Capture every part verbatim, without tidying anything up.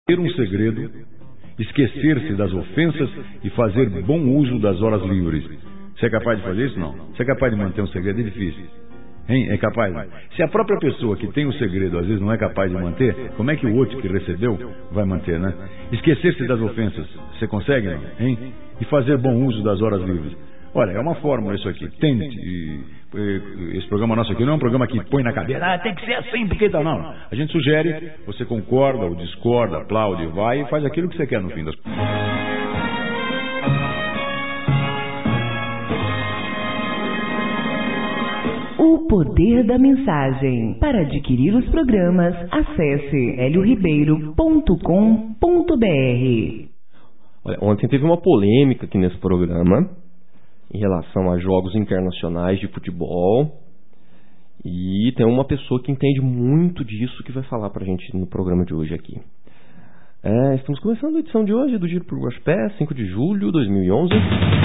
ter um segredo, esquecer-se das ofensas e fazer bom uso das horas livres. Você é capaz de fazer isso? Não. Você é capaz de manter um segredo? É difícil. Hein? É capaz? Se a própria pessoa que tem o segredo às vezes não é capaz de manter, como é que o outro que recebeu vai manter, né? Esquecer-se das ofensas. Você consegue, não? Hein? E fazer bom uso das horas livres. Olha, é uma fórmula isso aqui. Tente. E, e, esse programa nosso aqui não é um programa que põe na cabeça, ah, tem que ser assim, porque tal. Não. A gente sugere, você concorda ou discorda, aplaude, vai e faz aquilo que você quer no fim das contas. O poder da mensagem. Para adquirir os programas, acesse helio ribeiro ponto com ponto br. Olha, ontem teve uma polêmica aqui nesse programa em relação a jogos internacionais de futebol. E tem uma pessoa que entende muito disso que vai falar pra gente no programa de hoje aqui. É, estamos começando a edição de hoje do Giro por Guaxupé, cinco de julho de dois mil e onze.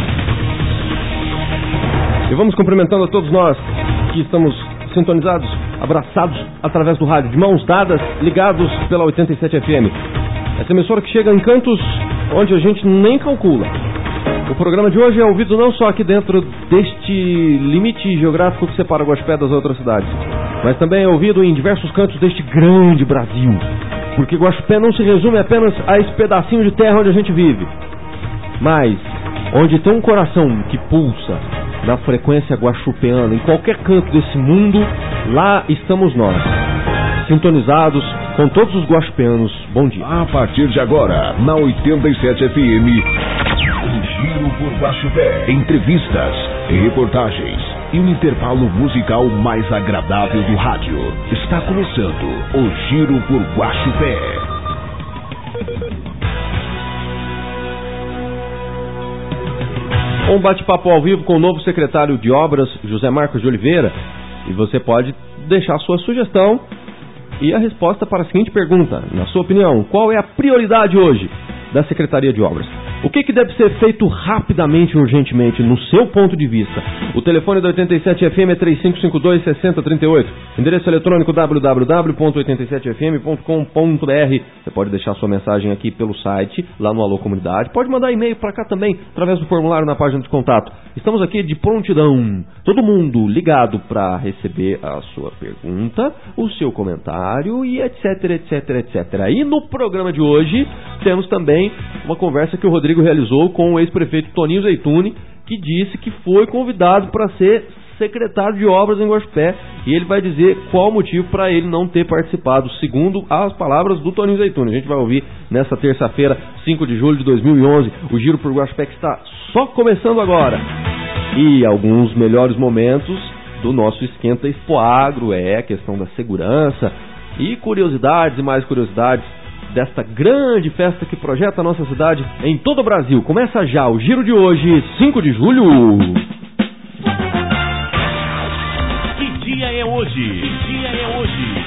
E vamos cumprimentando a todos nós que estamos sintonizados, abraçados através do rádio, de mãos dadas, ligados pela oitenta e sete F M. Essa emissora que chega em cantos onde a gente nem calcula. O programa de hoje é ouvido não só aqui dentro deste limite geográfico que separa Guaxupé das outras cidades, mas também é ouvido em diversos cantos deste grande Brasil. Porque Guaxupé não se resume apenas a esse pedacinho de terra onde a gente vive, mas onde tem um coração que pulsa na frequência guaxupeana, em qualquer canto desse mundo, lá estamos nós, sintonizados com todos os guaxupeanos. Bom dia. A partir de agora, na oitenta e sete F M, o Giro por Guaxupé. Entrevistas e reportagens e o intervalo musical mais agradável do rádio. Está começando o Giro por Guaxupé. Um bate-papo ao vivo com o novo secretário de Obras, José Marcos de Oliveira. E você pode deixar sua sugestão e a resposta para a seguinte pergunta. Na sua opinião, qual é a prioridade hoje da Secretaria de Obras? O que, que deve ser feito rapidamente e urgentemente, no seu ponto de vista? O telefone da oitenta e sete F M é três cinco cinco dois, seis zero três oito. Endereço eletrônico w w w ponto oitenta e sete f m ponto com ponto br. Você pode deixar sua mensagem aqui pelo site, lá no Alô Comunidade. Pode mandar e-mail para cá também, através do formulário na página de contato. Estamos aqui de prontidão. Todo mundo ligado para receber a sua pergunta, o seu comentário e etc, etc, etcétera. E no programa de hoje, temos também uma conversa que o Rodrigo realizou com o ex-prefeito Toninho Zeituni, que disse que foi convidado para ser secretário de obras em Guaxupé, e ele vai dizer qual o motivo para ele não ter participado, segundo as palavras do Toninho Zeituni. A gente vai ouvir nessa terça-feira, cinco de julho de dois mil e onze, o Giro por Guaxupé, que está só começando agora, e alguns melhores momentos do nosso Esquenta Expoagro, é a questão da segurança e curiosidades e mais curiosidades desta grande festa que projeta a nossa cidade em todo o Brasil. Começa já o Giro de hoje, cinco de julho. Que dia é hoje? Que dia é hoje?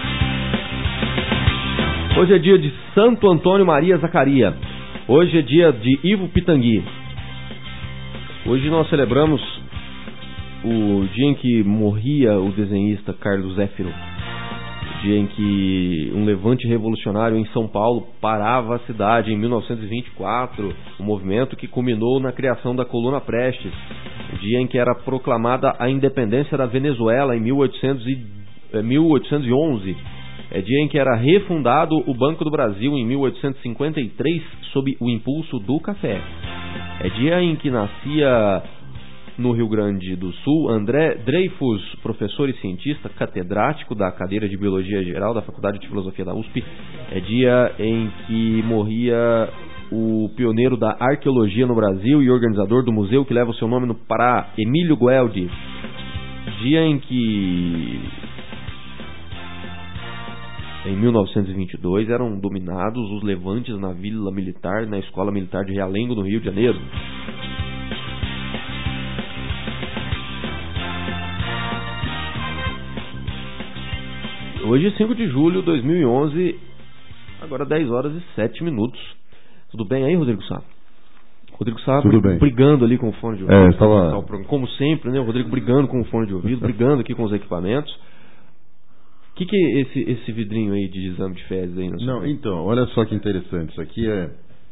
Hoje é dia de Santo Antônio Maria Zacaria. Hoje é dia de Ivo Pitangui. Hoje nós celebramos o dia em que morria o desenhista Carlos Zéfiro. Dia em que um levante revolucionário em São Paulo parava a cidade em mil novecentos e vinte e quatro, um movimento que culminou na criação da Coluna Prestes. O dia em que era proclamada a independência da Venezuela em mil oitocentos e onze. É dia em que era refundado o Banco do Brasil em mil oitocentos e cinquenta e três sob o impulso do café. É dia em que nascia no Rio Grande do Sul André Dreyfus, professor e cientista, catedrático da cadeira de Biologia Geral da Faculdade de Filosofia da U S P. É dia em que morria o pioneiro da arqueologia no Brasil e organizador do museu que leva o seu nome no Pará, Emílio Gueldi. Dia em que, em mil novecentos e vinte e dois, eram dominados os levantes na Vila Militar, na Escola Militar de Realengo, no Rio de Janeiro. Hoje, cinco de julho de dois mil e onze, agora dez horas e sete minutos. Tudo bem aí, Rodrigo Sá? Rodrigo Sá brigando ali com o fone de ouvido. É, estava... Como sempre, né? O Rodrigo brigando com o fone de ouvido, brigando aqui com os equipamentos. que, que é esse, esse vidrinho aí de exame de fezes aí? Não, então, olha só que interessante. Isso aqui é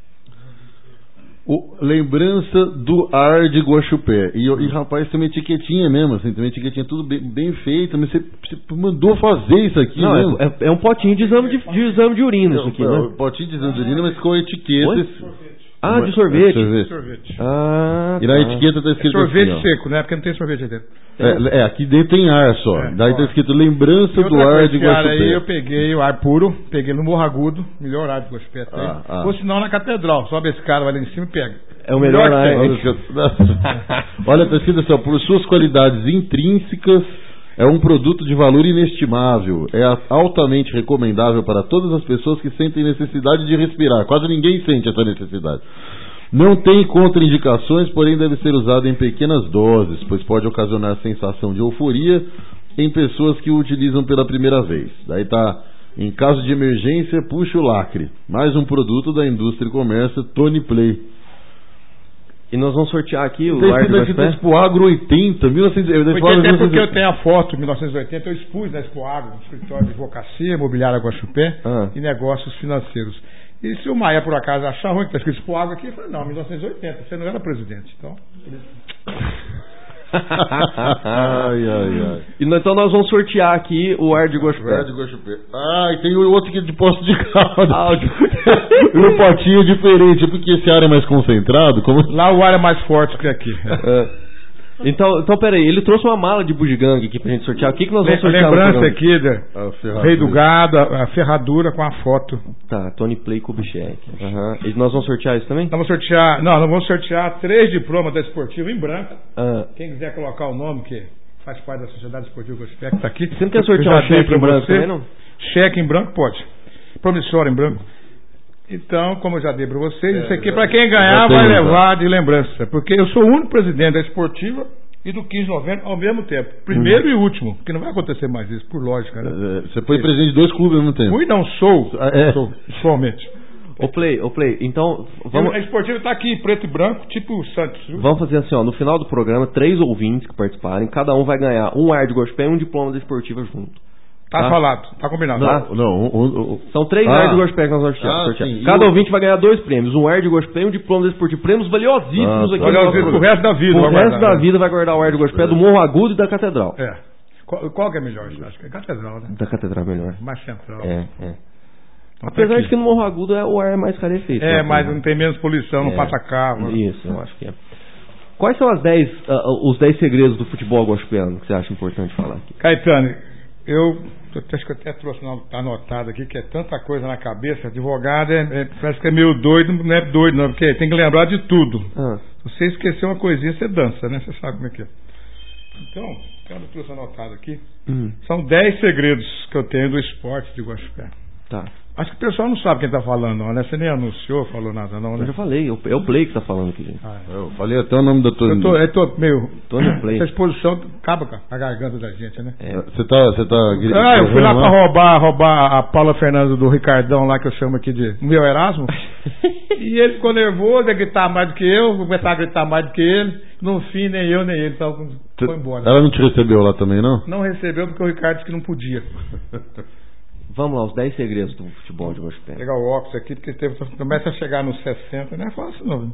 o, lembrança do ar de Guaxupé. E, e rapaz, tem uma etiquetinha mesmo, assim, tem uma etiquetinha tudo bem, bem feita, mas você, você mandou fazer isso aqui, não, mesmo. É, é, é um potinho de exame de, de exame de urina, isso aqui, é, né? Um potinho de exame de urina, mas com etiquetas. Ah, de sorvete. É, sorvete. sorvete. Ah, e na tá. etiqueta tá escrito É sorvete assim, seco, né? Porque não tem sorvete aí dentro. é, é, aqui dentro tem ar só. É, Daí ó. tá escrito lembrança do ar coisa, de esse ar Guaxupé. aí eu peguei o ar puro, peguei no Morro Agudo, melhor ar de Guaxupé até. Ah, ah. Ou senão na Catedral, sobe esse cara, vai lá em cima e pega. É o melhor ar. que Olha, que- Olha, tá escrito assim, ó, por suas qualidades intrínsecas, é um produto de valor inestimável. É a- altamente recomendável para todas as pessoas que sentem necessidade de respirar. Quase ninguém sente essa necessidade. Não tem contraindicações, porém deve ser usado em pequenas doses, pois pode ocasionar sensação de euforia em pessoas que o utilizam pela primeira vez. Daí tá, em caso de emergência, puxa o lacre. Mais um produto da indústria e comércio Tony Play. E nós vamos sortear aqui o Tem ar de sido aqui da Guaxupé. Expo Agro oitenta, mil novecentos e oitenta. Porque, até porque eu tenho a foto, mil novecentos e oitenta, eu expus na Expo Agro, no escritório de advocacia, imobiliária Guaxupé Ah. e negócios financeiros. E se o Maia, por acaso, achar ruim que está escrito Expo Agro aqui, eu falei, não, mil novecentos e oitenta, você não era presidente, então... Ai, ai, ai. E nós- então nós vamos sortear aqui o ar de Guaxupé. Ar de Guaxupé. Ah, e tem o outro aqui de posto de calda. Áudio. O potinho é diferente, porque esse ar é mais concentrado. Como... Lá o ar é mais forte que aqui. É. Então, então, peraí, ele trouxe uma mala de bugiganga aqui pra gente sortear. O que, que nós vamos sortear? no Lembrança programa? aqui do A ferradura. Rei do Gado, a, a ferradura com a foto. Tá, Tony Play Kubitschek. Aham. E nós vamos sortear isso também? Vamos sortear, não, nós vamos sortear três diplomas da Esportiva em branco. Ah. Quem quiser colocar o nome, que faz parte da Sociedade Esportiva Guaxupé, que está aqui. Você não quer sortear Eu um já dei cheque pra em branco você. também, não? Cheque em branco pode. Promissório em branco. Então, como eu já dei para vocês, É, isso aqui já- para quem já ganhar tem vai um, levar de lembrança. Porque eu sou o único presidente da Esportiva e do quinze de novembro ao mesmo tempo. Primeiro Hum. e último, porque não vai acontecer mais isso, por lógica, né? É, Você foi presidente de dois clubes ao mesmo tempo. Fui, não sou. Ah, é? Sou, somente. Ô Play, ô Play, então Vamos... vamos, A Esportiva está aqui, preto e branco, tipo o Santos. viu? vamos fazer assim, ó, no final do programa, três ouvintes que participarem, cada um vai ganhar um ar de Guaxupé e um diploma da Esportiva junto. Tá, Tá. falado, tá combinado. Não, não. Um, um, um. São três Ah. ar de Guaxupé que nós vamos sortear. Ah, sortear. sim. E Cada o- ouvinte vai ganhar dois prêmios, um ar de Guaxupé e um diploma da Esportiva. Prêmios valiosíssimos Ah, aqui. no Olha, nosso pro programa. resto da vida. O vai resto guardar, da né? vida vai guardar o ar de Guaxupé do Morro Agudo e da Catedral. É. Qual, qual que é melhor? Eu acho que é Catedral, né? Da Catedral é melhor. Mais central. É, é. Então, Apesar tá de aqui. que no Morro Agudo é, o ar é mais rarefeito. É, né? mas não tem menos poluição, não É. passa carro. Isso, eu acho que é. Quais são as dez, ah, os dez segredos do futebol guaxupeano que você acha importante falar aqui? Caetano, eu eu acho que eu até trouxe tá anotado aqui que é tanta coisa na cabeça. Advogado é, é- parece que é meio doido, não é doido, não, porque tem que lembrar de tudo. Ah, Se você esquecer uma coisinha, você dança, né? Você sabe como é que é. Então, eu trouxe anotado aqui. hum, São dez segredos que eu tenho do esporte de Guaxupé. tá. Acho que o pessoal não sabe quem está falando, não, né? Você nem anunciou, falou nada, não, Eu né? já falei, é o- é o Play que tá falando aqui, gente. Ah, é. Eu falei até o nome da tua. Eu tô, eu tô meio. Tony Play. Essa exposição acaba com a garganta da gente, né? É, Você tá. Você tá Ah, eu fui lá pra roubar, roubar a Paula Fernandes do Ricardão lá, que eu chamo aqui de meu Erasmo. E ele ficou nervoso, ia gritar mais do que eu, vou começar a gritar mais do que ele. No fim, nem eu, nem ele. Então, foi embora. Ela não te recebeu lá também, não? Não recebeu porque o Ricardo disse que não podia. Vamos lá, os dez segredos do futebol de Guaxupé. Vou pegar o óculos aqui, porque teve, começa a chegar nos sessenta, não é fácil não.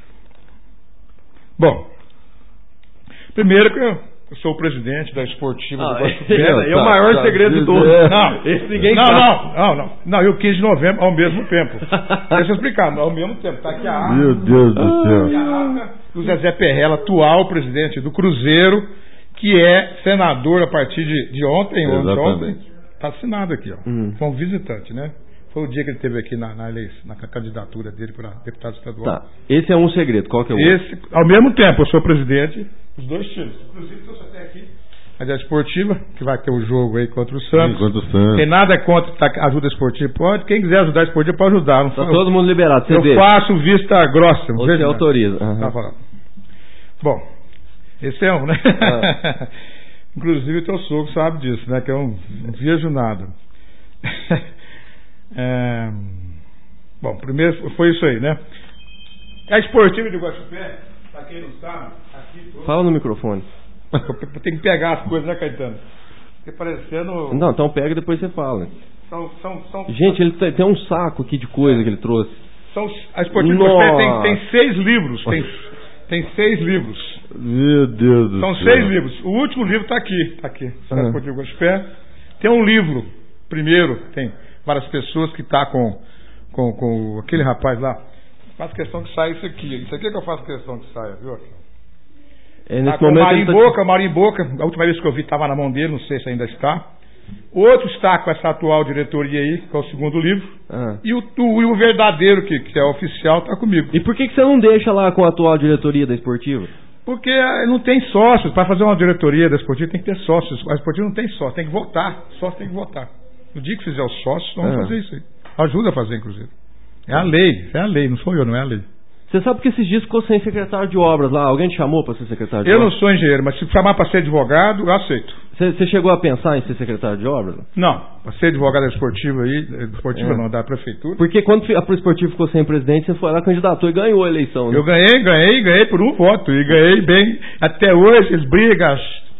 Bom, primeiro que eu, eu sou o presidente da Esportiva Ah, do Guaxupé. é, é o tá, maior tá, segredo de é. todos. Não, Esse ninguém não, sabe. não, não, não, não, e o quinze de novembro ao mesmo tempo. Deixa eu explicar, ao mesmo tempo. Tá aqui a arca, Meu Deus do aqui céu. a arca do Zezé Perrella, atual presidente do Cruzeiro, que é senador a partir de, de ontem, ontem, Exatamente. ontem. Tá assinado aqui, ó. Hum. Foi um visitante, né? Foi o dia que ele esteve aqui na, na eleição, na candidatura dele para deputado estadual. Tá, esse é um segredo, qual que é o outro? Esse, ao mesmo tempo, eu sou presidente dos dois times. Inclusive, trouxe até aqui a Dieta Esportiva, que vai ter o jogo aí contra o Santos. Enquanto o Santos. Tem nada contra tá, ajuda esportiva, pode. Quem quiser ajudar a esportiva pode ajudar. Não Tá fa- todo mundo liberado, você eu vê. faço vista grossa. não Você vejo nada. autoriza. Aham. Tá falando. Bom, esse é um, né? Ah. Inclusive o teu sogro sabe disso, né? Que eu não, não vejo nada. É, bom, primeiro foi isso aí, né? A Esportiva de Guaxupé, pra quem não sabe, aqui... Fala no microfone. Eu tenho que pegar as coisas, né, Caetano? Fica parecendo... Não, então pega e depois você fala. São, são, são, Gente, ele tem, tem um saco aqui de coisa que ele trouxe. São, a Esportivo Gospel tem, tem seis livros. Tem, tem seis livros. Meu Deus do São céu. seis livros. O último livro está aqui. Está aqui. Está Uhum. Esportivo Gospel. Tem um livro. Primeiro, tem várias pessoas que estão tá com, com, com aquele rapaz lá. Faço questão que saia isso aqui. Isso aqui é que eu faço questão que saia, viu? É, nesse Tá com o momento Marinho ele tá- Boca, o Marinho Boca, a última vez que eu vi estava na mão dele, não sei se ainda está. O outro está com essa atual diretoria aí, que é o segundo livro. Ah. E o, o, e o verdadeiro, que, que é oficial, está comigo. E por que, que você não deixa lá com a atual diretoria da Esportiva? Porque eh, não tem sócios. Para fazer uma diretoria da Esportiva tem que ter sócios. A Esportiva não tem sócio, tem que votar. Sócio tem que votar. No dia que fizer os sócios, nós vamos Ah. fazer isso aí. Ajuda a fazer, inclusive. É a lei, é a lei, não sou eu, não é a lei. Você sabe que esses dias ficou sem secretário de obras lá. Alguém te chamou para ser secretário de Eu não obras? sou engenheiro, mas se chamar para ser advogado, eu aceito. Você, você chegou a pensar em ser secretário de obras? Não, para ser advogado da esportiva aí, esportiva É. não, da prefeitura. Porque quando a Pro Esportivo ficou sem presidente, você foi lá, candidatou e ganhou a eleição, né? Eu ganhei, ganhei, ganhei por um voto. E ganhei bem. Até hoje eles brigam,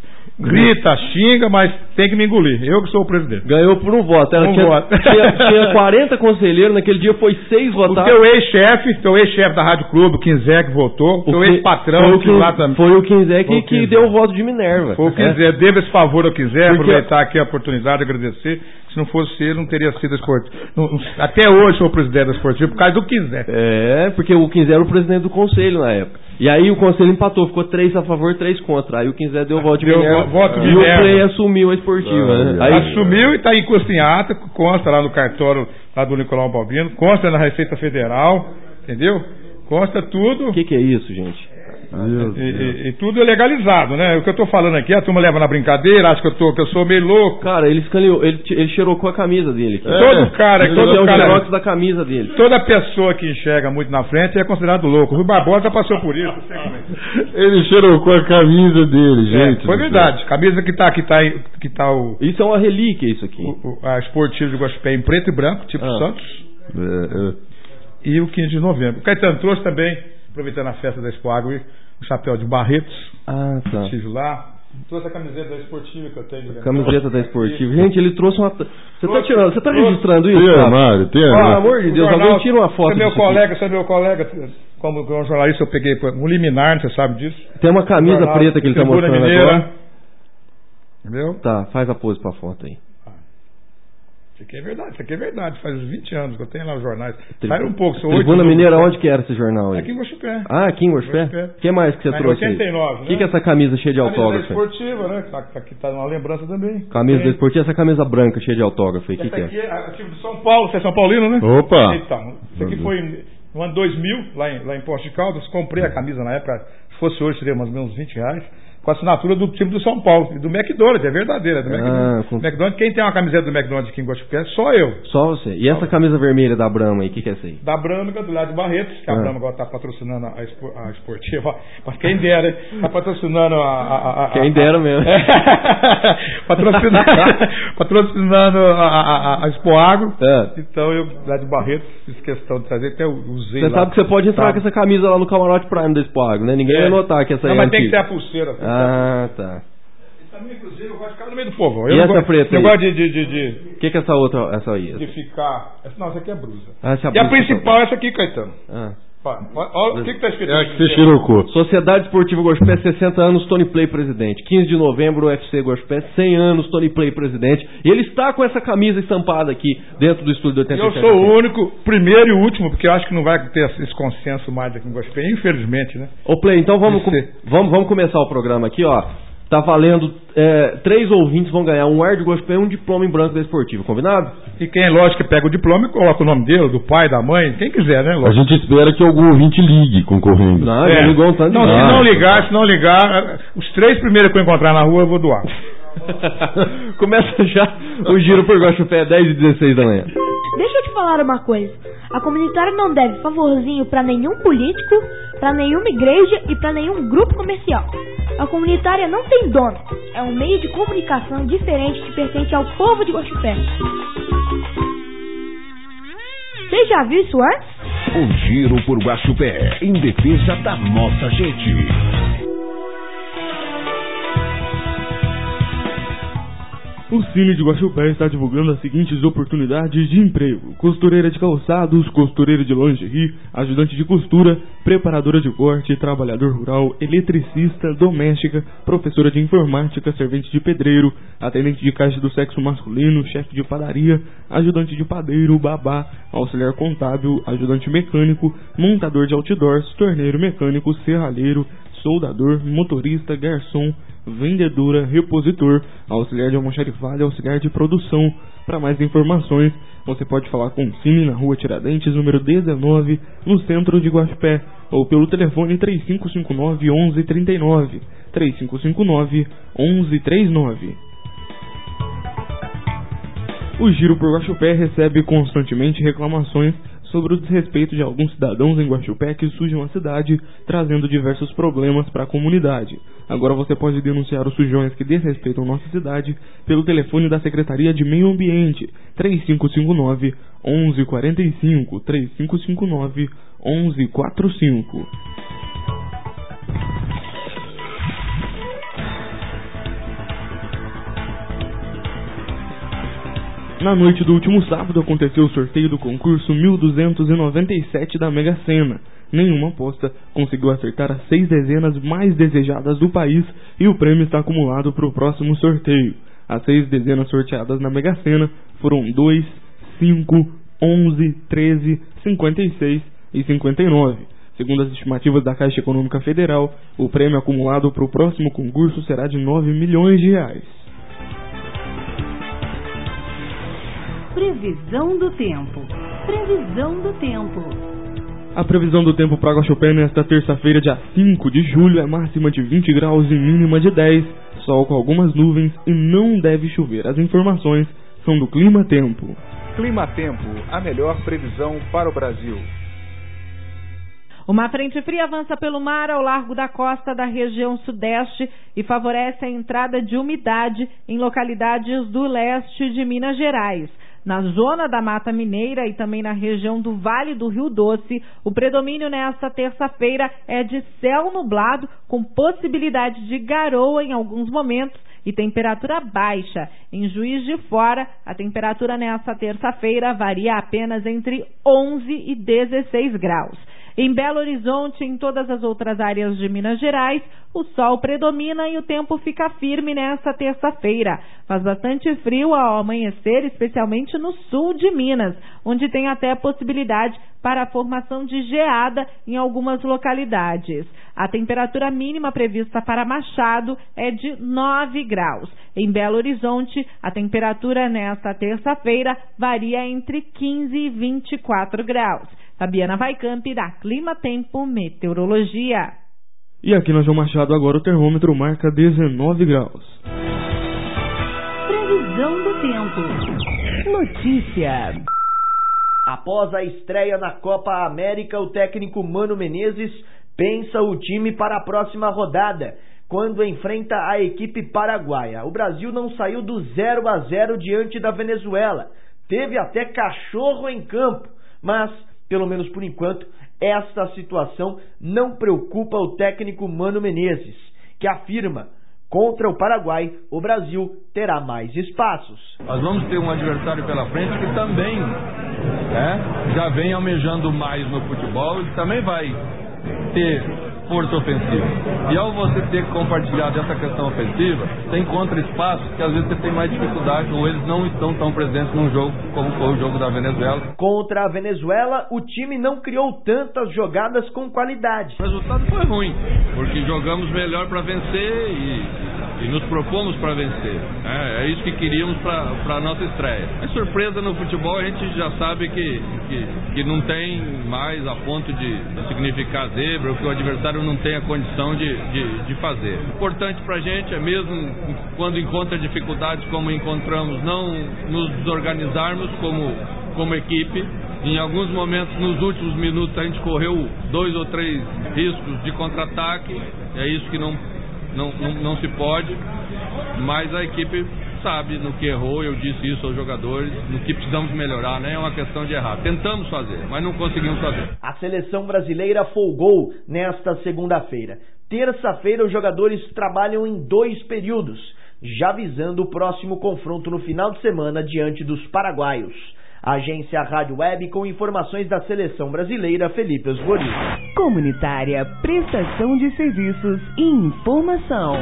grita, xinga, mas tem que me engolir. Eu que sou o presidente. Ganhou por um voto. Ela Um tinha, voto. Tinha, tinha quarenta conselheiros, naquele dia foi seis O votados. teu ex-chefe, teu ex-chefe da Rádio Clube, o Quinzé, que votou, o teu que- ex-patrão, foi o que Quin- lá também. Foi o Quinzé que, Foi o que Quinzé. deu o voto de Minerva. Foi o É. Quinzé. Devo esse favor ao Quinzé, Porque- aproveitar aqui a oportunidade de agradecer. Se não fosse ele, não teria sido esportivo. Não- não- Até hoje sou o presidente da Esportiva por causa do Quinzé. É, porque o Quinzé era o presidente do conselho na época. E aí o conselho empatou, ficou três a favor, três contra. Aí o Quinzé deu o voto de Deu Minerva. vo- voto de e Minerva. o Play assumiu a Esportiva, né? Aí, Assumiu e está em custo em ata, consta lá no cartório lá do Nicolau Balbino, consta na Receita Federal, entendeu? Consta tudo. o que, que é isso, gente? Meu E, Deus. e- e tudo é legalizado, né? O que eu tô falando aqui, a turma leva na brincadeira, acha que eu, tô, que eu sou meio louco. Cara, ele escaneou, ele, ele xerocou a camisa dele aqui. É. Todo cara, Ele todo tem um cara, xerox da camisa dele. toda pessoa que enxerga muito na frente é considerado louco. O Rui Barbosa passou por isso. Não sei como é. Ele xerocou a camisa dele, É, gente. foi do verdade. Camisa que tá, que tá, que tá o, Isso é uma relíquia, isso aqui. o- o- a esportiva de Guaxupé em preto e branco, tipo Ah. Santos, céu. É, é. e o quinze de novembro. O Caetano trouxe também, aproveitando a festa da Expo Agro, o chapéu de Barretos. Ah, tá. Estive lá. Trouxe a camiseta da Esportiva que eu tenho. né? Camiseta da Esportiva. Gente, ele trouxe uma. Você tá Trouxe- tirando, você tá trouxe- registrando isso? Tem cara? armário, tem Pelo armário. amor de O Deus, jornal- alguém tira uma foto Você é meu disso aqui. colega, você é meu colega. Como, como jornalista, eu peguei um liminar, você sabe disso. Tem uma camisa Jornal, preta que ele tá Tribuna mostrando Mineira. agora. Entendeu? Tá, faz a pose pra foto aí. Isso aqui é verdade, isso aqui é verdade. Faz uns vinte anos que eu tenho lá os jornais. Tri- Sai um pouco, são oito Tribuna números. Mineira, onde que era esse jornal aí? Aqui em Guaxupé. Ah, aqui em Guaxupé? Guaxupé. O que mais que você Tá em trouxe aí? oitenta e nove, O né? que, que é essa camisa cheia de Camisa da autógrafo aí? Esportiva, né? Tá, tá, aqui tá uma lembrança também. Camisa Tem. da Esportiva, essa camisa branca cheia de autógrafo aí, o que, Essa que aqui é? é a time do São Paulo, você é São Paulino, né? Opa! Então, isso aqui foi no ano dois mil, lá em, lá em Poços de Caldas. Comprei a camisa na época, se fosse hoje seria mais ou menos vinte reais. Com a assinatura do time do São Paulo e do McDonald's, é verdadeira. Do Ah, McDonald's. com- McDonald's, quem tem uma camiseta do McDonald's aqui em Guaxupé é só eu. Só você. E essa camisa vermelha da Brahma aí, o que, que é essa aí? Da Brâmica, do lado de Barretos, que a Ah. Brahma agora está patrocinando a, expo, a esportiva. Mas quem dera, está patrocinando a, a, a- Quem a- dera mesmo. patrocinando patrocinando a, a, a, a Expo Agro. É. Então eu, lá de Barretos, fiz questão de trazer, até usei Você lá. sabe que você pode entrar Tá. com essa camisa lá no Camarote Prime da Expo Agro, né? Ninguém É. vai notar que essa Não, aí é mas tem que ter antiga. a pulseira. Ah, tá. Também, inclusive, eu gosto de ficar no meio do povo. E Eu não essa gosto, preta eu aí? gosto de, de, de, de, O que, que é essa outra, essa aí? de ficar... essa- Não, essa aqui é brusa. Ah, essa E a blusa principal é essa aqui, Caetano. Ah. Ó, ó, ó, o que está escrito É a aqui? que você xerocou. Sociedade Esportiva Guaxupé, sessenta anos, Tony Play presidente. quinze de novembro, U F C Guaxupé, cem anos, Tony Play presidente. E ele está com essa camisa estampada aqui, dentro do estúdio do oitenta e Eu sete. sou o único, primeiro e último, porque eu acho que não vai ter esse consenso mais aqui em Guaxupé, infelizmente, né? Ô Play, então vamos, De com- ser. vamos, vamos começar o programa aqui, ó. Tá valendo, é, três ouvintes vão ganhar um ar de Guaxupé e um diploma em branco da Esportiva, combinado? E quem, lógico, que pega o diploma e coloca o nome dele, do pai, da mãe, quem quiser, né? A Lógico. gente espera que algum ouvinte ligue concorrendo. Não, É. já ligou um tanto de Não, se vezes. não ligar, se não ligar, os três primeiros que eu encontrar na rua eu vou doar. Começa já o giro por Guaxupé, dez e dezesseis da manhã. Deixa eu te falar uma coisa. A comunitária não deve favorzinho pra nenhum político, pra nenhuma igreja e pra nenhum grupo comercial. A comunitária não tem dono. É um meio de comunicação diferente que pertence ao povo de Guaxupé. Você já viu isso antes? O Giro por Guaxupé, em defesa da nossa gente. O Cine de Guaxupé está divulgando as seguintes oportunidades de emprego: costureira de calçados, costureira de lingerie, ajudante de costura, preparadora de corte, trabalhador rural, eletricista, doméstica, professora de informática, servente de pedreiro, atendente de caixa do sexo masculino, chefe de padaria, ajudante de padeiro, babá, auxiliar contábil, ajudante mecânico, montador de outdoors, torneiro mecânico, serralheiro, soldador, motorista, garçom, vendedora, repositor, auxiliar de almoxarifado, auxiliar de produção. Para mais informações, você pode falar com o Cine na rua Tiradentes, número dezenove, no centro de Guaxupé, ou pelo telefone três cinco cinco nove, onze trinta e nove, três cinco cinco nove, onze trinta e nove. O Giro por Guaxupé recebe constantemente reclamações sobre o desrespeito de alguns cidadãos em Guaxupé que sujam a cidade, trazendo diversos problemas para a comunidade. Agora você pode denunciar os sujões que desrespeitam nossa cidade pelo telefone da Secretaria de Meio Ambiente, três cinco cinco nove, onze quarenta e cinco, três cinco cinco nove, onze quarenta e cinco. Na noite do último sábado aconteceu o sorteio do concurso mil duzentos e noventa e sete da Mega Sena. Nenhuma aposta conseguiu acertar as seis dezenas mais desejadas do país e o prêmio está acumulado para o próximo sorteio. As seis dezenas sorteadas na Mega Sena foram dois, cinco, onze, treze, cinquenta e seis e cinquenta e nove. Segundo as estimativas da Caixa Econômica Federal, o prêmio acumulado para o próximo concurso será de nove milhões de reais. Previsão do tempo. Previsão do tempo. A previsão do tempo para Guaxupé nesta terça-feira, dia cinco de julho, é máxima de vinte graus e mínima de dez, sol com algumas nuvens e não deve chover. As informações são do Clima Tempo. Clima Tempo, a melhor previsão para o Brasil. Uma frente fria avança pelo mar ao largo da costa da região sudeste e favorece a entrada de umidade em localidades do leste de Minas Gerais. Na zona da Mata Mineira e também na região do Vale do Rio Doce, o predomínio nesta terça-feira é de céu nublado, com possibilidade de garoa em alguns momentos e temperatura baixa. Em Juiz de Fora, a temperatura nesta terça-feira varia apenas entre onze e dezesseis graus. Em Belo Horizonte e em todas as outras áreas de Minas Gerais, o sol predomina e o tempo fica firme nesta terça-feira. Faz bastante frio ao amanhecer, especialmente no sul de Minas, onde tem até possibilidade para a formação de geada em algumas localidades. A temperatura mínima prevista para Machado é de nove graus. Em Belo Horizonte, a temperatura nesta terça-feira varia entre quinze e vinte e quatro graus. Fabiana Vaicamp, da Clima Tempo Meteorologia. E aqui na João Machado agora o termômetro marca dezenove graus. Previsão do tempo. Notícia. Após a estreia na Copa América, o técnico Mano Menezes pensa o time para a próxima rodada, quando enfrenta a equipe paraguaia. O Brasil não saiu do zero a zero diante da Venezuela. Teve até cachorro em campo, mas, pelo menos por enquanto, esta situação não preocupa o técnico Mano Menezes, que afirma: contra o Paraguai, o Brasil terá mais espaços. Nós vamos ter um adversário pela frente que também é, já vem almejando mais no futebol e também vai ter força ofensiva. E ao você ter compartilhado essa questão ofensiva, você encontra espaços que às vezes você tem mais dificuldade ou eles não estão tão presentes num jogo como foi o jogo da Venezuela. Contra a Venezuela, o time não criou tantas jogadas com qualidade. O resultado foi ruim, porque jogamos melhor para vencer e, e nos propomos para vencer. É, é isso que queríamos para a nossa estreia. A surpresa no futebol a gente já sabe que, que, que não tem mais a ponto de significar zebra, ou que o adversário não tem a condição de, de, de fazer. O importante para a gente é mesmo quando encontra dificuldades como encontramos, não nos desorganizarmos como, como equipe. Em alguns momentos, nos últimos minutos, a gente correu dois ou três riscos de contra-ataque. É isso que não, não, não, não se pode, mas a equipe sabe no que errou. Eu disse isso aos jogadores, no que precisamos melhorar, não é uma questão de errar. Tentamos fazer, mas não conseguimos fazer. A seleção brasileira folgou nesta segunda-feira. Terça-feira, os jogadores trabalham em dois períodos. já visando o próximo confronto no final de semana diante dos paraguaios. Agência Rádio Web com informações da Seleção Brasileira, Felipe Osborio. Comunitária, prestação de serviços e informação.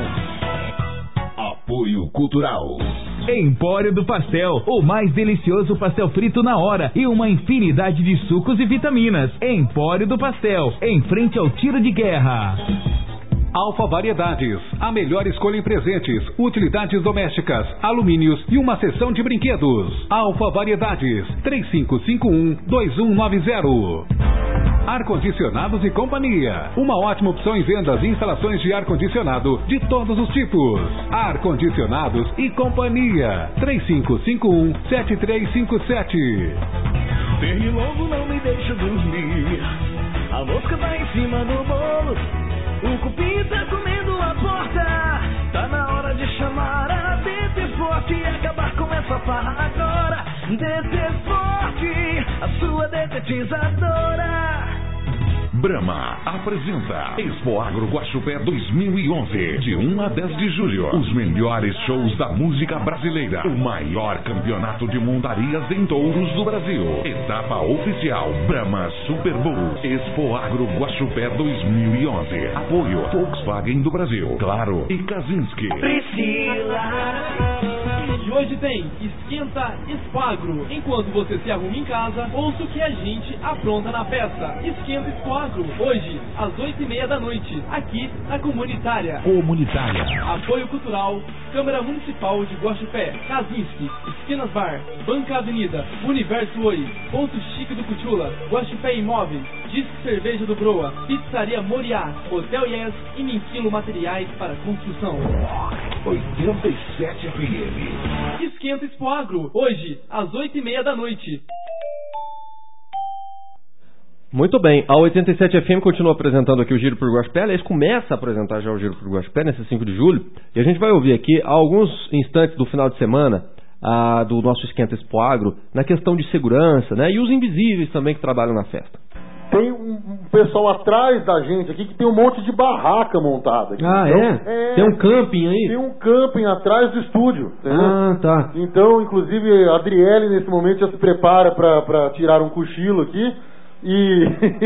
Apoio Cultural. Empório do Pastel, o mais delicioso pastel frito na hora e uma infinidade de sucos e vitaminas. Empório do Pastel, em frente ao tiro de guerra. Alfa Variedades, a melhor escolha em presentes, utilidades domésticas, alumínios e uma seção de brinquedos. Alfa Variedades, três cinco cinco um, dois um nove zero. Ar-condicionados e companhia, uma ótima opção em vendas e instalações de ar-condicionado de todos os tipos. Ar-condicionados e companhia, três cinco cinco um, sete três cinco sete. Pernilongo não me deixa dormir, a mosca tá em cima do bolo, o cupim tá comendo a porta. Tá na hora de chamar a D T Forte e acabar com essa farra agora. D T Forte, a sua detetizadora. Brahma apresenta Expo Agro Guaxupé dois mil e onze, de um a dez de julho. Os melhores shows da música brasileira. O maior campeonato de montarias em touros do Brasil. Etapa oficial Brahma Super Bowl. Expo Agro Guaxupé dois mil e onze. Apoio Volkswagen do Brasil, Claro e Kaczynski. Priscila. E hoje tem Esquenta Expo Agro. Enquanto você se arruma em casa, ouça o que a gente apronta na festa. Esquenta Expo Agro, hoje, às oito e meia da noite, aqui na Comunitária. Comunitária. Apoio Cultural, Câmara Municipal de Guaxupé, Kaczynski, Esquinas Bar, Banca Avenida, Universo Oi, Ponto Chique do Cutula, Guaxupé Imóveis, Disque Cerveja do Broa, Pizzaria Moriá, Hotel Yes e Minquilo Materiais para Construção. oitenta e sete F M. Esquenta Expo Agro, hoje, às oito e meia da noite. Muito bem, a oitenta e sete F M continua apresentando aqui o Giro por Guaxupé. Aliás, começa a apresentar já o Giro por Guaxupé nesse cinco de julho. E a gente vai ouvir aqui alguns instantes do final de semana ah, do nosso Esquenta Expo Agro na questão de segurança, né? E os invisíveis também que trabalham na festa. Tem um pessoal atrás da gente aqui que tem um monte de barraca montada aqui. Ah, então, é? é? Tem um camping aí? Tem um camping atrás do estúdio. Entendeu? Ah, tá. Então, inclusive, a Adriele nesse momento já se prepara para tirar um cochilo aqui. E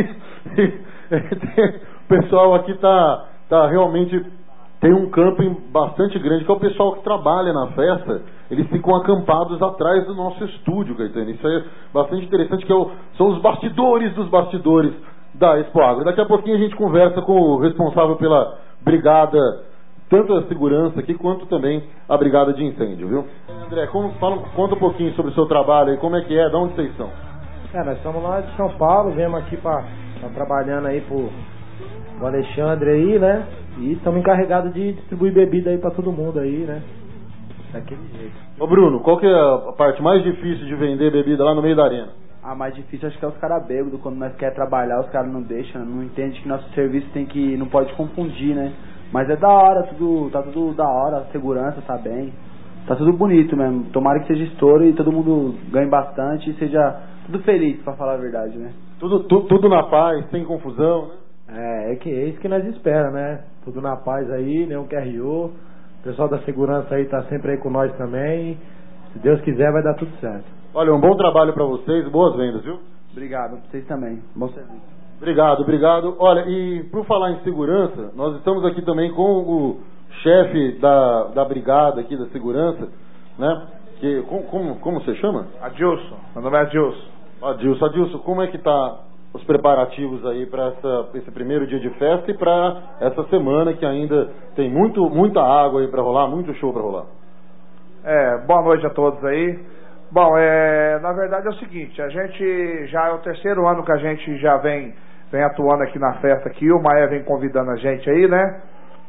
o pessoal aqui tá, tá realmente... Tem um camping bastante grande, que é o pessoal que trabalha na festa. Eles ficam acampados atrás do nosso estúdio, Caetano. Isso é bastante interessante, que é o, são os bastidores dos bastidores da Expo Agro. Daqui a pouquinho a gente conversa com o responsável pela brigada, tanto a segurança aqui, quanto também a brigada de incêndio, viu? André, como, fala, conta um pouquinho sobre o seu trabalho aí, como é que é, de onde vocês são? É, nós estamos lá de São Paulo, viemos aqui para tá trabalhando aí pro, pro Alexandre aí, né? E estamos encarregados de distribuir bebida aí para todo mundo aí, né? Daquele jeito. Ô Bruno, qual que é a parte mais difícil de vender bebida lá no meio da arena? A mais difícil acho que é os caras bêbados, quando nós quer trabalhar, os caras não deixam, não entendem que nosso serviço tem que, não pode confundir, né? Mas é da hora, tudo, tá tudo da hora, a segurança tá bem, tá tudo bonito mesmo. Tomara que seja estouro e todo mundo ganhe bastante e seja tudo feliz, pra falar a verdade, né? Tudo, tu, tudo na paz, sem confusão, né? É, é que é isso que nós esperamos, né? Tudo na paz aí, nenhum Q R O. O pessoal da segurança aí tá sempre aí com nós também. Se Deus quiser, vai dar tudo certo. Olha, um bom trabalho pra vocês, boas vendas, viu? Obrigado, pra vocês também. Bom serviço. Obrigado, obrigado. Olha, e por falar em segurança, nós estamos aqui também com o chefe da, da brigada aqui da segurança, né? Que, como, como, como você chama? Adilson, meu nome é Adilson. Adilson, Adilson, como é que tá os preparativos aí para esse primeiro dia de festa e para essa semana que ainda tem muito, muita água aí para rolar, muito show para rolar? É, boa noite a todos aí. Bom, é, na verdade é o seguinte, a gente já é o terceiro ano que a gente já vem, vem atuando aqui na festa aqui, o Maé vem convidando a gente aí, né?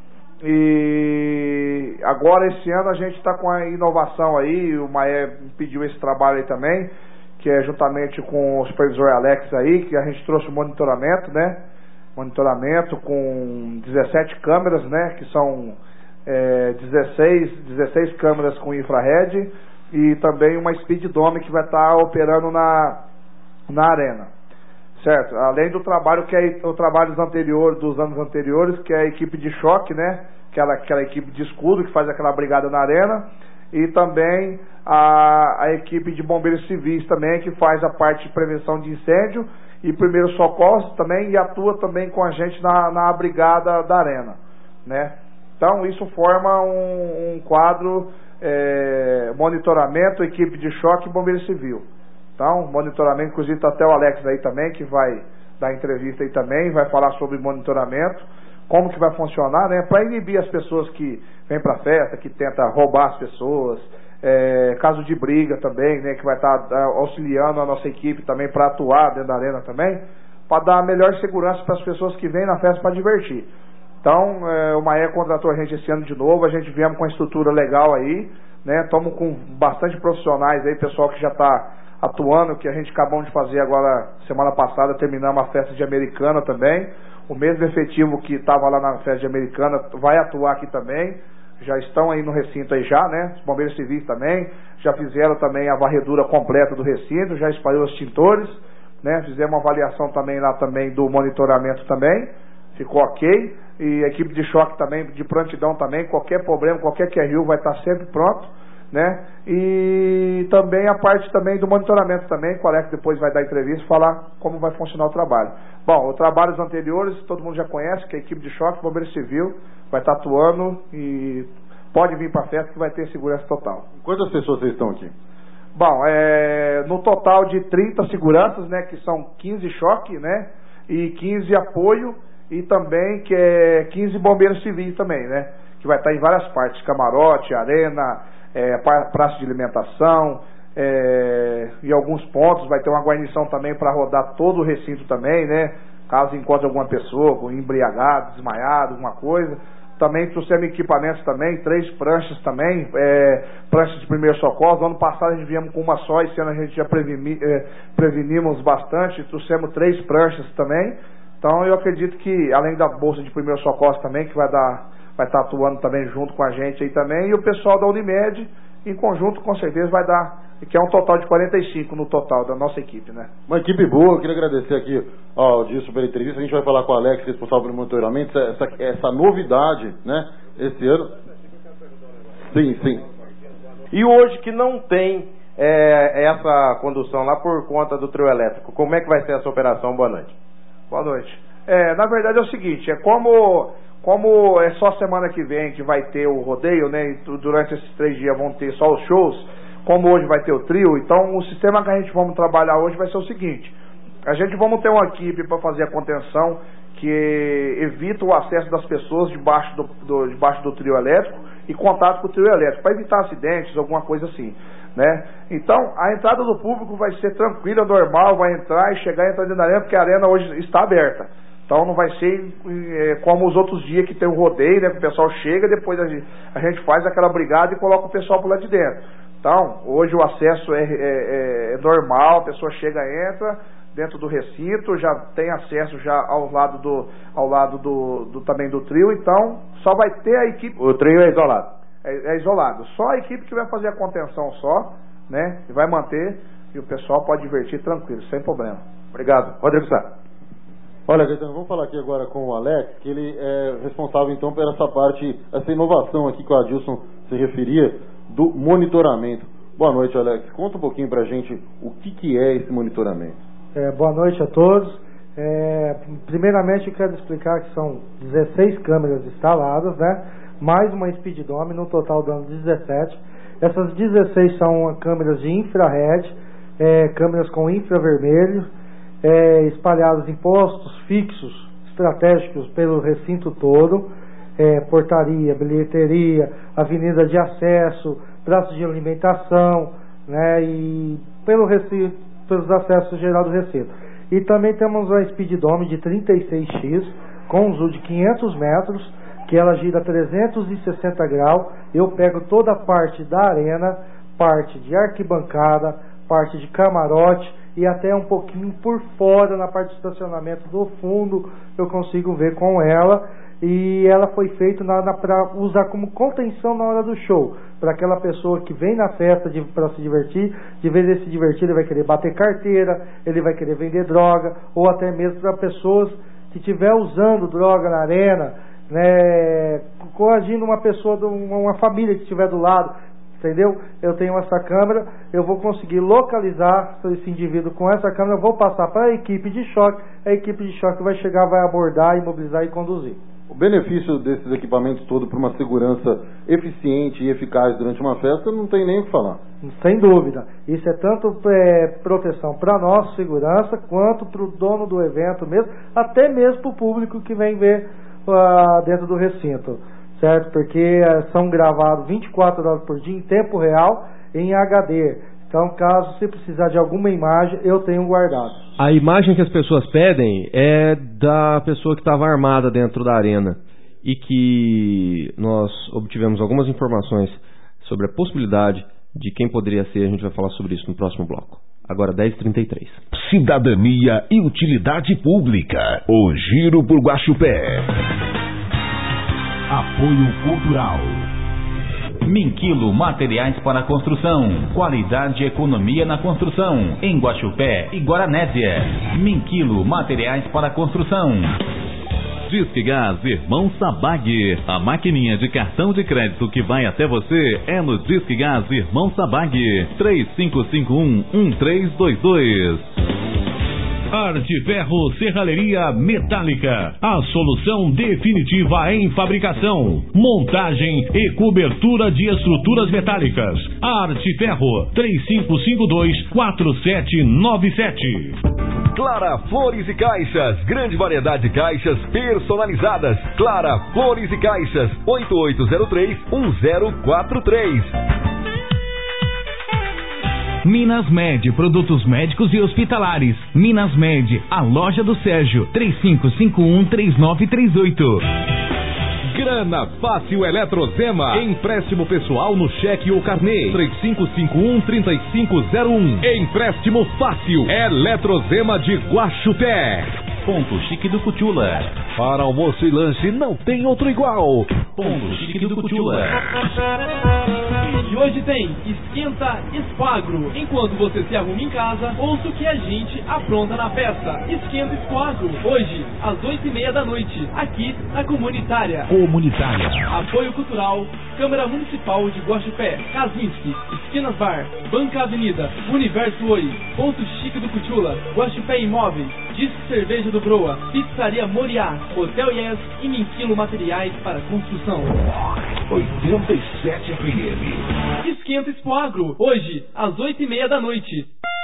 E agora esse ano a gente está com a inovação aí, o Maé pediu esse trabalho aí também, que é juntamente com o supervisor Alex aí, que a gente trouxe o monitoramento, né? Monitoramento com dezessete câmeras, né? Que são é, dezesseis, dezesseis câmeras com infrared e também uma Speed Dome que vai estar tá operando na, na arena, certo? Além do trabalho que é o trabalho dos, anterior, dos anos anteriores, que é a equipe de choque, né? aquela, aquela equipe de escudo que faz aquela brigada na arena, e também a, a equipe de bombeiros civis também, que faz a parte de prevenção de incêndio e primeiro socorro também, e atua também com a gente na, na brigada da arena, né? Então isso forma um, um quadro, é, monitoramento, equipe de choque e bombeiro civil. Então, monitoramento, inclusive está até o Alex aí também, que vai dar entrevista aí também, vai falar sobre monitoramento, como que vai funcionar, né, para inibir as pessoas que vêm para a festa, que tentam roubar as pessoas, é, caso de briga também, né, que vai estar tá, auxiliando a nossa equipe também para atuar dentro da arena também, para dar a melhor segurança para as pessoas que vêm na festa para divertir. Então, é, o Maé contratou a gente esse ano de novo, a gente viemos com uma estrutura legal aí, né, estamos com bastante profissionais aí, pessoal que já está atuando, que a gente acabou de fazer agora, semana passada, terminamos a festa de Americana também. O mesmo efetivo que estava lá na festa de Americana vai atuar aqui também. Já estão aí no recinto aí já, né? Os bombeiros civis também. Já fizeram também a varredura completa do recinto, já espalhou os extintores, né? Fizemos uma avaliação também lá também do monitoramento também. Ficou ok. E a equipe de choque também, de prontidão também. Qualquer problema, qualquer Q R U vai estar sempre pronto, né? E também a parte também do monitoramento também, o Alex depois vai dar entrevista e falar como vai funcionar o trabalho. Bom, os trabalhos anteriores todo mundo já conhece, que a equipe de choque, bombeiro civil, vai estar atuando e pode vir para a festa que vai ter segurança total. Quantas pessoas vocês estão aqui? Bom, é, no total de trinta seguranças, né, que são quinze choque, né, e quinze apoio, e também que é quinze bombeiros civis também, né, que vai estar em várias partes, camarote, arena, É, praça de alimentação, é, e alguns pontos vai ter uma guarnição também para rodar todo o recinto também, né? Caso encontre alguma pessoa embriagado, desmaiado, alguma coisa. Também trouxemos equipamentos também, três pranchas também, é, pranchas de primeiro socorro. No ano passado a gente viemos com uma só, esse ano a gente já preveni, é, prevenimos bastante, trouxemos três pranchas também. Então eu acredito que, além da bolsa de primeiro socorro também, que vai dar... vai estar atuando também junto com a gente aí também, e o pessoal da Unimed, em conjunto, com certeza vai dar, que é um total de quarenta e cinco no total da nossa equipe, né? Uma equipe boa, eu queria agradecer aqui ao Dilson pela entrevista, a gente vai falar com o Alex, responsável pelo monitoramento, essa, essa, essa novidade, né, esse ano. Sim, sim. E hoje que não tem é, essa condução lá por conta do trio elétrico, como é que vai ser essa operação? Boa noite. Boa noite. É, na verdade é o seguinte, é como... Como é só semana que vem que vai ter o rodeio, né? E durante esses três dias vão ter só os shows, como hoje vai ter o trio, então o sistema que a gente vamos trabalhar hoje vai ser o seguinte: a gente vamos ter uma equipe para fazer a contenção que evita o acesso das pessoas debaixo do, do, debaixo do trio elétrico e contato com o trio elétrico, para evitar acidentes, alguma coisa assim, né? Então a entrada do público vai ser tranquila, normal, vai entrar e chegar e entrar dentro da arena, porque a arena hoje está aberta. Então não vai ser é, como os outros dias que tem o rodeio, né, que o pessoal chega, depois a gente, a gente faz aquela brigada e coloca o pessoal por lá de dentro. Então, hoje o acesso é, é, é normal, a pessoa chega, entra dentro do recinto, já tem acesso já ao lado do, ao lado do, do também do trio, então só vai ter a equipe... O trio é isolado? É, é isolado. Só a equipe que vai fazer a contenção só, né, e vai manter, e o pessoal pode divertir tranquilo, sem problema. Obrigado. Rodrigo Sá. Olha, Gaetano, vamos falar aqui agora com o Alex, que ele é responsável então por essa parte, essa inovação aqui que o Adilson se referia, do monitoramento. Boa noite, Alex. Conta um pouquinho pra gente o que, que é esse monitoramento. É, boa noite a todos. É, primeiramente eu quero explicar que são dezesseis câmeras instaladas, né? Mais uma Speeddome, no total dando dezessete. Essas dezesseis são câmeras de infrared, é, câmeras com infravermelho, É, espalhados em postos fixos estratégicos pelo recinto todo, é, portaria, bilheteria, avenida de acesso, praça de alimentação, né, e pelo recinto, pelos acessos geral do recinto. E também temos a Speeddome de trinta e seis x com um zoom de quinhentos metros, que ela gira trezentos e sessenta graus. Eu pego toda a parte da arena, parte de arquibancada, parte de camarote e até um pouquinho por fora na parte de estacionamento do fundo eu consigo ver com ela. E ela foi feita para usar como contenção na hora do show, para aquela pessoa que vem na festa para se divertir, de vez em se divertir ele vai querer bater carteira, ele vai querer vender droga, ou até mesmo para pessoas que estiver usando droga na arena, né, coagindo uma pessoa, uma família que estiver do lado, entendeu? Eu tenho essa câmera, eu vou conseguir localizar esse indivíduo com essa câmera, vou passar para a equipe de choque, a equipe de choque vai chegar, vai abordar, imobilizar e conduzir. O benefício desses equipamentos todo para uma segurança eficiente e eficaz durante uma festa não tem nem o que falar. Sem dúvida. Isso é tanto é, proteção para nós, segurança, quanto para o dono do evento mesmo, até mesmo para o público que vem ver uh, dentro do recinto, certo? Porque uh, são gravados vinte e quatro horas por dia em tempo real em H D. Então, caso você precisar de alguma imagem, eu tenho guardado. A imagem que as pessoas pedem é da pessoa que estava armada dentro da arena e que nós obtivemos algumas informações sobre a possibilidade de quem poderia ser. A gente vai falar sobre isso no próximo bloco. Agora, dez e trinta e três. Cidadania e utilidade pública. O Giro por Guaxupé. Apoio Cultural. Minquilo Materiais para Construção. Qualidade e economia na construção. Em Guaxupé e Guaranésia. Minquilo Materiais para Construção. Disque Gás Irmão Sabag. A maquininha de cartão de crédito que vai até você é no Disque Gás Irmão Sabag. três cinco cinco um, um três dois dois. Arte Ferro Serralheria Metálica, a solução definitiva em fabricação, montagem e cobertura de estruturas metálicas. Arte Ferro, três cinco cinco dois, quatro sete nove sete. Clara Flores e Caixas, grande variedade de caixas personalizadas. Clara Flores e Caixas, oito oito zero três, um zero quatro três. Minas Med, produtos médicos e hospitalares. Minas Med, a loja do Sérgio, três cinco cinco um, três nove três oito. Grana Fácil Eletrozema, empréstimo pessoal no cheque ou carnê, três cinco cinco um, três cinco zero um. Empréstimo fácil, Eletrozema de Guaxupé. Ponto Chique do Cutula. Para almoço e lanche não tem outro igual. Ponto Chique do Cutula. E hoje tem Esquenta Esquagro. Enquanto você se arruma em casa, ouça o que a gente apronta na festa. Esquenta Esquagro. Hoje, às oito e meia da noite, aqui na Comunitária. Comunitária. Apoio Cultural, Câmara Municipal de Guaxupé, Kazinski, Esquinas Bar, Banca Avenida, Universo Oi, Ponto Chique do Cutula, Guaxupé Imóveis, Disque Cerveja do Broa, Pizzaria Moriá, Hotel Yes e Minquilo Materiais para Construção. oitenta e sete F M. Esquenta Espoagro, hoje, às oito e meia da noite.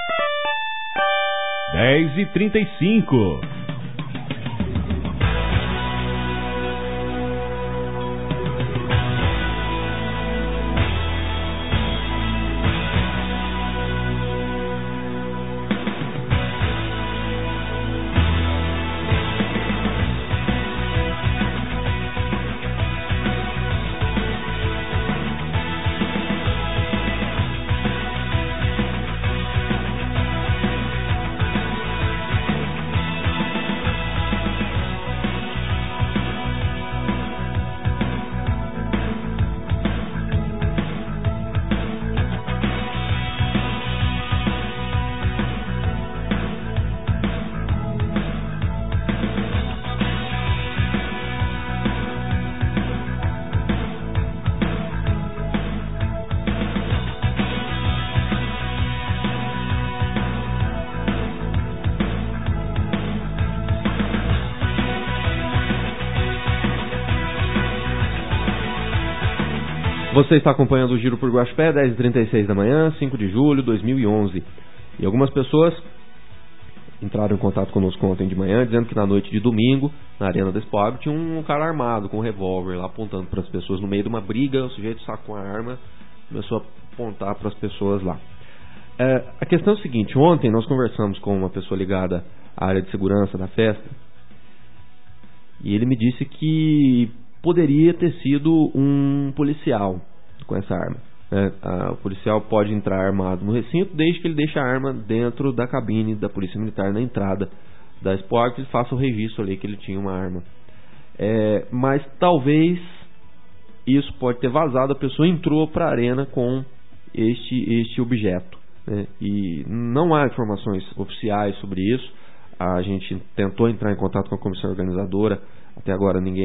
dez e trinta e cinco. Você está acompanhando o Giro por Guaxupé, dez e trinta e seis da manhã, cinco de julho de dois mil e onze. E algumas pessoas entraram em contato conosco ontem de manhã, dizendo que na noite de domingo, na Arena da Expoagro, tinha um cara armado com um revólver lá apontando para as pessoas. No meio de uma briga, o sujeito sacou a arma, começou a apontar para as pessoas lá. É, a questão é o seguinte: ontem nós conversamos com uma pessoa ligada à área de segurança da festa, e ele me disse que poderia ter sido um policial com essa arma. É, a, o policial pode entrar armado no recinto desde que ele deixe a arma dentro da cabine da Polícia Militar na entrada da Expoagro e faça o registro ali que ele tinha uma arma. É, mas talvez isso pode ter vazado, a pessoa entrou para a arena com este, este objeto, né? E não há informações oficiais sobre isso. A gente tentou entrar em contato com a comissão organizadora, até agora ninguém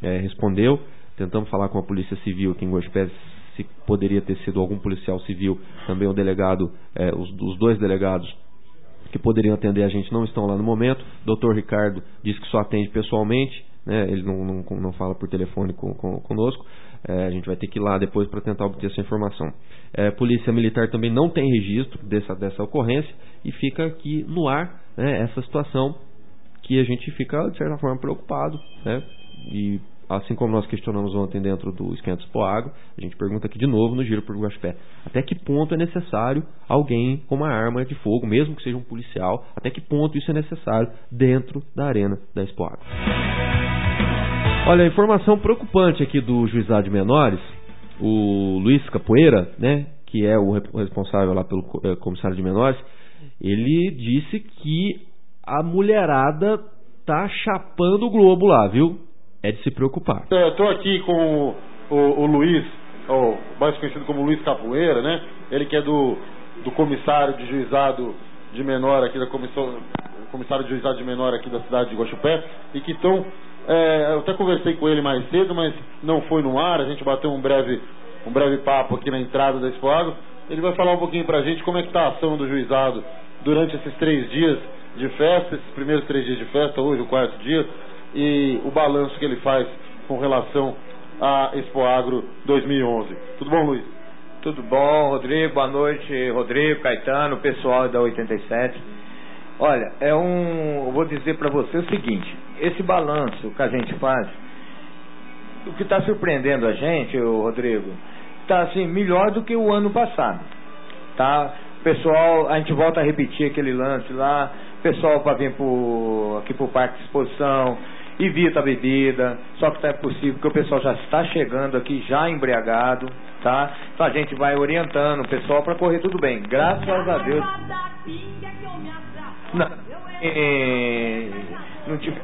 é, respondeu. Tentamos falar com a Polícia Civil aqui em Guaxupé se poderia ter sido algum policial civil, também o delegado, é, os, os dois delegados que poderiam atender a gente não estão lá no momento. doutor Ricardo disse que só atende pessoalmente, né? Ele não, não, não fala por telefone com, com, conosco. É, a gente vai ter que ir lá depois para tentar obter essa informação. É, Polícia Militar também não tem registro dessa, dessa ocorrência e fica aqui no ar, né, essa situação que a gente fica de certa forma preocupado, né? E assim como nós questionamos ontem dentro do Esquenta Expo Agro, a gente pergunta aqui de novo no Giro por Guaxupé: até que ponto é necessário alguém com uma arma de fogo, mesmo que seja um policial, até que ponto isso é necessário dentro da arena da Expo Agro? Olha, a informação preocupante aqui do Juizado de Menores, o Luiz Capoeira, né, que é o responsável lá pelo comissário de menores, ele disse que a mulherada tá chapando o globo lá, viu? É de se preocupar. Eu estou aqui com o, o, o Luiz, ou mais conhecido como Luiz Capoeira, né? Ele que é do, do comissário de juizado de menor aqui da comissão, comissário de juizado de menor aqui da cidade de Guaxupé, e que estão, é, eu até conversei com ele mais cedo, mas não foi no ar. A gente bateu um breve, um breve papo aqui na entrada da Expo Agro. Ele vai falar um pouquinho pra gente como é que está a ação do juizado durante esses três dias de festa, esses primeiros três dias de festa, hoje o quarto dia, e o balanço que ele faz com relação à Expo Agro dois mil e onze. Tudo bom, Luiz? Tudo bom, Rodrigo. Boa noite, Rodrigo, Caetano, pessoal da oitenta e sete. Olha, é um, eu vou dizer para você o seguinte: esse balanço que a gente faz, o que está surpreendendo a gente, Rodrigo, está assim melhor do que o ano passado, tá? Pessoal, a gente volta a repetir aquele lance lá, pessoal para vir pro, aqui pro Parque de Exposição, evita a bebida, só que é possível porque o pessoal já está chegando aqui já embriagado, tá? Então a gente vai orientando o pessoal para correr tudo bem, graças a Deus. Não, é, não tive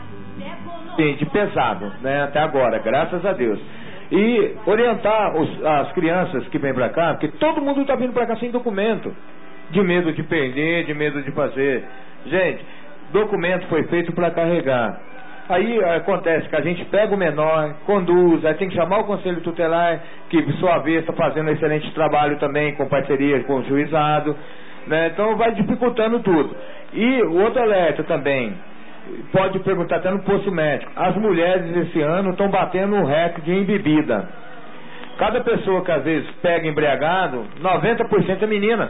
de pesado, né, até agora, graças a Deus. E orientar os, as crianças que vêm para cá, porque todo mundo está vindo para cá sem documento, de medo de perder, de medo de fazer. Gente, documento foi feito para carregar. Aí acontece que a gente pega o menor, conduz, aí tem que chamar o conselho tutelar, que por sua vez está fazendo um excelente trabalho também, com parceria com o juizado, né? Então vai dificultando tudo. E o outro alerta também, pode perguntar até no posto médico, as mulheres esse ano estão batendo um recorde em bebida. Cada pessoa que às vezes pega embriagado, noventa por cento é menina.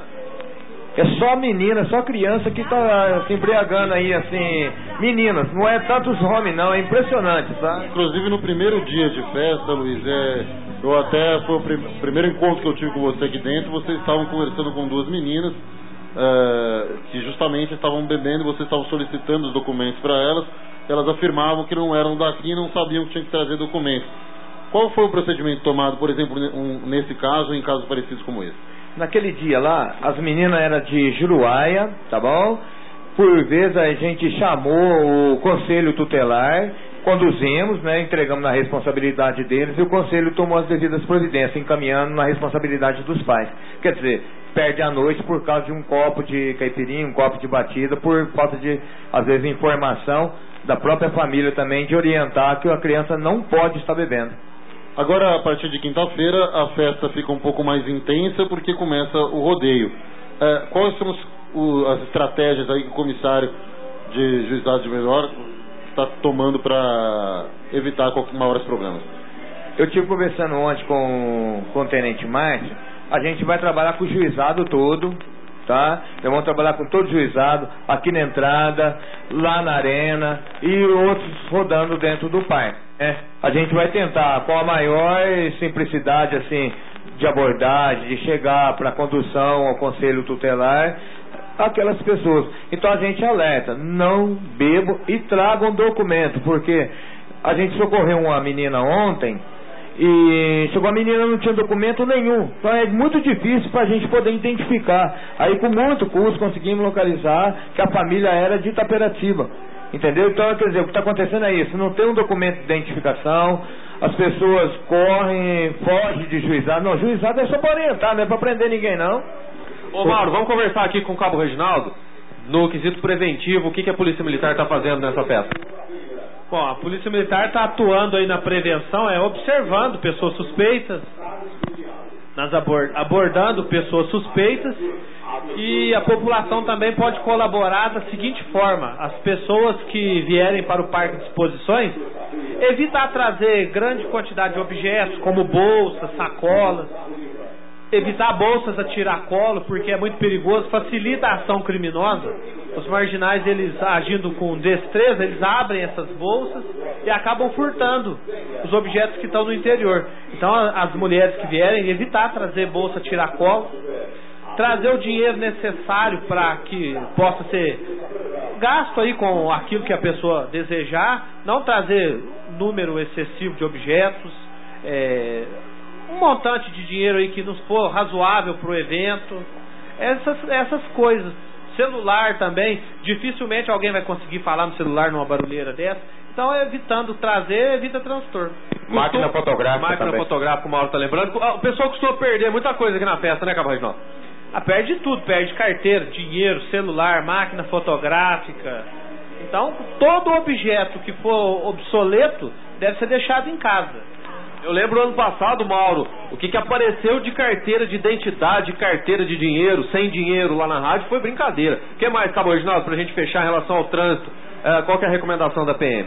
É só menina, só criança que está se embriagando aí, assim, meninas, não é tantos homens não, é impressionante, tá? Inclusive no primeiro dia de festa, Luiz, é, eu até, foi o prim, primeiro encontro que eu tive com você aqui dentro, vocês estavam conversando com duas meninas, é, que justamente estavam bebendo, vocês estavam solicitando os documentos para elas, elas afirmavam que não eram daqui e não sabiam que tinham que trazer documentos. Qual foi o procedimento tomado, por exemplo, um, nesse caso, em casos parecidos como esse? Naquele dia lá, as meninas eram de Juruáia, tá bom? Por vezes a gente chamou o conselho tutelar, conduzimos, né, entregamos na responsabilidade deles e o conselho tomou as devidas providências, encaminhando na responsabilidade dos pais. Quer dizer, perde a noite por causa de um copo de caipirinha, um copo de batida, por falta de, às vezes, informação da própria família também, de orientar que a criança não pode estar bebendo. Agora, a partir de quinta-feira, a festa fica um pouco mais intensa porque começa o rodeio. É, quais são os, o, as estratégias aí que o comissário de juizado de menor está tomando para evitar maiores problemas? Eu estive conversando ontem com, com o Tenente Márcio. A gente vai trabalhar com o juizado todo, tá? Nós vamos trabalhar com todo o juizado, aqui na entrada, lá na arena e outros rodando dentro do parque. É, a gente vai tentar com a maior simplicidade assim de abordagem, de chegar para a condução ao conselho tutelar aquelas pessoas. Então a gente alerta, não bebam e tragam documento, porque a gente socorreu uma menina ontem e chegou a menina, não tinha documento nenhum, então é muito difícil para a gente poder identificar. Aí com muito custo conseguimos localizar que a família era de Itaperatiba. Entendeu? Então, quer dizer, o que está acontecendo é isso, não tem um documento de identificação, as pessoas correm, fogem de juizado. Não, juizado é só para orientar, não é para prender ninguém, não. Ô Mauro, vamos conversar aqui com o Cabo Reginaldo, no quesito preventivo, o que, que a Polícia Militar está fazendo nessa festa? Bom, a Polícia Militar está atuando aí na prevenção, é observando pessoas suspeitas, nas abord abordando pessoas suspeitas, e a população também pode colaborar da seguinte forma: as pessoas que vierem para o Parque de Exposições, evitar trazer grande quantidade de objetos, como bolsas, sacolas, evitar bolsas a tiracolo, porque é muito perigoso, facilita a ação criminosa. Os marginais, eles agindo com destreza, eles abrem essas bolsas e acabam furtando os objetos que estão no interior. Então, as mulheres que vierem, evitar trazer bolsa tiracolo, trazer o dinheiro necessário para que possa ser gasto aí com aquilo que a pessoa desejar, não trazer número excessivo de objetos, é, um montante de dinheiro aí que nos for razoável para o evento, essas, essas coisas. Celular também, dificilmente alguém vai conseguir falar no celular numa barulheira dessa. Então, evitando trazer, evita transtorno. Máquina Costuma, fotográfica Máquina também. fotográfica, o Mauro tá lembrando. O pessoal costuma perder muita coisa aqui na festa, né, Cabo Reginaldo? Ah, perde tudo, perde carteira, dinheiro, celular, máquina fotográfica. Então, todo objeto que for obsoleto deve ser deixado em casa. Eu lembro ano passado, Mauro, o que, que apareceu de carteira de identidade, carteira de dinheiro, sem dinheiro lá na rádio, foi brincadeira. O que mais, Cabo Reginaldo, pra gente fechar em relação ao trânsito? É, qual que é a recomendação da P M?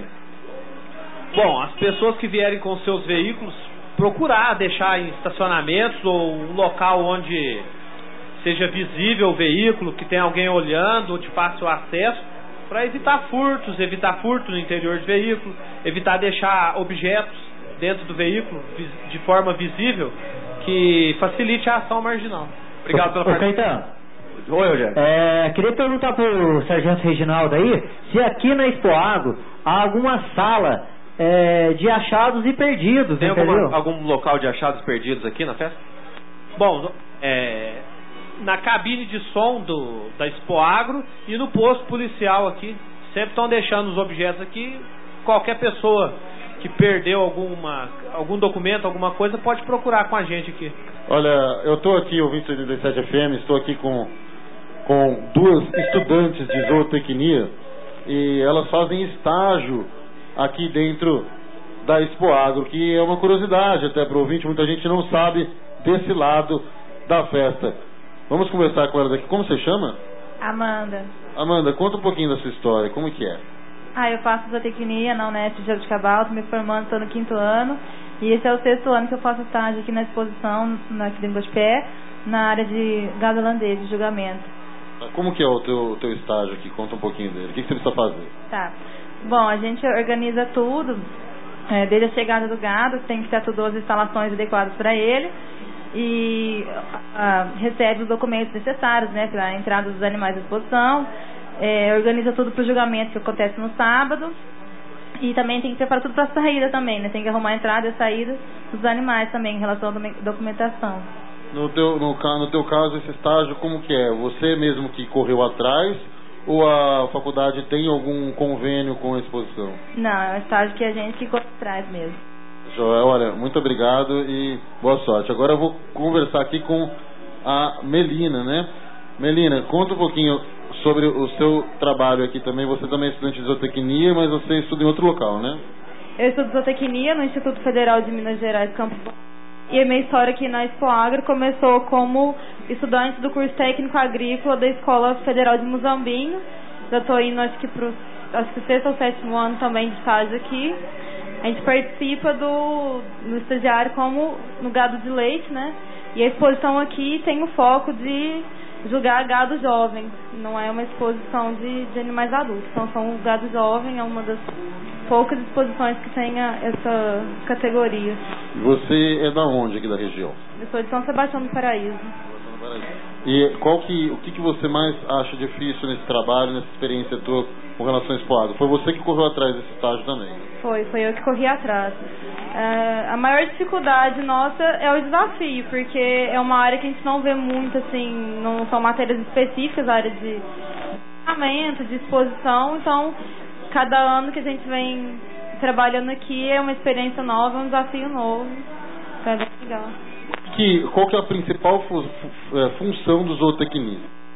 Bom, as pessoas que vierem com seus veículos, procurar deixar em estacionamentos ou um local onde seja visível o veículo, que tenha alguém olhando ou de fácil acesso, para evitar furtos, evitar furto no interior de veículo, evitar deixar objetos dentro do veículo de forma visível, que facilite a ação marginal. Obrigado pela participação. Oi, Rogério. É, queria perguntar pro Sargento Reginaldo aí, se aqui na Expoagro há alguma sala é, de achados e perdidos, Tem entendeu? alguma, algum local de achados perdidos aqui na festa? Bom, é, na cabine de som do, da Expoagro e no posto policial aqui, sempre estão deixando os objetos aqui. Qualquer pessoa que perdeu alguma, algum documento, alguma coisa, pode procurar com a gente aqui. Olha, eu estou aqui ouvindo oitenta e sete F M, estou aqui com, com duas estudantes de zootecnia e elas fazem estágio aqui dentro da Expoagro, que é uma curiosidade até para o ouvinte, muita gente não sabe desse lado da festa. Vamos conversar com elas aqui. Como você chama? Amanda. Amanda, conta um pouquinho da sua história, como que é? Ah, eu faço zootecnia na Unesp de Jabuticabal, estou me formando, estou no quinto ano. E esse é o sexto ano que eu faço estágio aqui na exposição, aqui em Guaxupé, na área de gado holandês, de julgamento. Como que é o teu, o teu estágio aqui? Conta um pouquinho dele. O que, que você precisa fazer? Tá. Bom, a gente organiza tudo, é, desde a chegada do gado, tem que ter tudo as instalações adequadas para ele. E a, recebe os documentos necessários, né, para a entrada dos animais à exposição. É, organiza tudo para o julgamento que acontece no sábado. E também tem que preparar tudo para a saída também, né? Tem que arrumar a entrada e a saída dos animais também, em relação à documentação. No teu, no, no teu caso, esse estágio, como que é? Você mesmo que correu atrás ou a faculdade tem algum convênio com a exposição? Não, é um estágio que a gente que corre atrás mesmo. Joel, olha, muito obrigado e boa sorte. Agora eu vou conversar aqui com a Melina, né? Melina, conta um pouquinho sobre o seu trabalho aqui também. Você também é estudante de zootecnia, mas você estuda em outro local, né? Eu estudo zootecnia no Instituto Federal de Minas Gerais, Campo Bom. E a minha história aqui na Expoagro começou como estudante do curso técnico agrícola da Escola Federal de Muzambinho. Já estou indo, acho que para acho que sexto ou sétimo ano também de estágio aqui. A gente participa do, do estagiário como no gado de leite, né? E a exposição aqui tem o foco de julgar gado jovem, não é uma exposição de, de animais adultos, então são o gado jovem, é uma das poucas exposições que tem essa categoria. Você é da onde aqui da região? Eu sou de São Sebastião do Paraíso. E qual que, o que, que você mais acha difícil nesse trabalho, nessa experiência tua com relação a Expoagro? Foi você que correu atrás desse estágio também? Foi, foi eu que corri atrás. É, a maior dificuldade nossa é o desafio, porque é uma área que a gente não vê muito, assim, não são matérias específicas, área de treinamento, de exposição, então cada ano que a gente vem trabalhando aqui é uma experiência nova, um desafio novo, então é bem legal. Que, qual que é a principal fu fu função do zootecnista?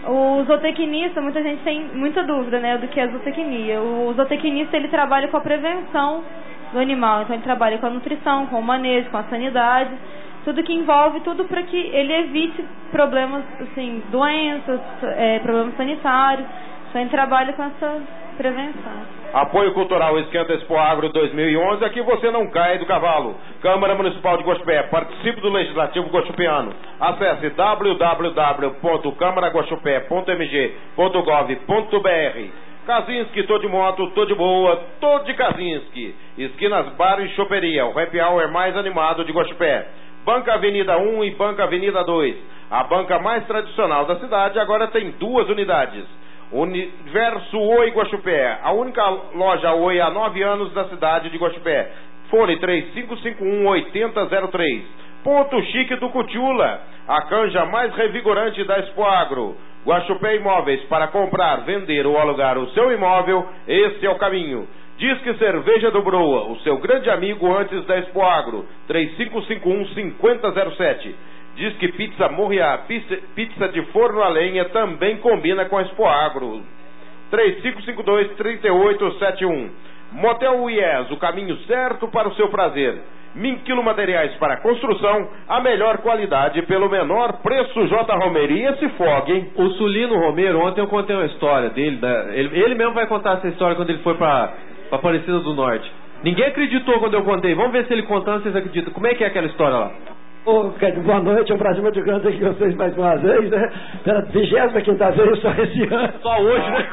O zootecnista, muita gente tem muita dúvida, né, do que é zootecnia. O zootecnista, ele trabalha com a prevenção do animal, então ele trabalha com a nutrição, com o manejo, com a sanidade, tudo que envolve, tudo para que ele evite problemas, assim, doenças, é, problemas sanitários, então ele trabalha com essa prevenção. Apoio Cultural Esquenta Expo Agro dois mil e onze, aqui você não cai do cavalo. Câmara Municipal de Guaxupé, participe do Legislativo Guaxupeano. Acesse w w w ponto câmara guaxupé ponto m g ponto gov ponto b r. Kazinski, tô de moto, tô de boa, tô de Kazinski. Esquinas Bar e Choperia, o happy hour mais animado de Guaxupé. Banca Avenida um e Banca Avenida dois. A banca mais tradicional da cidade agora tem duas unidades. Universo Oi Guaxupé, a única loja Oi há nove anos da cidade de Guaxupé. Fone três cinco cinco um, oito zero zero três. Ponto Chique do Cutiula, a canja mais revigorante da Expo Agro. Guaxupé Imóveis, para comprar, vender ou alugar o seu imóvel, esse é o caminho. Disque Cerveja do Broa, o seu grande amigo antes da Expo Agro. três cinco cinco um, cinco zero zero sete. Diz que Pizza Murriá, pizza, pizza de forno a lenha, também combina com a Expo Agro. três cinco cinco dois, três oito sete um. Motel U I E S, o caminho certo para o seu prazer. Minquilo Materiais para Construção, a melhor qualidade pelo menor preço. J. Romero, e esse fog, hein? O Sulino Romero, ontem eu contei uma história dele, né? ele, ele mesmo vai contar essa história quando ele foi para Aparecida do Norte. Ninguém acreditou quando eu contei, vamos ver se ele contando vocês acreditam. Como é que é aquela história lá? Ô, boa noite, é um prazer muito grande aqui com vocês mais uma vez, né? Pela vigésima quinta vez só esse ano. Só hoje, né?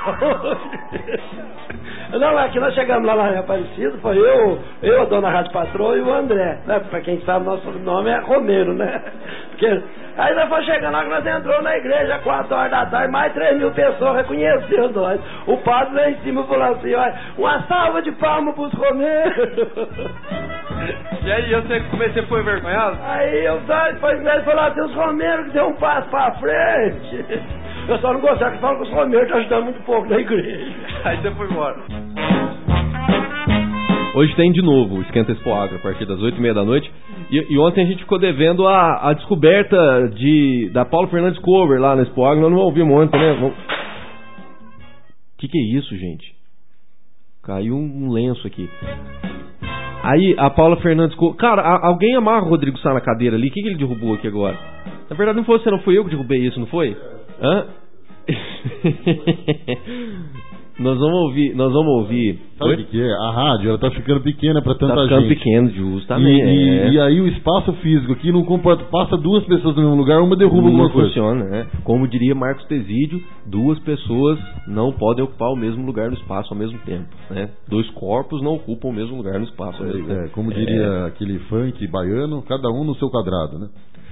Não, aqui nós chegamos lá na Aparecida, foi eu, eu, a dona Rádio Patroa e o André, né? Pra quem sabe, nosso nome é Romero, né? Porque aí nós fomos chegando lá, que nós entramos na igreja às quatro horas da tarde, mais três mil pessoas reconhecendo nós. O padre lá em cima falou assim, olha, uma salva de palmas pros Romeiros. E aí, você comecei a ficar envergonhado? Aí eu depois ele falou assim, os Romeiros que deu um passo pra frente. Eu só não gostava que falam que os Romeiros estão ajudando muito pouco na igreja. Aí você foi embora. Hoje tem de novo o Esquenta Expo Agro, a partir das oito e meia da noite. E, e ontem a gente ficou devendo a, a descoberta de, da Paulo Fernandes Cover lá na Expo Agro. Nós não ouvimos ontem, né? O que, que é isso, gente? Caiu um lenço aqui. Aí a Paula Fernandes Cover... Cara, a, alguém amarra o Rodrigo Sá na cadeira ali. O que, que ele derrubou aqui agora? Na verdade não foi você, não foi eu que derrubei isso, não foi? Hã? Nós vamos ouvir, nós vamos ouvir. Sabe o que, que é? A rádio, ela tá ficando pequena para tanta tá gente. Tá ficando pequeno, justamente. E, e, é. e aí o espaço físico aqui não comporta, passa duas pessoas no mesmo lugar, uma derruba alguma não coisa. Funciona, né? Como diria Marcos Tesídio, duas pessoas não podem ocupar o mesmo lugar no espaço ao mesmo tempo, né? Dois corpos não ocupam o mesmo lugar no espaço ao mesmo tempo. É, como diria é. aquele funk baiano, cada um no seu quadrado, né?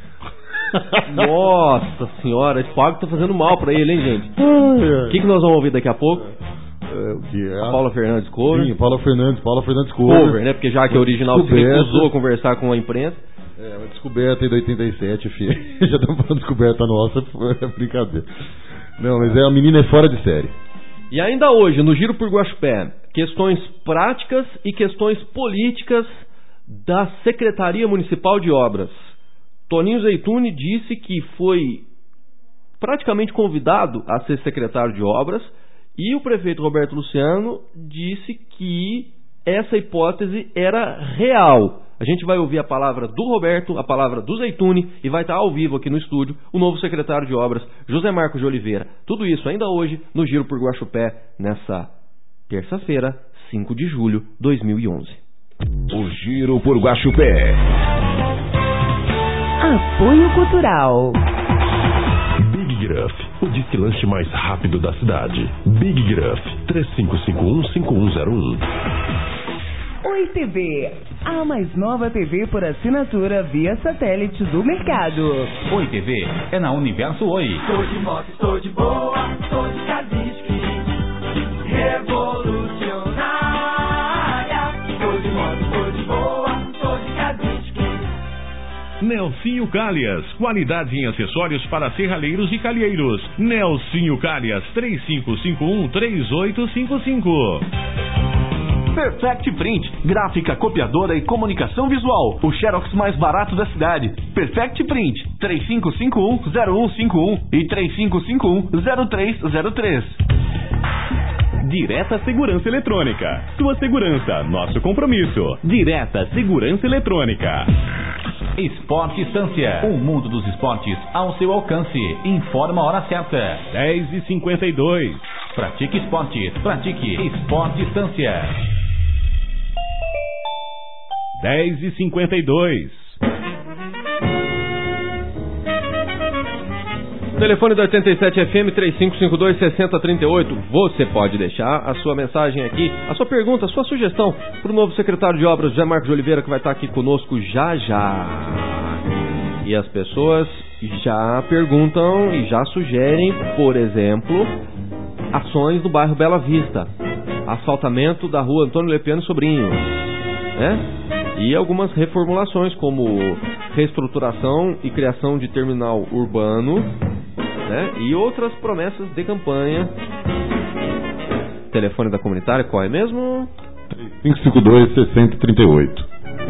Nossa senhora, esse pago tá fazendo mal pra ele, hein, gente? O que, que nós vamos ouvir daqui a pouco? É, o que é? A Paula Fernandes Cover. Sim, Paula Fernandes, Paula Fernandes Cover. Cover, né? Porque já que é original se recusou a conversar com a imprensa. É, uma descoberta aí do oitenta e sete, filho. Já estamos falando descoberta nossa, é brincadeira. Não, mas é, a menina é fora de série. E ainda hoje, no Giro por Guaxupé, questões práticas e questões políticas da Secretaria Municipal de Obras. Toninho Zeituni disse que foi praticamente convidado a ser secretário de obras e o prefeito Roberto Luciano disse que essa hipótese era real. A gente vai ouvir a palavra do Roberto, a palavra do Zeituni e vai estar ao vivo aqui no estúdio o novo secretário de obras, José Marcos de Oliveira. Tudo isso ainda hoje no Giro por Guaxupé, nessa terça-feira, cinco de julho de dois mil e onze. O Giro por Guaxupé. Apoio Cultural. Big Gruff, o disque lanche mais rápido da cidade. Big Gruff, três cinco cinco um, cinco um zero um. Oi T V, a mais nova T V por assinatura via satélite do mercado. Oi T V é na Universo Oi. Tô de moto, tô de boa, tô de Kazinski, revolucionária. Tô de moto, tô de boa, tô de Kazinski. Nelsinho Calhas, qualidade em acessórios para serralheiros e calheiros. Nelsinho Calhas, três cinco cinco um, três oito cinco cinco. T Perfect Print, gráfica, copiadora e comunicação visual. O xerox mais barato da cidade. Perfect Print, três cinco cinco um, zero um cinco um e três cinco cinco um, zero três zero três. Direta Segurança Eletrônica. Sua segurança, nosso compromisso. Direta Segurança Eletrônica. Esporte Estância. O mundo dos esportes ao seu alcance. Informa a hora certa. dez e cinquenta e dois. Pratique esportes. Pratique Esporte Estância. dez e cinquenta e dois. Telefone da oitenta e sete F M três cinco cinco dois, seis zero três oito. Você pode deixar a sua mensagem aqui, a sua pergunta, a sua sugestão para o novo secretário de obras, José Marcos de Oliveira, que vai estar aqui conosco já já. E as pessoas já perguntam e já sugerem, por exemplo, ações no bairro Bela Vista, asfaltamento da rua Antônio Lepiano Sobrinho, né? E algumas reformulações, como reestruturação e criação de terminal urbano, né? E outras promessas de campanha. Telefone da comunitária, qual é mesmo? cinco cinco dois, seis zero três oito.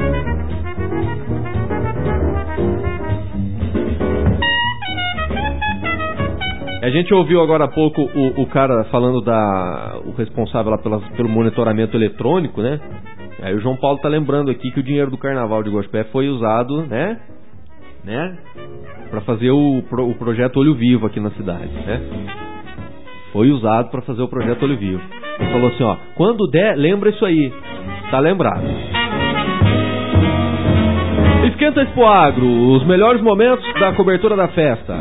A gente ouviu agora há pouco o, o cara falando da... o responsável lá pela, pelo monitoramento eletrônico, né? Aí o João Paulo tá lembrando aqui que o dinheiro do Carnaval de Guaxupé foi usado, né? Né? Para fazer o, o projeto Olho Vivo aqui na cidade, né? Foi usado para fazer o projeto Olho Vivo. Ele falou assim, ó, quando der, lembra isso aí. Tá lembrado. Esquenta Expo Agro, os melhores momentos da cobertura da festa.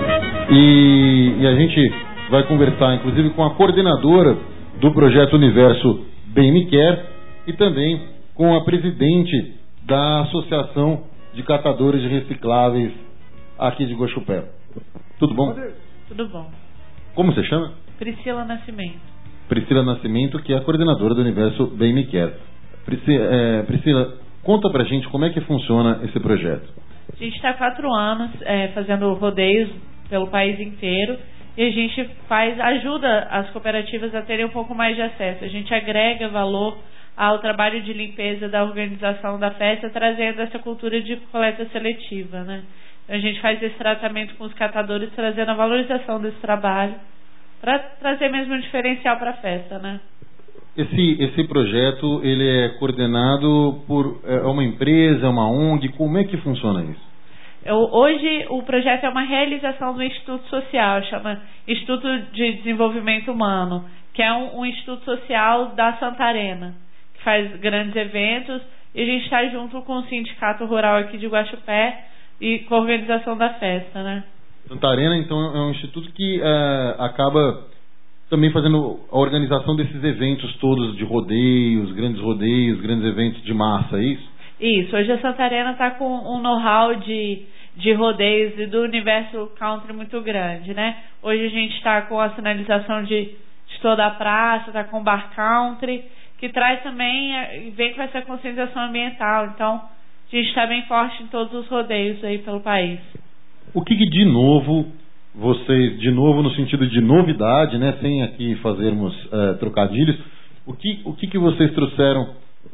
E, e a gente vai conversar, inclusive, com a coordenadora do projeto Universo Bem Me Quer e também com a presidente da Associação de Catadores de Recicláveis aqui de Guaxupé. Tudo bom? Tudo bom. Como você chama? Priscila Nascimento. Priscila Nascimento, que é a coordenadora do Universo Bem Me Quer. Priscila, é, Priscila, conta pra gente como é que funciona esse projeto. A gente está há quatro anos é, fazendo rodeios pelo país inteiro e a gente faz, ajuda as cooperativas a terem um pouco mais de acesso. A gente agrega valor ao trabalho de limpeza da organização da festa, trazendo essa cultura de coleta seletiva, né? Então a gente faz esse tratamento com os catadores, trazendo a valorização desse trabalho, para trazer mesmo um diferencial para a festa, né? Esse, esse projeto, ele é coordenado por é uma empresa, é uma O N G, como é que funciona isso? Eu, hoje o projeto é uma realização do Instituto Social, chama Instituto de Desenvolvimento Humano, que é um, um instituto social da Santarena, que faz grandes eventos, e a gente está junto com o Sindicato Rural aqui de Guaxupé e com a organização da festa, né? Santarena, então, é um instituto que é, acaba também fazendo a organização desses eventos todos de rodeios, grandes rodeios, grandes eventos de massa, é isso? Isso, hoje a Santarena está com um know-how de, de rodeios e do universo country muito grande, né? Hoje a gente está com a sinalização de, de toda a praça, está com o bar country, que traz também, vem com essa conscientização ambiental. Então, a gente está bem forte em todos os rodeios aí pelo país. O que, que de novo, vocês, de novo no sentido de novidade, né, sem aqui fazermos é, trocadilhos, o que, o que, que vocês trouxeram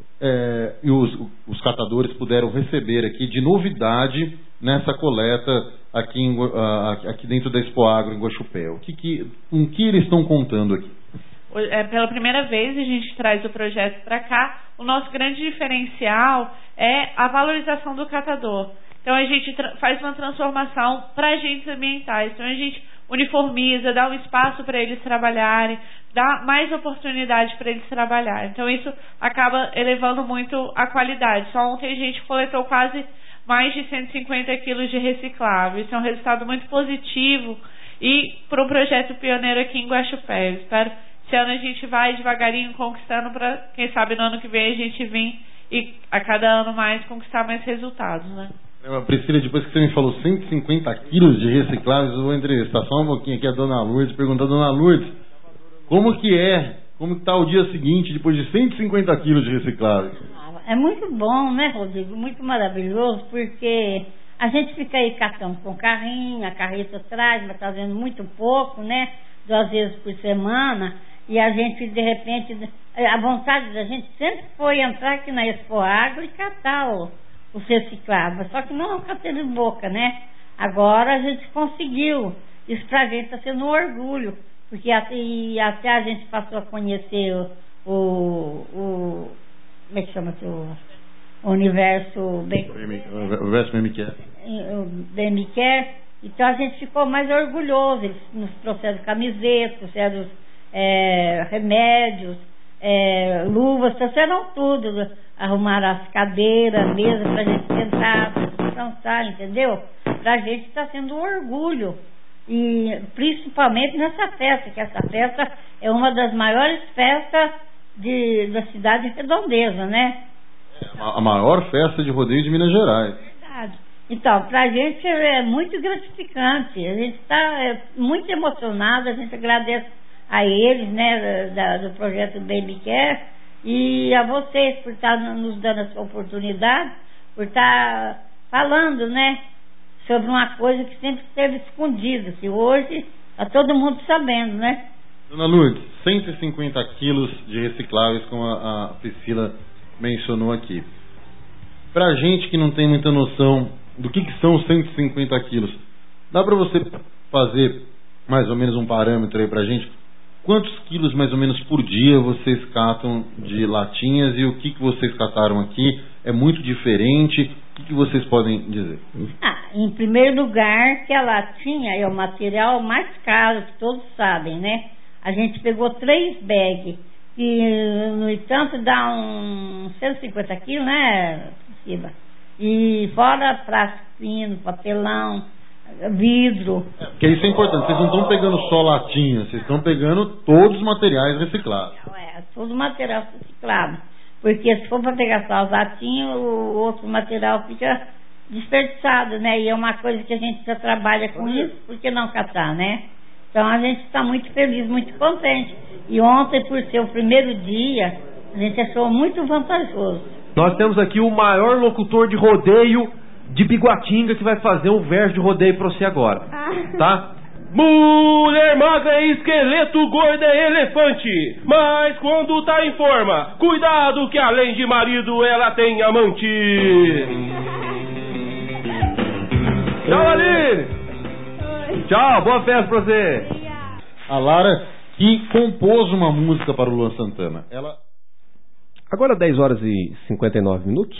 é, e os, os catadores puderam receber aqui de novidade nessa coleta aqui, em, uh, aqui dentro da Expo Agro em Guaxupé? O que, que, com que eles estão contando aqui? É, pela primeira vez a gente traz o projeto para cá. O nosso grande diferencial é a valorização do catador. Então a gente faz uma transformação para agentes ambientais. Então a gente uniformiza, dá um espaço para eles trabalharem, dá mais oportunidade para eles trabalharem. Então isso acaba elevando muito a qualidade. Só ontem a gente coletou quase mais de cento e cinquenta quilos de reciclável. Isso é um resultado muito positivo e para um projeto pioneiro aqui em Guaxupé. Eu espero esse ano a gente vai devagarinho conquistando para, quem sabe, no ano que vem a gente vir e a cada ano mais conquistar mais resultados, né? Priscila, depois que você me falou cento e cinquenta quilos de recicláveis, eu vou entrevistar só um pouquinho aqui a dona Lourdes, perguntar, dona Lourdes, como que é, como que está o dia seguinte depois de cento e cinquenta quilos de recicláveis? É muito bom, né, Rodrigo? Muito maravilhoso, porque a gente fica aí catando com carrinho, a carreta traz, mas trazendo muito pouco, né? Duas vezes por semana, e a gente, de repente, a vontade da gente sempre foi entrar aqui na Expo Agro e catar o, os recicláveis, só que não catei de boca, né? Agora a gente conseguiu. Isso pra gente está sendo um orgulho, porque até, e até a gente passou a conhecer o, o, o como é que chama o, o universo bem, o universo B M Care. O B M Care. Então a gente ficou mais orgulhoso. Eles nos trouxeram camisetas, trouxeram é, remédios, é, luvas, trouxeram tudo, arrumaram as cadeiras, mesa pra gente sentar, pra descansar, entendeu? Pra gente está sendo um orgulho. E principalmente nessa festa, que essa festa é uma das maiores festas de, da cidade de Redondeza, né? A maior festa de rodeio de Minas Gerais. Verdade. Então, pra gente é muito gratificante. A gente está é, muito emocionado, a gente agradece a eles, né, da, do projeto B M Care, e a vocês por estar nos dando essa oportunidade, por estar falando, né, sobre uma coisa que sempre esteve escondida, que hoje está todo mundo sabendo, né? Dona Lourdes, cento e cinquenta quilos de recicláveis, como a, a Priscila mencionou aqui. Pra gente que não tem muita noção do que, que são cento e cinquenta quilos, dá para você fazer mais ou menos um parâmetro aí pra gente? Quantos quilos mais ou menos por dia vocês catam de latinhas e o que, que vocês cataram aqui? É muito diferente? O que, que vocês podem dizer? Ah, em primeiro lugar, que a latinha é o material mais caro, que todos sabem, né? A gente pegou três bags, e no entanto dá uns cento e cinquenta quilos, né, Priscila? E fora plástico fino, papelão, vidro. É, porque isso é importante, vocês não estão pegando só latinha, vocês estão pegando todos os materiais reciclados. É, todo o material reciclado. Porque se for para pegar só as latinhas, o outro material fica desperdiçado, né? E é uma coisa que a gente já trabalha com isso, por que não catar, né? Então a gente está muito feliz, muito contente. E ontem, por ser o primeiro dia, a gente achou muito vantajoso. Nós temos aqui o maior locutor de rodeio de Biguatinga que vai fazer um verso de rodeio para você agora, tá? Mulher magra é esqueleto, gorda é elefante, mas quando tá em forma, cuidado que além de marido ela tem amante. Tchau, Aline! Tchau, boa festa pra você! A Lara, que compôs uma música para o Luan Santana. Ela... Agora dez horas e cinquenta e nove minutos.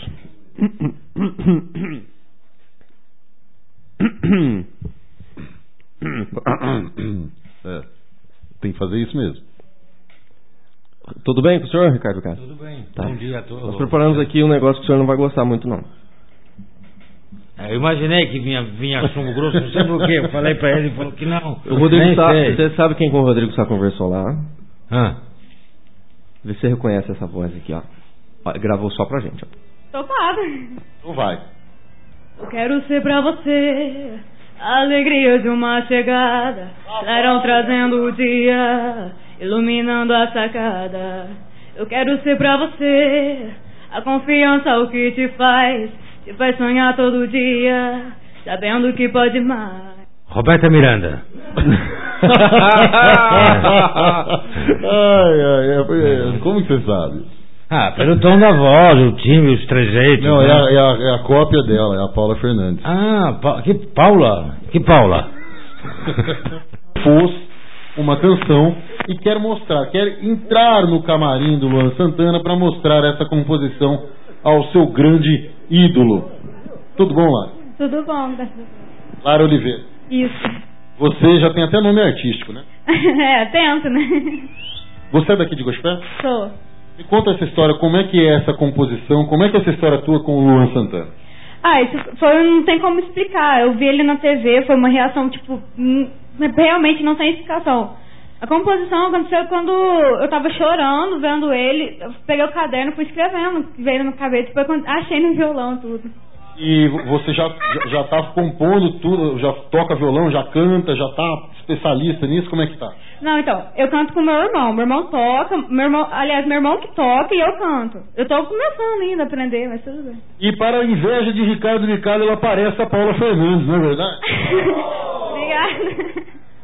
É, tem que fazer isso mesmo. Tudo bem com o senhor, Ricardo Castro? Tudo bem, tá. Bom dia a todos. Nós preparamos aqui um negócio que o senhor não vai gostar muito, não. É, eu imaginei que vinha, vinha chumbo grosso, não sei por quê. Eu falei pra ele, ele falou que não. O Rodrigo Sá, você sabe quem com o Rodrigo Sá conversou lá? Ah. Vê se você reconhece essa voz aqui, ó. ó gravou só pra gente, ó. Topado. Então vai. Eu quero ser pra você a alegria de uma chegada, clarão trazendo o dia, iluminando a sacada. Eu quero ser pra você a confiança, o que te faz, te faz sonhar todo dia, sabendo que pode mais. Roberta Miranda. ai, ai, ai, como que você sabe? Ah, pelo tom da voz, o time, os trejeitos. Não, né? é, a, é, a, é a cópia dela, é a Paula Fernandes. Ah, pa, que Paula? Que Paula? Pôs uma canção e quer mostrar, quer entrar no camarim do Luan Santana para mostrar essa composição ao seu grande ídolo. Tudo bom, Lara? Tudo bom, tá? Lara Oliveira. Isso. Você já tem até nome artístico, né? É, tento, né? Você é daqui de Gospé? Sou. Me conta essa história, como é que é essa composição, como é que é essa história tua com o Luan Santana? Ah, isso foi, não tem como explicar. Eu vi ele na T V, foi uma reação, tipo, realmente não tem explicação. A composição aconteceu quando eu tava chorando, vendo ele, eu peguei o caderno, fui escrevendo, veio na minha cabeça, depois quando achei no violão tudo. E você já, já, já tá compondo tudo, já toca violão, já canta, já tá especialista nisso, como é que tá? Não, então, eu canto com meu irmão, meu irmão toca, meu irmão, aliás, meu irmão que toca e eu canto. Eu tô começando ainda a aprender, mas tudo bem. E para a inveja de Ricardo Ricardo, ela parece a Paula Fernandes, não é verdade? Obrigada.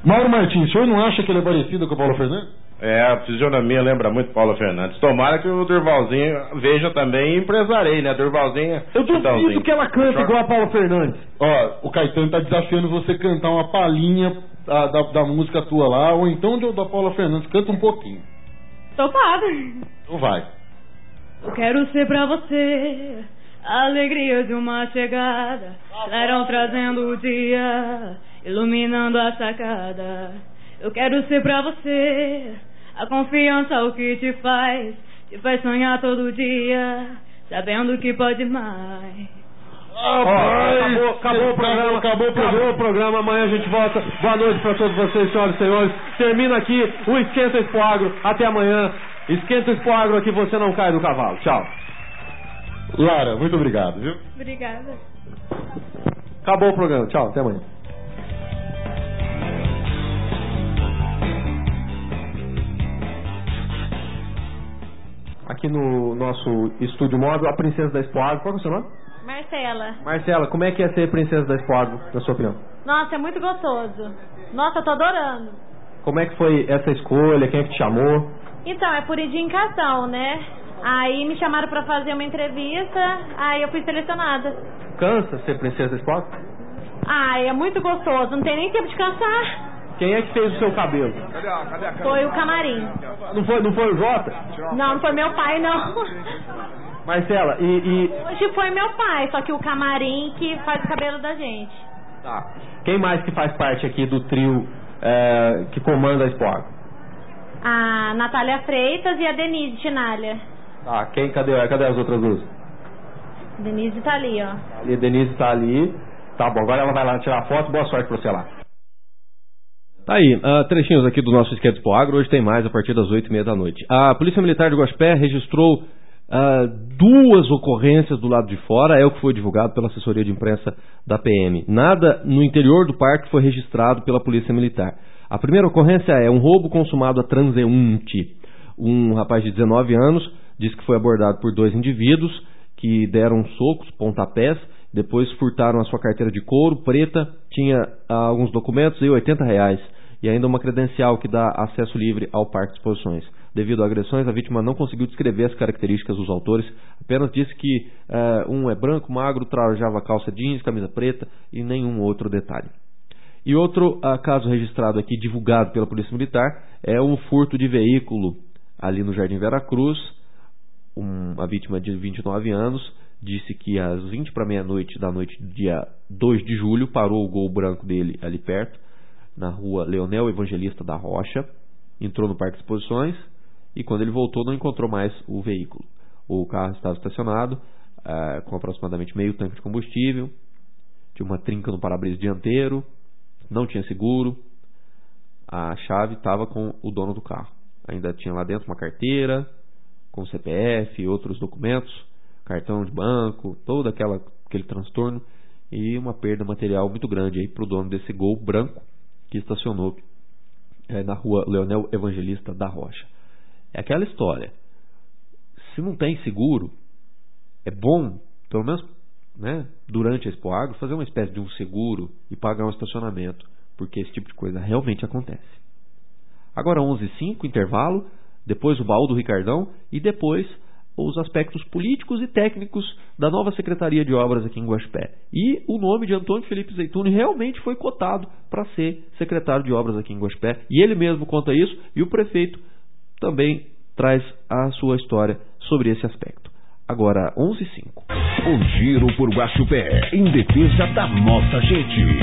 Mauro Martins, o senhor não acha que ele é parecido com o Paulo Fernandes? É, a fisionomia lembra muito Paulo Fernandes. Tomara que o Durvalzinho veja também e empresarei, né? Durvalzinho. Eu duvido que ela canta igual a Paulo Fernandes. Ó, o Caetano tá desafiando você cantar uma palhinha da, da, da música tua lá, ou então do, da Paula Fernandes. Canta um pouquinho. Topada. Então vai. Eu quero ser pra você a alegria de uma chegada, clarão trazendo o dia, iluminando a sacada. Eu quero ser pra você a confiança, o que te faz, te faz sonhar todo dia, sabendo que pode mais. Ah, ó, acabou, acabou o programa, acabou o programa, acabou o programa. Amanhã a gente volta. Boa noite pra todos vocês, senhoras e senhores. Termina aqui o Esquenta Expo Agro. Até amanhã. Esquenta Expo Agro, aqui você não cai do cavalo. Tchau. Lara, muito obrigado, viu? Obrigada. Acabou o programa. Tchau, até amanhã. Aqui no nosso estúdio móvel, a princesa da Expo Agro. Qual é o seu nome? Marcela. Marcela, como é que é ser princesa da Expo Agro, na sua opinião? Nossa, é muito gostoso. Nossa, eu tô adorando. Como é que foi essa escolha? Quem é que te chamou? Então, é por indicação, né? Aí me chamaram pra fazer uma entrevista, aí eu fui selecionada. Cansa ser princesa da Expo Agro? Ai, é muito gostoso, não tem nem tempo de cansar. Quem é que fez o seu cabelo? Cadê a, cadê a foi o Camarim. Não foi, não foi o Jota? Não, não foi meu pai, não. Marcela, e, e... Hoje foi meu pai, só que o Camarim que faz o cabelo da gente. Tá. Quem mais que faz parte aqui do trio é, que comanda a Expo Agro? A Natália Freitas e a Denise Tinalha. Tá, quem, cadê, cadê as outras duas? Denise tá ali, ó. A Denise tá ali. Tá bom, agora ela vai lá tirar foto. Boa sorte pra você lá. Tá aí, uh, trechinhos aqui do nosso Esquenta Expo Agro. Hoje tem mais a partir das oito e meia da noite. A Polícia Militar de Guaxupé registrou uh, duas ocorrências do lado de fora. É o que foi divulgado pela assessoria de imprensa da P M. Nada no interior do parque foi registrado pela Polícia Militar. A primeira ocorrência é um roubo consumado a transeunte. Um rapaz de dezenove anos diz que foi abordado por dois indivíduos que deram socos, pontapés, depois furtaram a sua carteira de couro preta, tinha ah, alguns documentos e oitenta reais, e ainda uma credencial que dá acesso livre ao Parque de Exposições. Devido a agressões, a vítima não conseguiu descrever as características dos autores, apenas disse que ah, um é branco, magro, trajava calça jeans, camisa preta e nenhum outro detalhe. E outro ah, caso registrado aqui, divulgado pela Polícia Militar, é um furto de veículo ali no Jardim Veracruz. Um, a vítima de vinte e nove anos disse que às vinte para meia-noite da noite do dia dois de julho parou o Gol branco dele ali perto, na rua Leonel Evangelista da Rocha, entrou no Parque de Exposições e quando ele voltou não encontrou mais o veículo. O carro estava estacionado uh, com aproximadamente meio tanque de combustível, tinha uma trinca no para-brisa dianteiro, não tinha seguro, a chave estava com o dono do carro. Ainda tinha lá dentro uma carteira com C P F e outros documentos, cartão de banco, todo aquela, aquele transtorno e uma perda material muito grande aí para o dono desse Gol branco que estacionou é, na rua Leonel Evangelista da Rocha. É aquela história. Se não tem seguro, é bom, pelo menos, né, durante a Expo Agro, fazer uma espécie de um seguro e pagar um estacionamento, porque esse tipo de coisa realmente acontece. Agora onze e cinco, intervalo, depois o baú do Ricardão e depois os aspectos políticos e técnicos da nova Secretaria de Obras aqui em Guaxupé. E o nome de Antônio Felipe Zeituni realmente foi cotado para ser secretário de Obras aqui em Guaxupé. E ele mesmo conta isso e o prefeito também traz a sua história sobre esse aspecto. Agora, onze e cinco. O Giro por Guaxupé, em defesa da nossa gente.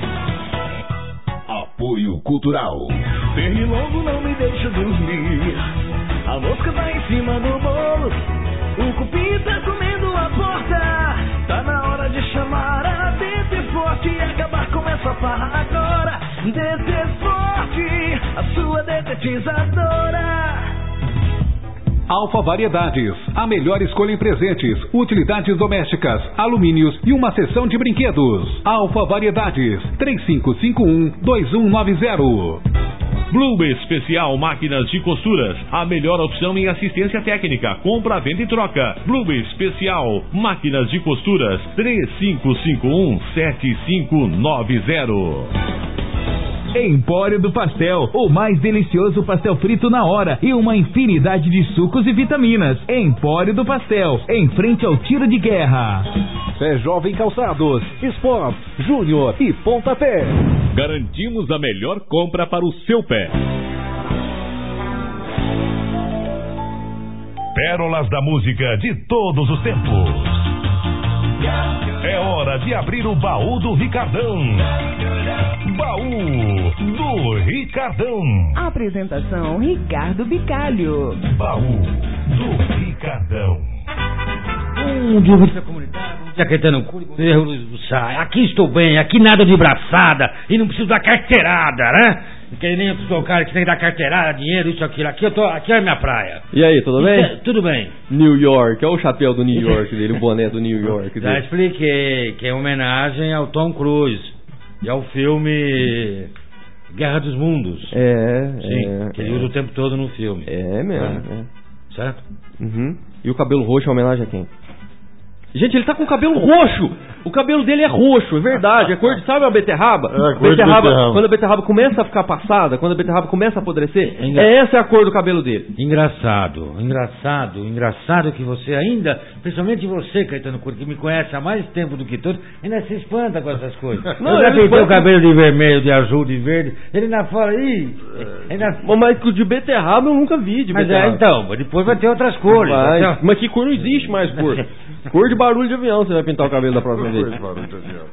Apoio Cultural. Pernilongo não me deixa dormir. A mosca tá em cima do bolo. O cupim tá comendo a porta. Tá na hora de chamar a D T Forte e acabar com essa farra agora. D T Forte, a sua detetizadora. Alfa Variedades, a melhor escolha em presentes, utilidades domésticas, alumínios e uma seção de brinquedos. Alfa Variedades, três cinco cinco um, dois um nove zero. Blue Especial Máquinas de Costuras, a melhor opção em assistência técnica, compra, venda e troca. Blue Especial Máquinas de Costuras, três cinco cinco um, sete cinco nove zero. Empório do Pastel, o mais delicioso pastel frito na hora e uma infinidade de sucos e vitaminas. Empório do Pastel, em frente ao tiro de guerra. Pé Jovem Calçados, Sport, Júnior e Pontapé. Garantimos a melhor compra para o seu pé. Pérolas da música de todos os tempos. É hora de abrir o baú do Ricardão. Baú do Ricardão. Apresentação Ricardo Bicalho. Baú do Ricardão. Um dia da comunidade, um dia Caetano Cury, erro do Sá. Aqui estou bem, aqui nada de braçada e não preciso dar carteirada, né? Porque nem eu sou o cara que tem que dar carteirada, dinheiro, isso, aquilo. Aqui, eu tô, aqui é a minha praia. E aí, tudo bem? É, tudo bem. New York, olha o chapéu do New York dele, o boné do New York dele. Já expliquei que é homenagem ao Tom Cruise e ao filme Guerra dos Mundos. É, Sim, é, que ele é. usa o tempo todo no filme. É mesmo. É. É. Certo? Uhum. E o cabelo roxo é homenagem a quem? Gente, ele tá com o cabelo roxo. O cabelo dele é roxo, é verdade. É cor de, sabe a beterraba? É a cor beterraba, de beterraba. Quando a beterraba começa a ficar passada, quando a beterraba começa a apodrecer, é, engra... é essa é a cor do cabelo dele. Engraçado, engraçado, engraçado que você ainda, principalmente você, Caetano Cury, que me conhece há mais tempo do que todos, ainda se espanta com essas coisas. Não, eu já pintei espanta... o cabelo de vermelho, de azul, de verde, ele ainda fala, ih... Ainda... Mas o de beterraba eu nunca vi, de Mas beterraba. é, então, depois vai ter outras cores. Vai. Vai ter... Mas que cor não existe mais cor? Cor de barulho de avião, você vai pintar o cabelo da próxima vez. Cor de barulho de avião.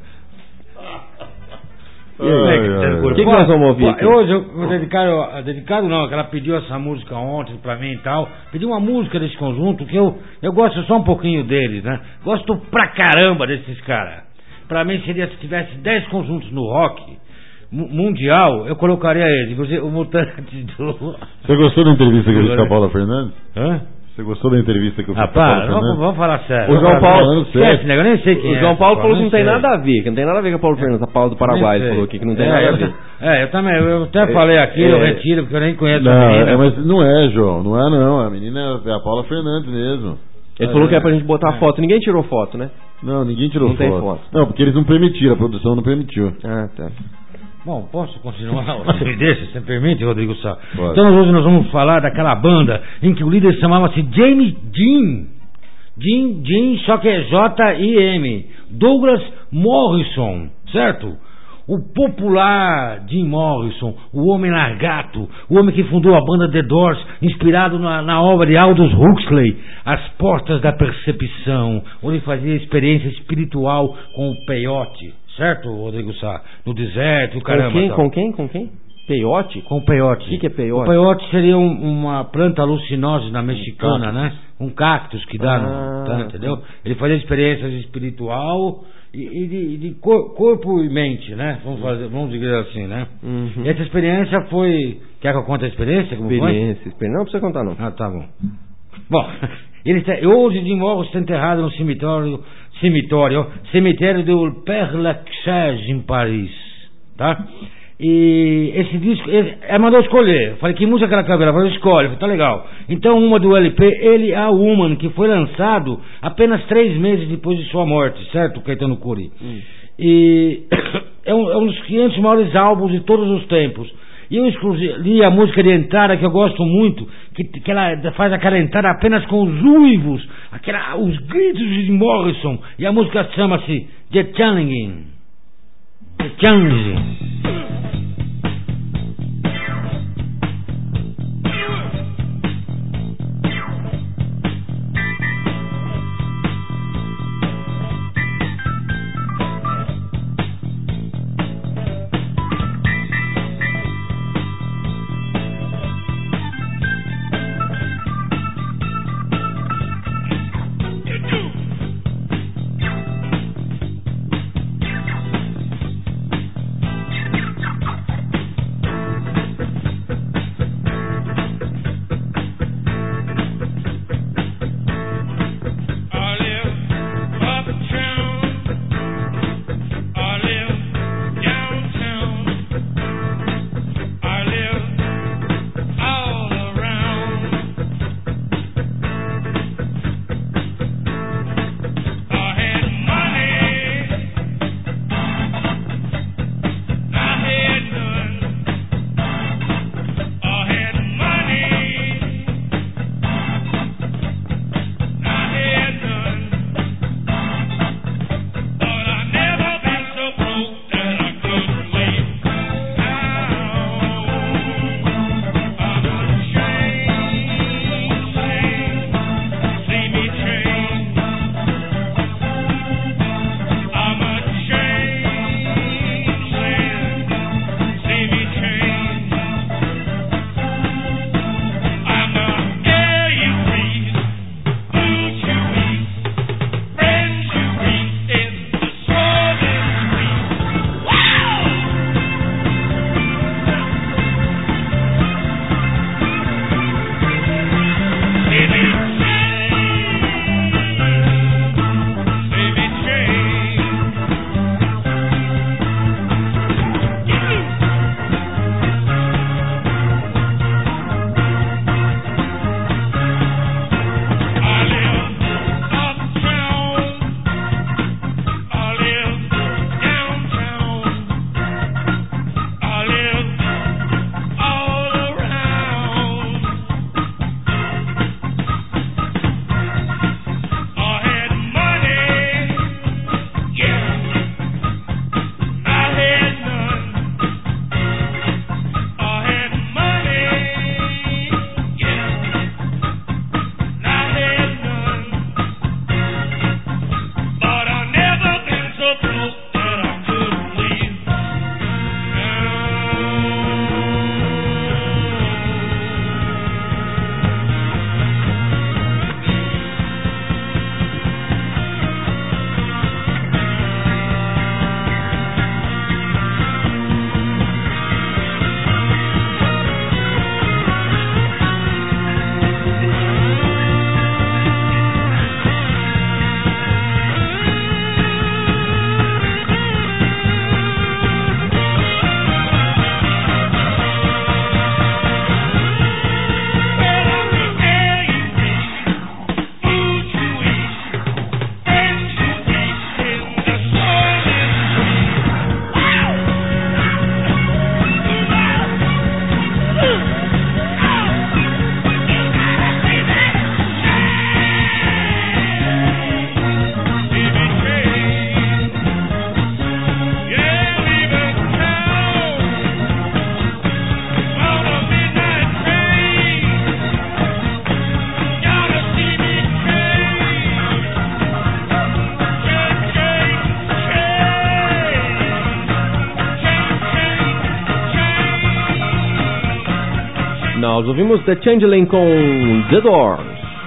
O que, que nós vamos ouvir aqui? Hoje eu, eu dedicado, dedicado não, que ela pediu essa música ontem pra mim e tal. Pediu uma música desse conjunto que eu, eu gosto só um pouquinho deles, né? Gosto pra caramba desses caras. Pra mim seria se tivesse dez conjuntos no rock mundial, eu colocaria eles. Você, o Mutante do... Você gostou da entrevista que eu fiz com a Paula Fernandes? Hã? Você gostou da entrevista que eu fiz ah, com a Paula Fernandes? Vamos, vamos falar sério. O João Paulo... Esquece, né? Eu nem sei quem o é. João Paulo falou que não tem sei. nada a ver, que não tem nada a ver com a Paula Fernandes. A Paula do Paraguai falou aqui que não tem é, nada a ver. É, eu também, eu até falei aqui, é, eu retiro, porque eu nem conheço não, a menina. É, mas não é, João, não é não. A menina é a Paula Fernandes mesmo. Ele é, falou que é pra gente botar é. foto. Ninguém tirou foto, né? Não, ninguém tirou não foto. Tem foto. Não, porque eles não permitiram, a produção não permitiu. Ah, tá. Bom, posso continuar? Você me deixa, você me permite, Rodrigo Sá? Pode. Então hoje nós vamos falar daquela banda em que o líder chamava-se James Dean. Dean, Dean, só que é J I M. Douglas Morrison, certo? O popular Jim Morrison, o homem largato, o homem que fundou a banda The Doors, inspirado na, na obra de Aldous Huxley, As Portas da Percepção, onde fazia experiência espiritual com o peiote, certo, Rodrigo Sá? No deserto, caramba. Com quem? Tal. Com quem? Com quem? Peiote? Com peiote. O que, que é peiote? O peiote seria um, uma planta alucinógena mexicana, um né? Um cactus que dá, ah, no, tá, entendeu? Ele fazia experiências espiritual e, e de, de cor, corpo e mente, né? Vamos fazer, vamos dizer assim, né? Uhum. E essa experiência foi... Quer que eu conte a experiência? Como experiência, foi? experiência. Não precisa contar, não. Ah, tá bom. Bom, ele está, hoje de Morros está enterrado no cemitério, cemitério, cemitério do Père Lachaise, em Paris, tá? E esse disco, ele, ela mandou escolher. Eu falei, que música aquela cabela? Ela falou, escolhe. Eu falei, tá legal. Então, uma do L P, Ele a Woman, que foi lançado apenas três meses depois de sua morte, certo, Caetano Cury? Hum. E é um, é um dos quinhentos maiores álbuns de todos os tempos. E eu escolhi a música de entrada, que eu gosto muito, que, que ela faz aquela entrada apenas com os uivos, aquela, os gritos de Morrison. E a música chama-se The Challenging. The Challenging. Nós ouvimos The Changeling com The Doors.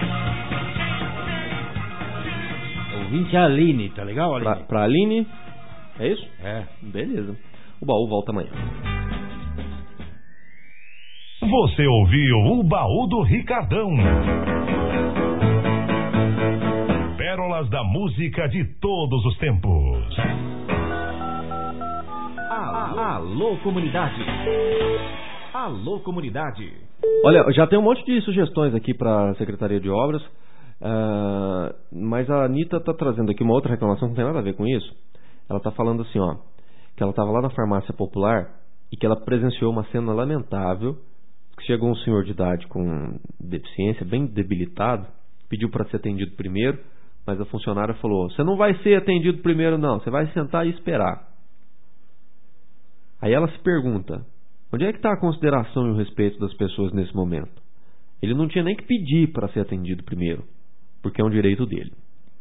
Ouvinte Aline, tá legal, Aline? Pra, pra Aline, é isso? É. Beleza. O baú volta amanhã. Você ouviu o Baú do Ricardão. Pérolas da música de todos os tempos. Alô, comunidade. Alô, comunidade. Olha, já tem um monte de sugestões aqui para a Secretaria de Obras, uh, mas a Anitta está trazendo aqui uma outra reclamação que não tem nada a ver com isso. Ela está falando assim, ó, que ela estava lá na farmácia popular e que ela presenciou uma cena lamentável, que chegou um senhor de idade com deficiência, bem debilitado, pediu para ser atendido primeiro, mas a funcionária falou, você não vai ser atendido primeiro não, você vai sentar e esperar. Aí ela se pergunta, onde é que está a consideração e o respeito das pessoas nesse momento? Ele não tinha nem que pedir para ser atendido primeiro, porque é um direito dele.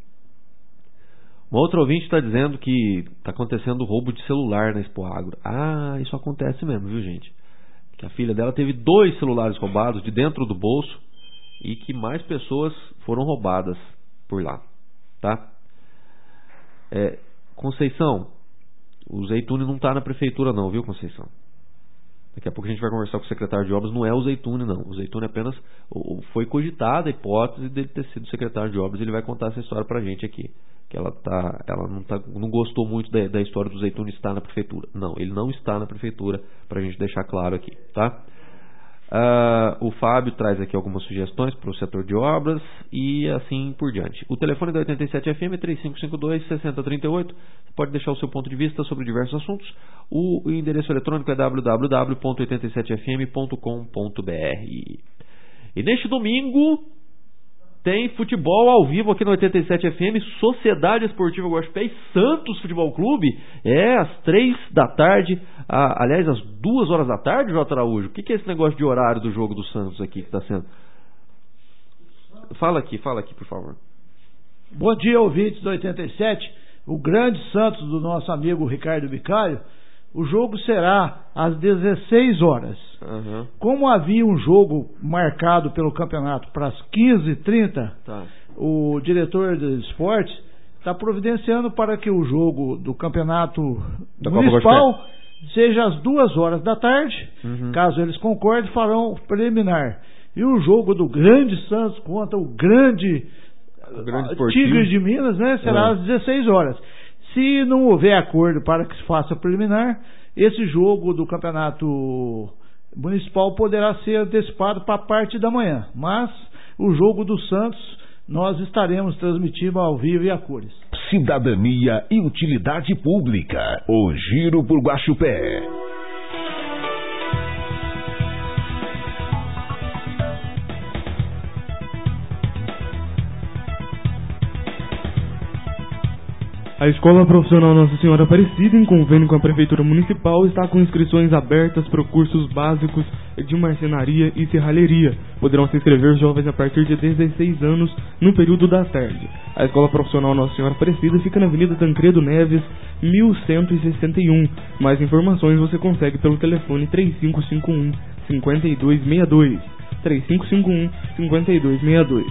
Uma outra ouvinte está dizendo que está acontecendo roubo de celular na Expo Agro. Ah, isso acontece mesmo, viu, gente? Que a filha dela teve dois celulares roubados de dentro do bolso e que mais pessoas foram roubadas por lá, tá? É, Conceição, o Zeitune não está na prefeitura não, viu, Conceição? Daqui a pouco a gente vai conversar com o secretário de obras. Não é o Zeitune não, o Zeitune apenas foi cogitada a hipótese dele ter sido secretário de obras. Ele vai contar essa história pra gente aqui, que ela, tá, ela não, tá, não gostou muito da, da história do Zeitune estar na prefeitura. Não, ele não está na prefeitura, pra gente deixar claro aqui, tá? Uh, o Fábio traz aqui algumas sugestões para o setor de obras e assim por diante. O telefone da oitenta e sete F M é três cinco cinco dois, seis zero três oito. Você pode deixar o seu ponto de vista sobre diversos assuntos. O, o endereço eletrônico é w w w ponto oitenta e sete f m ponto com ponto b r. E neste domingo tem futebol ao vivo aqui no oitenta e sete F M, Sociedade Esportiva Guaxupé e Santos Futebol Clube. É às três da tarde, a, aliás, às duas horas da tarde, J. Araújo. O que, que é esse negócio de horário do jogo do Santos aqui que está sendo? Fala aqui, fala aqui, por favor. Bom dia, ouvintes do oitenta e sete. O grande Santos do nosso amigo Ricardo Bicalho. O jogo será às dezesseis horas. Uhum. Como havia um jogo marcado pelo campeonato para as quinze e trinta, tá. O diretor de esporte está providenciando para que o jogo do campeonato da municipal seja às duas horas da tarde. Uhum. Caso eles concordem, farão preliminar. E o jogo do grande Santos contra o grande, o grande Tigres de Minas, né, será uhum. às dezesseis horas. Se não houver acordo para que se faça preliminar, esse jogo do campeonato municipal poderá ser antecipado para a parte da manhã. Mas o jogo do Santos nós estaremos transmitindo ao vivo e a cores. Cidadania e utilidade pública. O Giro por Guaxupé. A Escola Profissional Nossa Senhora Aparecida, em convênio com a Prefeitura Municipal, está com inscrições abertas para cursos básicos de marcenaria e serralheria. Poderão se inscrever jovens a partir de dezesseis anos no período da tarde. A Escola Profissional Nossa Senhora Aparecida fica na Avenida Tancredo Neves, mil cento e sessenta e um. Mais informações você consegue pelo telefone três cinco cinco um, cinco dois seis dois. três cinco cinco um, cinco dois seis dois.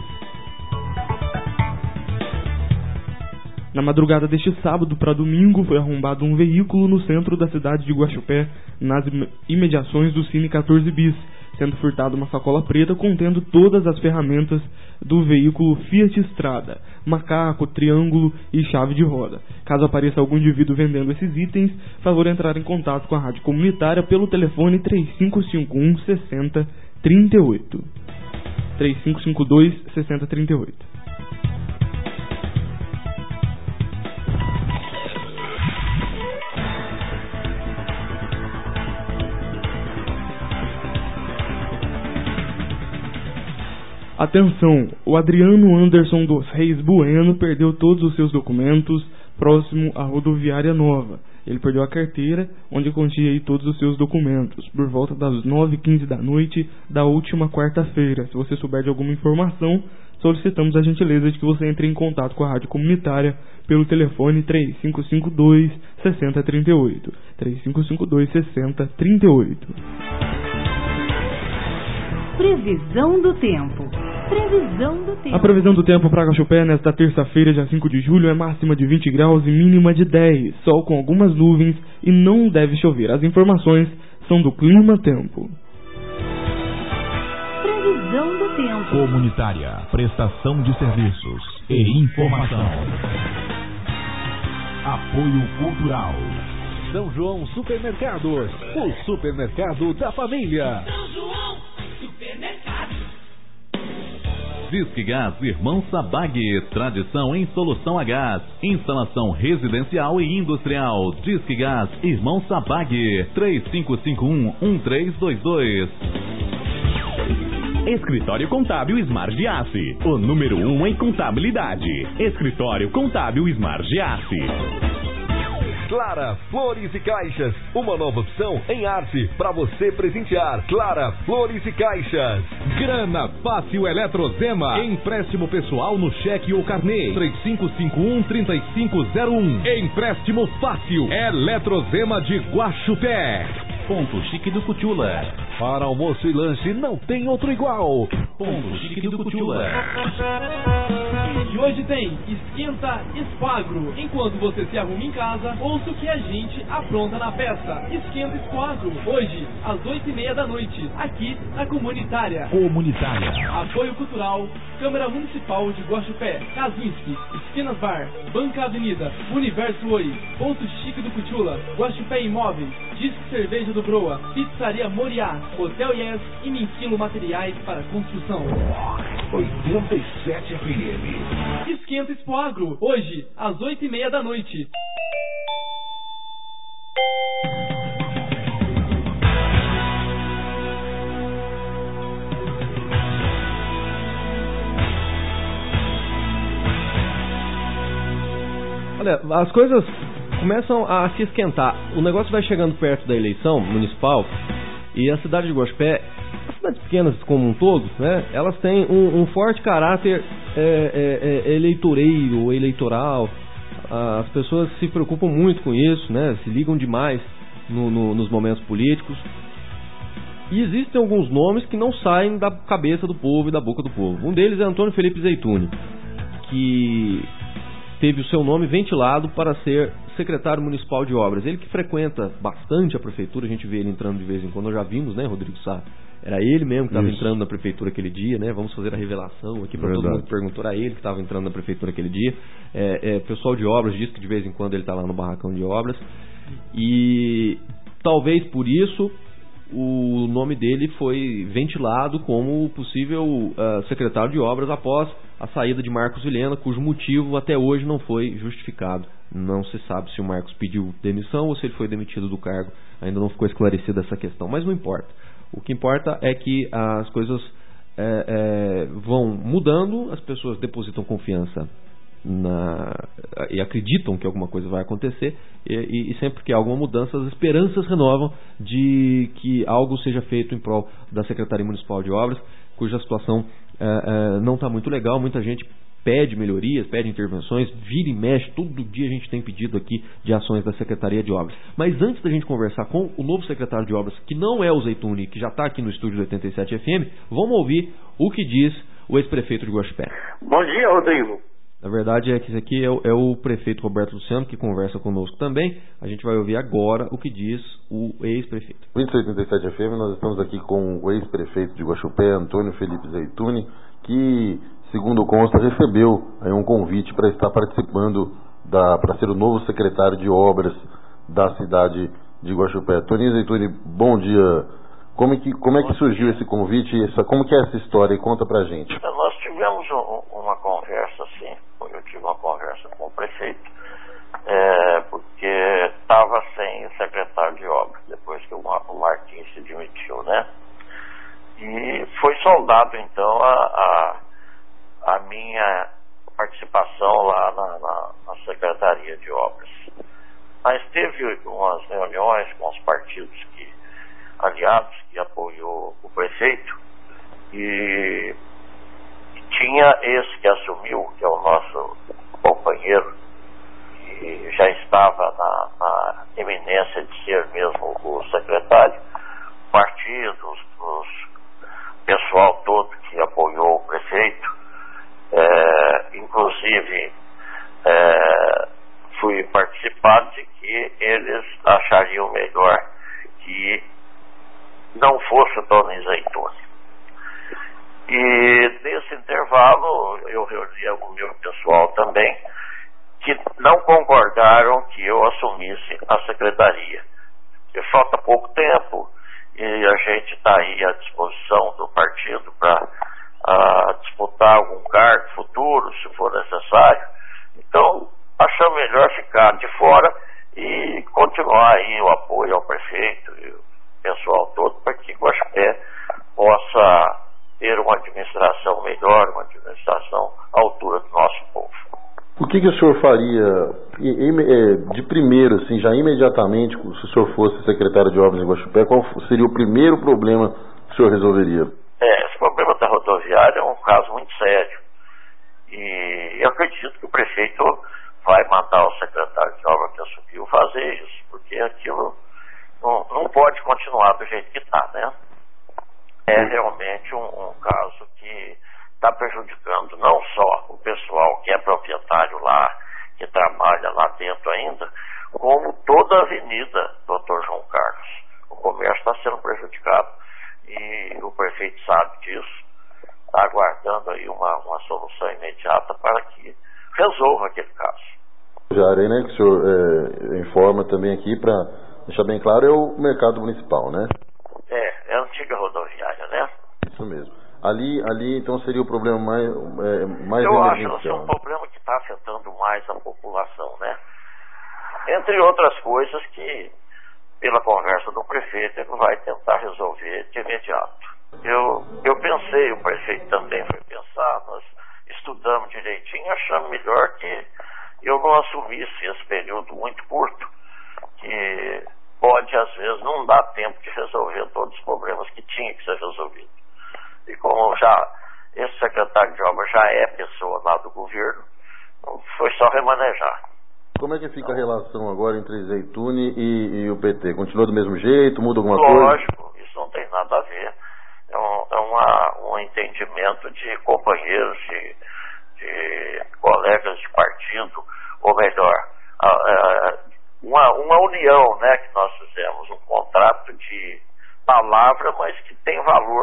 Na madrugada deste sábado para domingo foi arrombado um veículo no centro da cidade de Guaxupé, nas imediações do Cine quatorze bis, sendo furtada uma sacola preta contendo todas as ferramentas do veículo Fiat Strada, macaco, triângulo e chave de roda. Caso apareça algum indivíduo vendendo esses itens, favor entrar em contato com a rádio comunitária pelo telefone três cinco cinco um, seis zero três oito. três cinco cinco dois, seis zero três oito. Atenção, o Adriano Anderson dos Reis Bueno perdeu todos os seus documentos próximo à rodoviária nova. Ele perdeu a carteira, onde continha aí todos os seus documentos, por volta das nove e quinze da noite da última quarta-feira. Se você souber de alguma informação, solicitamos a gentileza de que você entre em contato com a rádio comunitária pelo telefone três cinco cinco dois, seis zero três oito. três cinco cinco dois, seis zero três oito. Previsão do tempo. Previsão do tempo. A previsão do tempo para Guaxupé nesta terça-feira, dia cinco de julho, é máxima de vinte graus e mínima de dez. Sol com algumas nuvens e não deve chover. As informações são do Clima Tempo. Previsão do tempo. Comunitária, prestação de serviços e informação. Apoio cultural. São João Supermercados, o supermercado da família. São João Supermercado. Disque Gás Irmão Sabag, tradição em solução a gás, instalação residencial e industrial. Disque Gás Irmão Sabag, três cinco cinco um, um três dois dois. Escritório Contábil Smart Giassi, o número um em contabilidade. Escritório Contábil Smart Giassi. Clara Flores e Caixas, uma nova opção em arte para você presentear. Clara Flores e Caixas. Grana Fácil Eletrozema, empréstimo pessoal no cheque ou carnê. três cinco cinco um, três cinco zero um. Empréstimo fácil Eletrozema de Guaxupé. Ponto Chique do Cutiula. Para almoço e lanche não tem outro igual. Ponto Chique do Cutiula. E hoje tem Esquenta Espagro. Enquanto você se arruma em casa, ouça o que a gente apronta na festa. Esquenta Espagro. Hoje, às oito e meia da noite, aqui na Comunitária. Comunitária. Apoio Cultural, Câmara Municipal de Guaxupé, Kazinski, Esquinas Bar, Banca Avenida, Universo Oi, Ponto Chique do Cutiula, Guaxupé Imóveis, Disque Cerveja do Broa, Pizzaria Moriá, Hotel Yes e Minquilo Materiais para Construção. oitenta e sete F M. Esquenta Expo Agro, hoje, às oito e meia da noite. Olha, as coisas começam a se esquentar. O negócio vai chegando perto da eleição municipal e a cidade de Guaxupé, as cidades pequenas como um todo, né, elas têm um, um forte caráter é, é, é, eleitoreiro ou eleitoral. As pessoas se preocupam muito com isso, né, se ligam demais no, no, nos momentos políticos. E existem alguns nomes que não saem da cabeça do povo e da boca do povo. Um deles é Antônio Felipe Zeituni, que teve o seu nome ventilado para ser secretário municipal de obras. Ele que frequenta bastante a prefeitura, a gente vê ele entrando de vez em quando, nós já vimos, né, Rodrigo Sá? Era ele mesmo que estava entrando na prefeitura aquele dia, né? Vamos fazer a revelação aqui para todo mundo que perguntou, era ele que estava entrando na prefeitura aquele dia. É, é, pessoal de obras diz que de vez em quando ele está lá no barracão de obras. E talvez por isso o nome dele foi ventilado como possível uh, secretário de obras após a saída de Marcos Vilhena, cujo motivo até hoje não foi justificado. Não se sabe se o Marcos pediu demissão ou se ele foi demitido do cargo. Ainda não ficou esclarecida essa questão, mas não importa. O que importa é que as coisas é, é, vão mudando, as pessoas depositam confiança na, e acreditam que alguma coisa vai acontecer, e, e sempre que há alguma mudança, as esperanças renovam de que algo seja feito em prol da Secretaria Municipal de Obras, cuja situação é, é, não está muito legal. Muita gente pede melhorias, pede intervenções, vira e mexe, todo dia a gente tem pedido aqui de ações da Secretaria de Obras. Mas antes da gente conversar com o novo secretário de Obras, que não é o Zeituni, que já está aqui no estúdio do oitenta e sete F M, vamos ouvir o que diz o ex-prefeito de Guaxupé. Bom dia, Rodrigo. Na verdade é que esse aqui é o, é o prefeito Roberto Luciano, que conversa conosco também. A gente vai ouvir agora o que diz o ex-prefeito. vinte e oitenta e sete F M, nós estamos aqui com o ex-prefeito de Guaxupé, Antônio Felipe Zeituni, que, segundo consta, recebeu aí um convite para estar participando da, para ser o novo secretário de obras da cidade de Guaxupé. Toninho Zeituni, bom dia. Como é que, como é que surgiu esse convite? Essa, como que é essa história? Conta pra gente. Nós tivemos um, uma conversa, assim, eu tive uma conversa com o prefeito, é, porque estava sem o secretário de obras, depois que o, o Martins se demitiu, né? E foi soldado, então, a, a, a minha participação lá na, na, na Secretaria de Obras. Mas teve umas reuniões com os partidos que, aliados, que apoiou o prefeito, e, e tinha esse que assumiu, que é o nosso companheiro, que já estava na, na eminência de ser mesmo o secretário, partidos, os pessoal todo que apoiou o prefeito, é, inclusive é, fui participar de que eles achariam melhor que não fosse o Toninho Zeituni. E nesse intervalo eu reuni o meu pessoal também, que não concordaram que eu assumisse a secretaria. Porque falta pouco tempo e a gente está aí à disposição do partido para uh, disputar algum cargo futuro, se for necessário. Então, achamos melhor ficar de fora e continuar aí o apoio ao prefeito e o pessoal todo para que Guaxupé possa ter uma administração melhor, uma administração à altura do nosso povo. O que, que o senhor faria de primeiro, assim, já imediatamente, se o senhor fosse secretário de obras em Guaxupé, qual seria o primeiro problema que o senhor resolveria? É, esse problema da rodoviária é um caso muito sério. E eu acredito que o prefeito vai mandar o secretário de obras que assumiu fazer isso, porque aquilo não, não pode continuar do jeito que está, né? É realmente um, um caso que está prejudicando não só o pessoal que é proprietário lá, que trabalha lá dentro ainda, como toda a avenida doutor João Carlos. O comércio está sendo prejudicado e o prefeito sabe disso, está aguardando aí uma, uma solução imediata para que resolva aquele caso. Já aí, né, que o senhor é, informa também aqui, para deixar bem claro, é o mercado municipal, né? É, é a antiga rodoviária, né? Isso mesmo. Ali, ali então seria o problema mais, é, mais Eu emergencial. acho que é um problema que está afetando mais a população, né? Entre outras coisas que, pela conversa do prefeito, ele vai tentar resolver de imediato. Eu, eu pensei, o prefeito também foi pensar, nós estudamos direitinho, achamos melhor que eu não assumisse esse período muito curto, que pode, às vezes, não dar tempo de resolver todos os problemas que tinha que ser resolvido. E como já esse secretário de obras já é pessoa lá do governo, foi só remanejar. Como é que fica a relação agora entre Zeituni e, e o P T? Continua do mesmo jeito? Muda alguma Lógico, coisa? Lógico, isso não tem nada a ver. É um, é uma, um entendimento de companheiros, de, de colegas de partido, ou melhor, a, a, uma, uma união, né, que nós fizemos, um contrato de palavra, mas que tem valor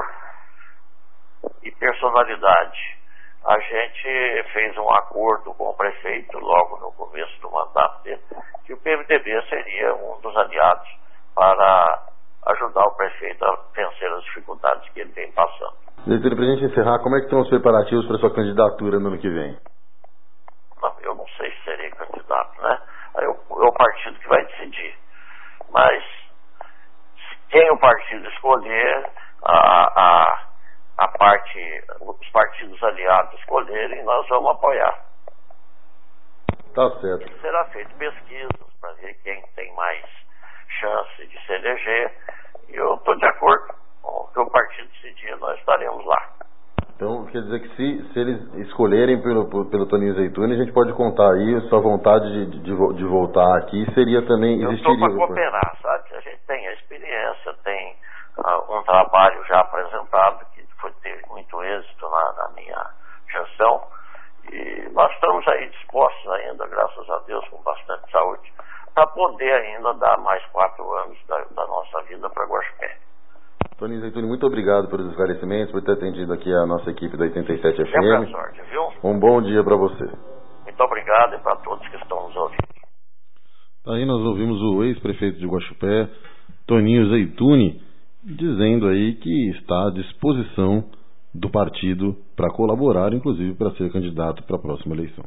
e personalidade. A gente fez um acordo com o prefeito logo no começo do mandato dele, que o P M D B seria um dos aliados para ajudar o prefeito a vencer as dificuldades que ele vem passando. Zeituni, para a gente encerrar, como é que estão os preparativos para a sua candidatura no ano que vem? Não, eu não sei se serei candidato, né? É o, é o partido que vai decidir. Mas quem o partido escolher, a, a, a parte, os partidos aliados escolherem, nós vamos apoiar. Tá certo. E será feito pesquisas para ver quem tem mais chance de se eleger. E eu estou de acordo com o que o partido decidir, nós estaremos lá. Então, quer dizer que se, se eles escolherem pelo, pelo Toninho Zeituni, a gente pode contar aí a sua vontade de, de, de voltar aqui, seria também, eu existiria... Eu estou para cooperar, sabe? A gente tem a experiência, tem uh, um trabalho já apresentado, que foi, teve muito êxito na, na minha gestão, e nós estamos aí dispostos ainda, graças a Deus, com bastante saúde, para poder ainda dar mais quatro anos da, da nossa vida para Guaxupé. Toninho Zeituni, muito obrigado pelos esclarecimentos, por ter atendido aqui a nossa equipe da oitenta e sete F M. Sempre a sorte, viu? Um bom dia para você. Muito obrigado e para todos que estão nos ouvindo. Aí nós ouvimos o ex-prefeito de Guaxupé, Toninho Zeituni, dizendo aí que está à disposição do partido para colaborar, inclusive para ser candidato para a próxima eleição.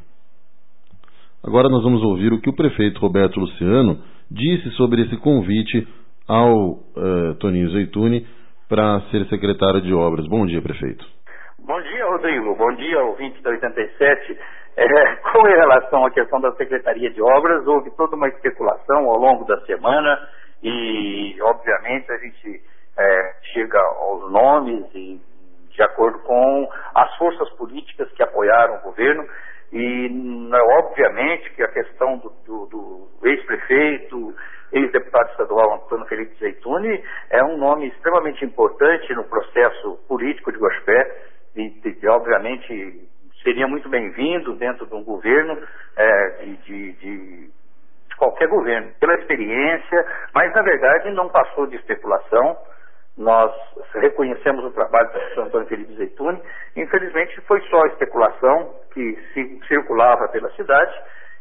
Agora nós vamos ouvir o que o prefeito Roberto Luciano disse sobre esse convite ao uh, Toninho Zeituni para ser secretário de obras. Bom dia, prefeito. Bom dia, Rodrigo. Bom dia, ouvinte da oitenta e sete. É, com relação à questão da Secretaria de Obras, houve toda uma especulação ao longo da semana e, obviamente, a gente é, chega aos nomes e, de acordo com as forças políticas que apoiaram o governo, E, obviamente, que a questão do, do, do ex-prefeito, ex-deputado estadual Antônio Felipe Zeituni é um nome extremamente importante no processo político de Guaxupé e, e obviamente, seria muito bem-vindo dentro de um governo, é, de, de, de, de qualquer governo, pela experiência, mas, na verdade, não passou de especulação. Nós reconhecemos o trabalho do professor Antônio Felipe Zeituni. Infelizmente, foi só especulação que se, circulava pela cidade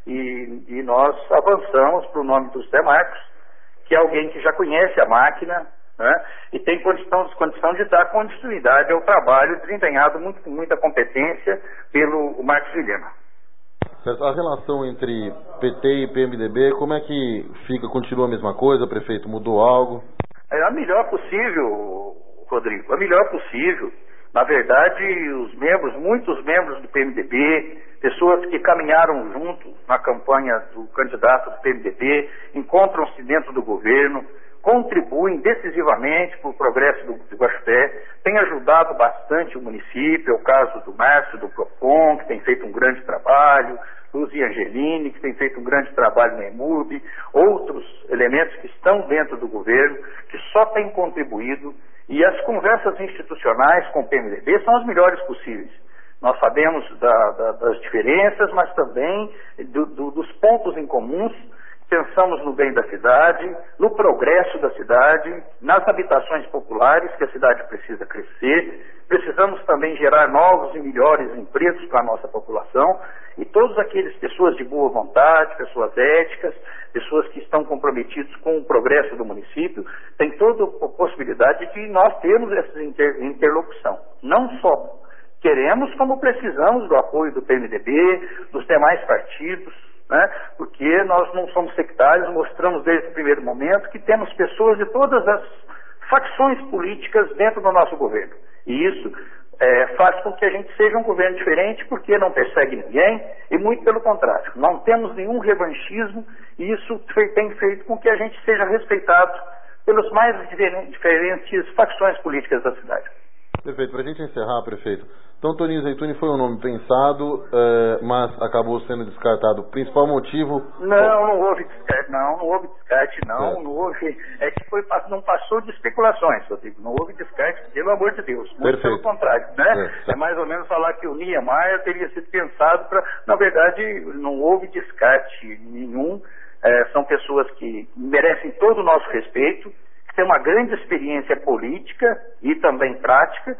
e, e nós avançamos para o nome do José Marcos, que é alguém que já conhece a máquina, né, e tem condição, condição de dar continuidade ao trabalho desempenhado muito, com muita competência pelo Marcos Vilhena. Certo. A relação entre P T e P M D B, como é que fica? Continua a mesma coisa? O prefeito mudou algo? É a melhor possível, Rodrigo, a melhor possível. Na verdade, os membros, muitos membros do P M D B, pessoas que caminharam junto na campanha do candidato do P M D B, encontram-se dentro do governo, contribuem decisivamente para o progresso do, do Guaxupé, têm ajudado bastante o município, é o caso do Márcio, do Procon, que tem feito um grande trabalho, Luzia Angelini, que tem feito um grande trabalho na EMURB, outros elementos que estão dentro do governo, que só têm contribuído, e as conversas institucionais com o P M D B são as melhores possíveis. Nós sabemos da, da, das diferenças, mas também do, do, dos pontos em comuns. Pensamos no bem da cidade, no progresso da cidade, nas habitações populares que a cidade precisa crescer. Precisamos também gerar novos e melhores empregos para a nossa população. E todas aquelas pessoas de boa vontade, pessoas éticas, pessoas que estão comprometidas com o progresso do município, têm toda a possibilidade de nós termos essa inter interlocução. Não só queremos, como precisamos do apoio do P M D B, dos demais partidos, né? Porque nós não somos sectários, mostramos desde o primeiro momento que temos pessoas de todas as facções políticas dentro do nosso governo. E isso é, faz com que a gente seja um governo diferente, porque não persegue ninguém, e muito pelo contrário, não temos nenhum revanchismo, e isso tem feito com que a gente seja respeitado pelas mais diferentes facções políticas da cidade. Perfeito. Para a gente encerrar, prefeito, então Toninho Zeituni foi um nome pensado, é, mas acabou sendo descartado. O principal motivo... Não, não houve descarte, não, não houve descarte, não, é. não houve... É que foi, não passou de especulações, Rodrigo, não houve descarte, pelo amor de Deus. Muito Perfeito. Pelo contrário, né? É, é mais ou menos falar que o Niemeyer teria sido pensado para... Na verdade, não houve descarte nenhum, é, são pessoas que merecem todo o nosso respeito, que têm uma grande experiência política e também prática,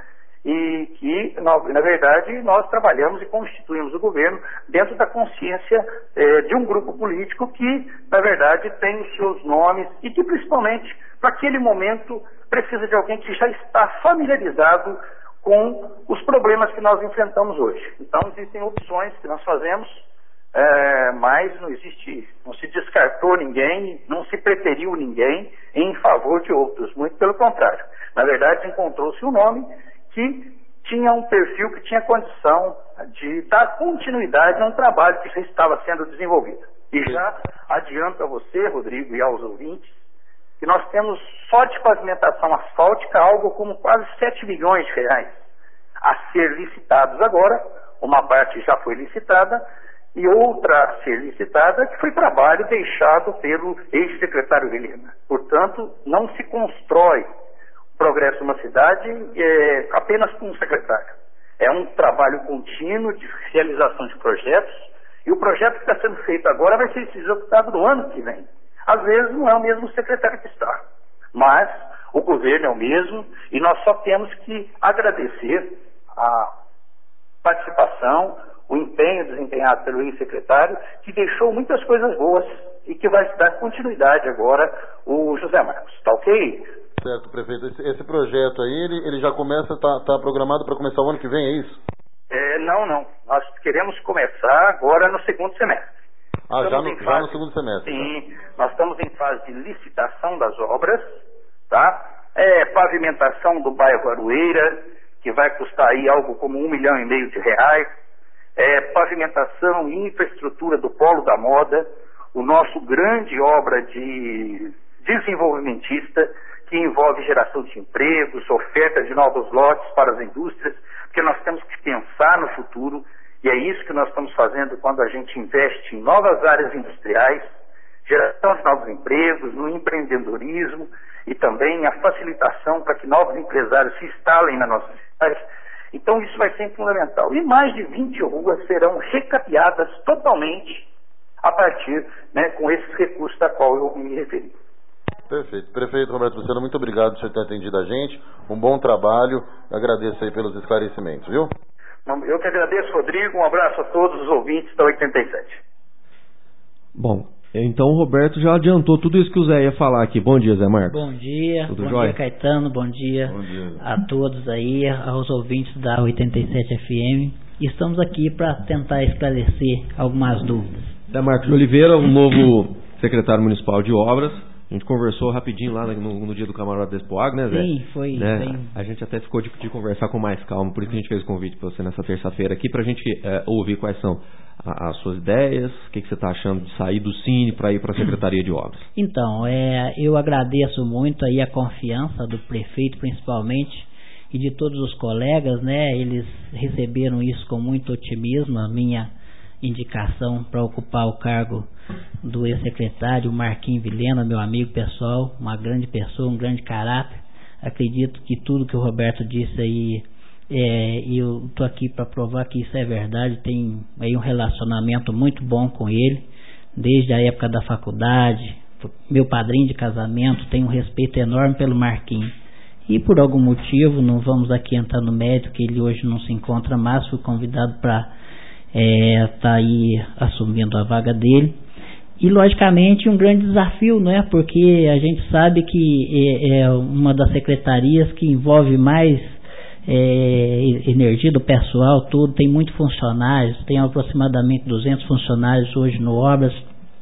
e que, na, na verdade, nós trabalhamos e constituímos o governo dentro da consciência eh, de um grupo político que, na verdade, tem os seus nomes e que, principalmente, para aquele momento, precisa de alguém que já está familiarizado com os problemas que nós enfrentamos hoje. Então, existem opções que nós fazemos, eh, mas não existe, não se descartou ninguém, não se preteriu ninguém em favor de outros, muito pelo contrário. Na verdade, encontrou-se um nome que tinha um perfil que tinha condição de dar continuidade a um trabalho que já estava sendo desenvolvido. E já adianto a você, Rodrigo, e aos ouvintes, que nós temos só de pavimentação asfáltica algo como quase sete milhões de reais a ser licitados agora. Uma parte já foi licitada e outra a ser licitada, que foi trabalho deixado pelo ex-secretário Vilhena. Portanto, não se constrói progresso numa cidade é, apenas com um secretário. É um trabalho contínuo de realização de projetos, e o projeto que está sendo feito agora vai ser executado no ano que vem. Às vezes não é o mesmo secretário que está, mas o governo é o mesmo, e nós só temos que agradecer a participação, o empenho desempenhado pelo ex-secretário, que deixou muitas coisas boas e que vai dar continuidade agora o José Marcos. Está ok? Certo, prefeito. Esse, esse projeto aí, ele, ele já começa, está tá programado para começar o ano que vem, é isso? É, não, não. Nós queremos começar agora no segundo semestre. Ah, já no, fase, já no segundo semestre. Sim, tá. Nós estamos em fase de licitação das obras, tá? É, pavimentação do bairro Aroeira, que vai custar aí algo como um milhão e meio de reais. É, pavimentação e infraestrutura do Polo da Moda, o nosso grande obra de desenvolvimentista, que envolve geração de empregos, oferta de novos lotes para as indústrias, porque nós temos que pensar no futuro E é isso que nós estamos fazendo quando a gente investe em novas áreas industriais, geração de novos empregos, no empreendedorismo e também a facilitação para que novos empresários se instalem na nossa cidade. Então isso vai ser fundamental. E mais de vinte ruas serão recapeadas totalmente a partir, né, com esses recursos da qual eu me referi. Perfeito. Prefeito Roberto Luciano, muito obrigado por você ter atendido a gente. Um bom trabalho. Agradeço aí pelos esclarecimentos, viu? Eu que agradeço, Rodrigo. Um abraço a todos os ouvintes da oitenta e sete. Bom, então o Roberto já adiantou tudo isso que o Zé ia falar aqui. Bom dia, Zé Marcos. Bom dia. Tudo bom jóia? dia, Caetano. Bom dia, bom dia a todos aí, aos ouvintes da oitenta e sete F M. Estamos aqui para tentar esclarecer algumas dúvidas. Zé Marcos de Oliveira, o novo secretário municipal de obras. A gente conversou rapidinho lá no, no dia do Camarote da Expoag, né, Zé? Sim, foi. Né? Bem... A gente até ficou de, de conversar com mais calma, por isso que a gente fez o convite para você nessa terça-feira aqui, para a gente é, ouvir quais são a, as suas ideias, o que, que você está achando de sair do Cine para ir para a Secretaria de Obras. Então, é, eu agradeço muito aí a confiança do prefeito, principalmente, e de todos os colegas, né? Eles receberam isso com muito otimismo, a minha indicação para ocupar o cargo do ex-secretário Marquinhos Vilhena, meu amigo pessoal, uma grande pessoa, um grande caráter. Acredito que tudo que o Roberto disse aí, é, eu estou aqui para provar que isso é verdade. Tem aí um relacionamento muito bom com ele, desde a época da faculdade, meu padrinho de casamento, tenho um respeito enorme pelo Marquinhos. E por algum motivo, não vamos aqui entrar no mérito, que ele hoje não se encontra mais, fui convidado para é, tá aí assumindo a vaga dele. E logicamente um grande desafio, não é? Porque a gente sabe que é, é uma das secretarias que envolve mais é, energia do pessoal, tudo, tem muito funcionários, tem aproximadamente duzentos funcionários hoje no Obras,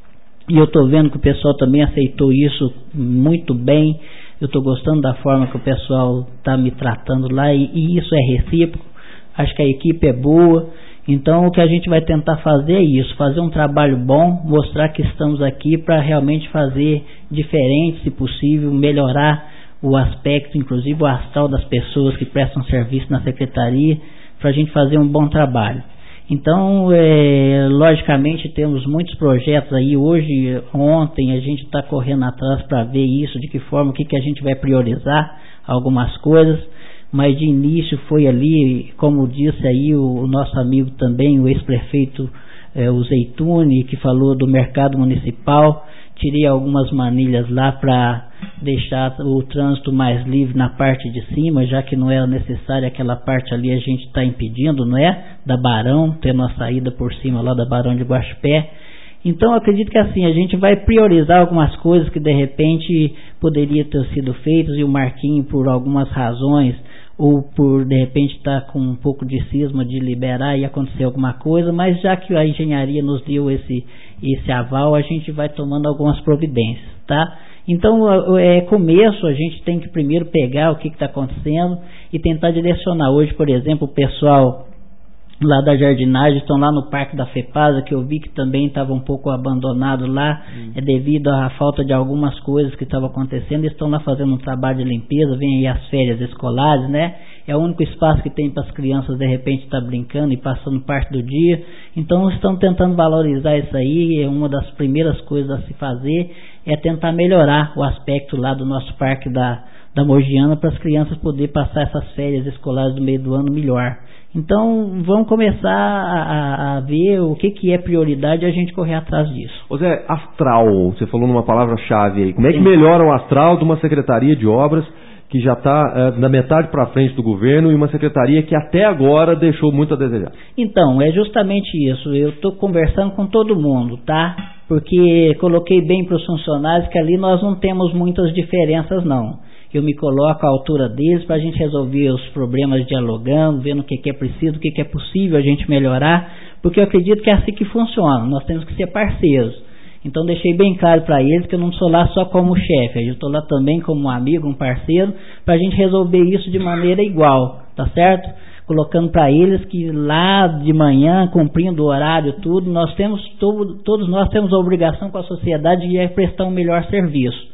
e eu estou vendo que o pessoal também aceitou isso muito bem. Eu estou gostando da forma que o pessoal está me tratando lá, e, e isso é recíproco. Acho que a equipe é boa. Então o que a gente vai tentar fazer é isso, fazer um trabalho bom, mostrar que estamos aqui para realmente fazer diferente, se possível, melhorar o aspecto, inclusive o astral das pessoas que prestam serviço na secretaria, para a gente fazer um bom trabalho. Então, é, logicamente temos muitos projetos aí, hoje, ontem a gente está correndo atrás para ver isso, de que forma, o que, que a gente vai priorizar, algumas coisas. Mas de início foi ali, como disse aí o, o nosso amigo também, o ex-prefeito é, o Zeitune, que falou do mercado municipal. Tirei algumas manilhas lá para deixar o trânsito mais livre na parte de cima, já que não era necessário aquela parte ali, a gente está impedindo, não é? Da Barão, tendo a saída por cima lá da Barão de Guaxupé. Então eu acredito que assim, a gente vai priorizar algumas coisas que de repente poderia ter sido feitas, e o Marquinho, por algumas razões, ou por de repente estar tá com um pouco de cisma de liberar e acontecer alguma coisa, mas já que a engenharia nos deu esse, esse aval, a gente vai tomando algumas providências, tá? Então é começo, a gente tem que primeiro pegar o que está acontecendo e tentar direcionar. Hoje, por exemplo, o pessoal lá da jardinagem estão lá no Parque da FEPASA, que eu vi que também estava um pouco abandonado lá, hum. é devido à falta de algumas coisas que estavam acontecendo. Eles estão lá fazendo um trabalho de limpeza, vem aí as férias escolares, né? É o único espaço que tem para as crianças de repente estar brincando e passando parte do dia. Então estão tentando valorizar isso aí. É uma das primeiras coisas a se fazer, é tentar melhorar o aspecto lá do nosso parque da, da Mogiana, para as crianças poderem passar essas férias escolares do meio do ano melhor. Então vamos começar a, a ver o que, que é prioridade e a gente correr atrás disso. Ô Zé, astral, você falou numa palavra-chave aí. Como é que melhora o astral de uma secretaria de obras que já está é, na metade para frente do governo, e uma secretaria que até agora deixou muito a desejar? Então, é justamente isso. Eu estou conversando com todo mundo, tá? Porque coloquei bem para os funcionários que ali nós não temos muitas diferenças, não. Eu me coloco à altura deles para a gente resolver os problemas dialogando, vendo o que, que é preciso, o que, que é possível a gente melhorar, porque eu acredito que é assim que funciona. Nós temos que ser parceiros. Então deixei bem claro para eles que eu não sou lá só como chefe, eu estou lá também como um amigo, um parceiro, para a gente resolver isso de maneira igual, tá certo? Colocando para eles que lá de manhã, cumprindo o horário, tudo, nós temos, todo, todos nós temos a obrigação com a sociedade de prestar um melhor serviço.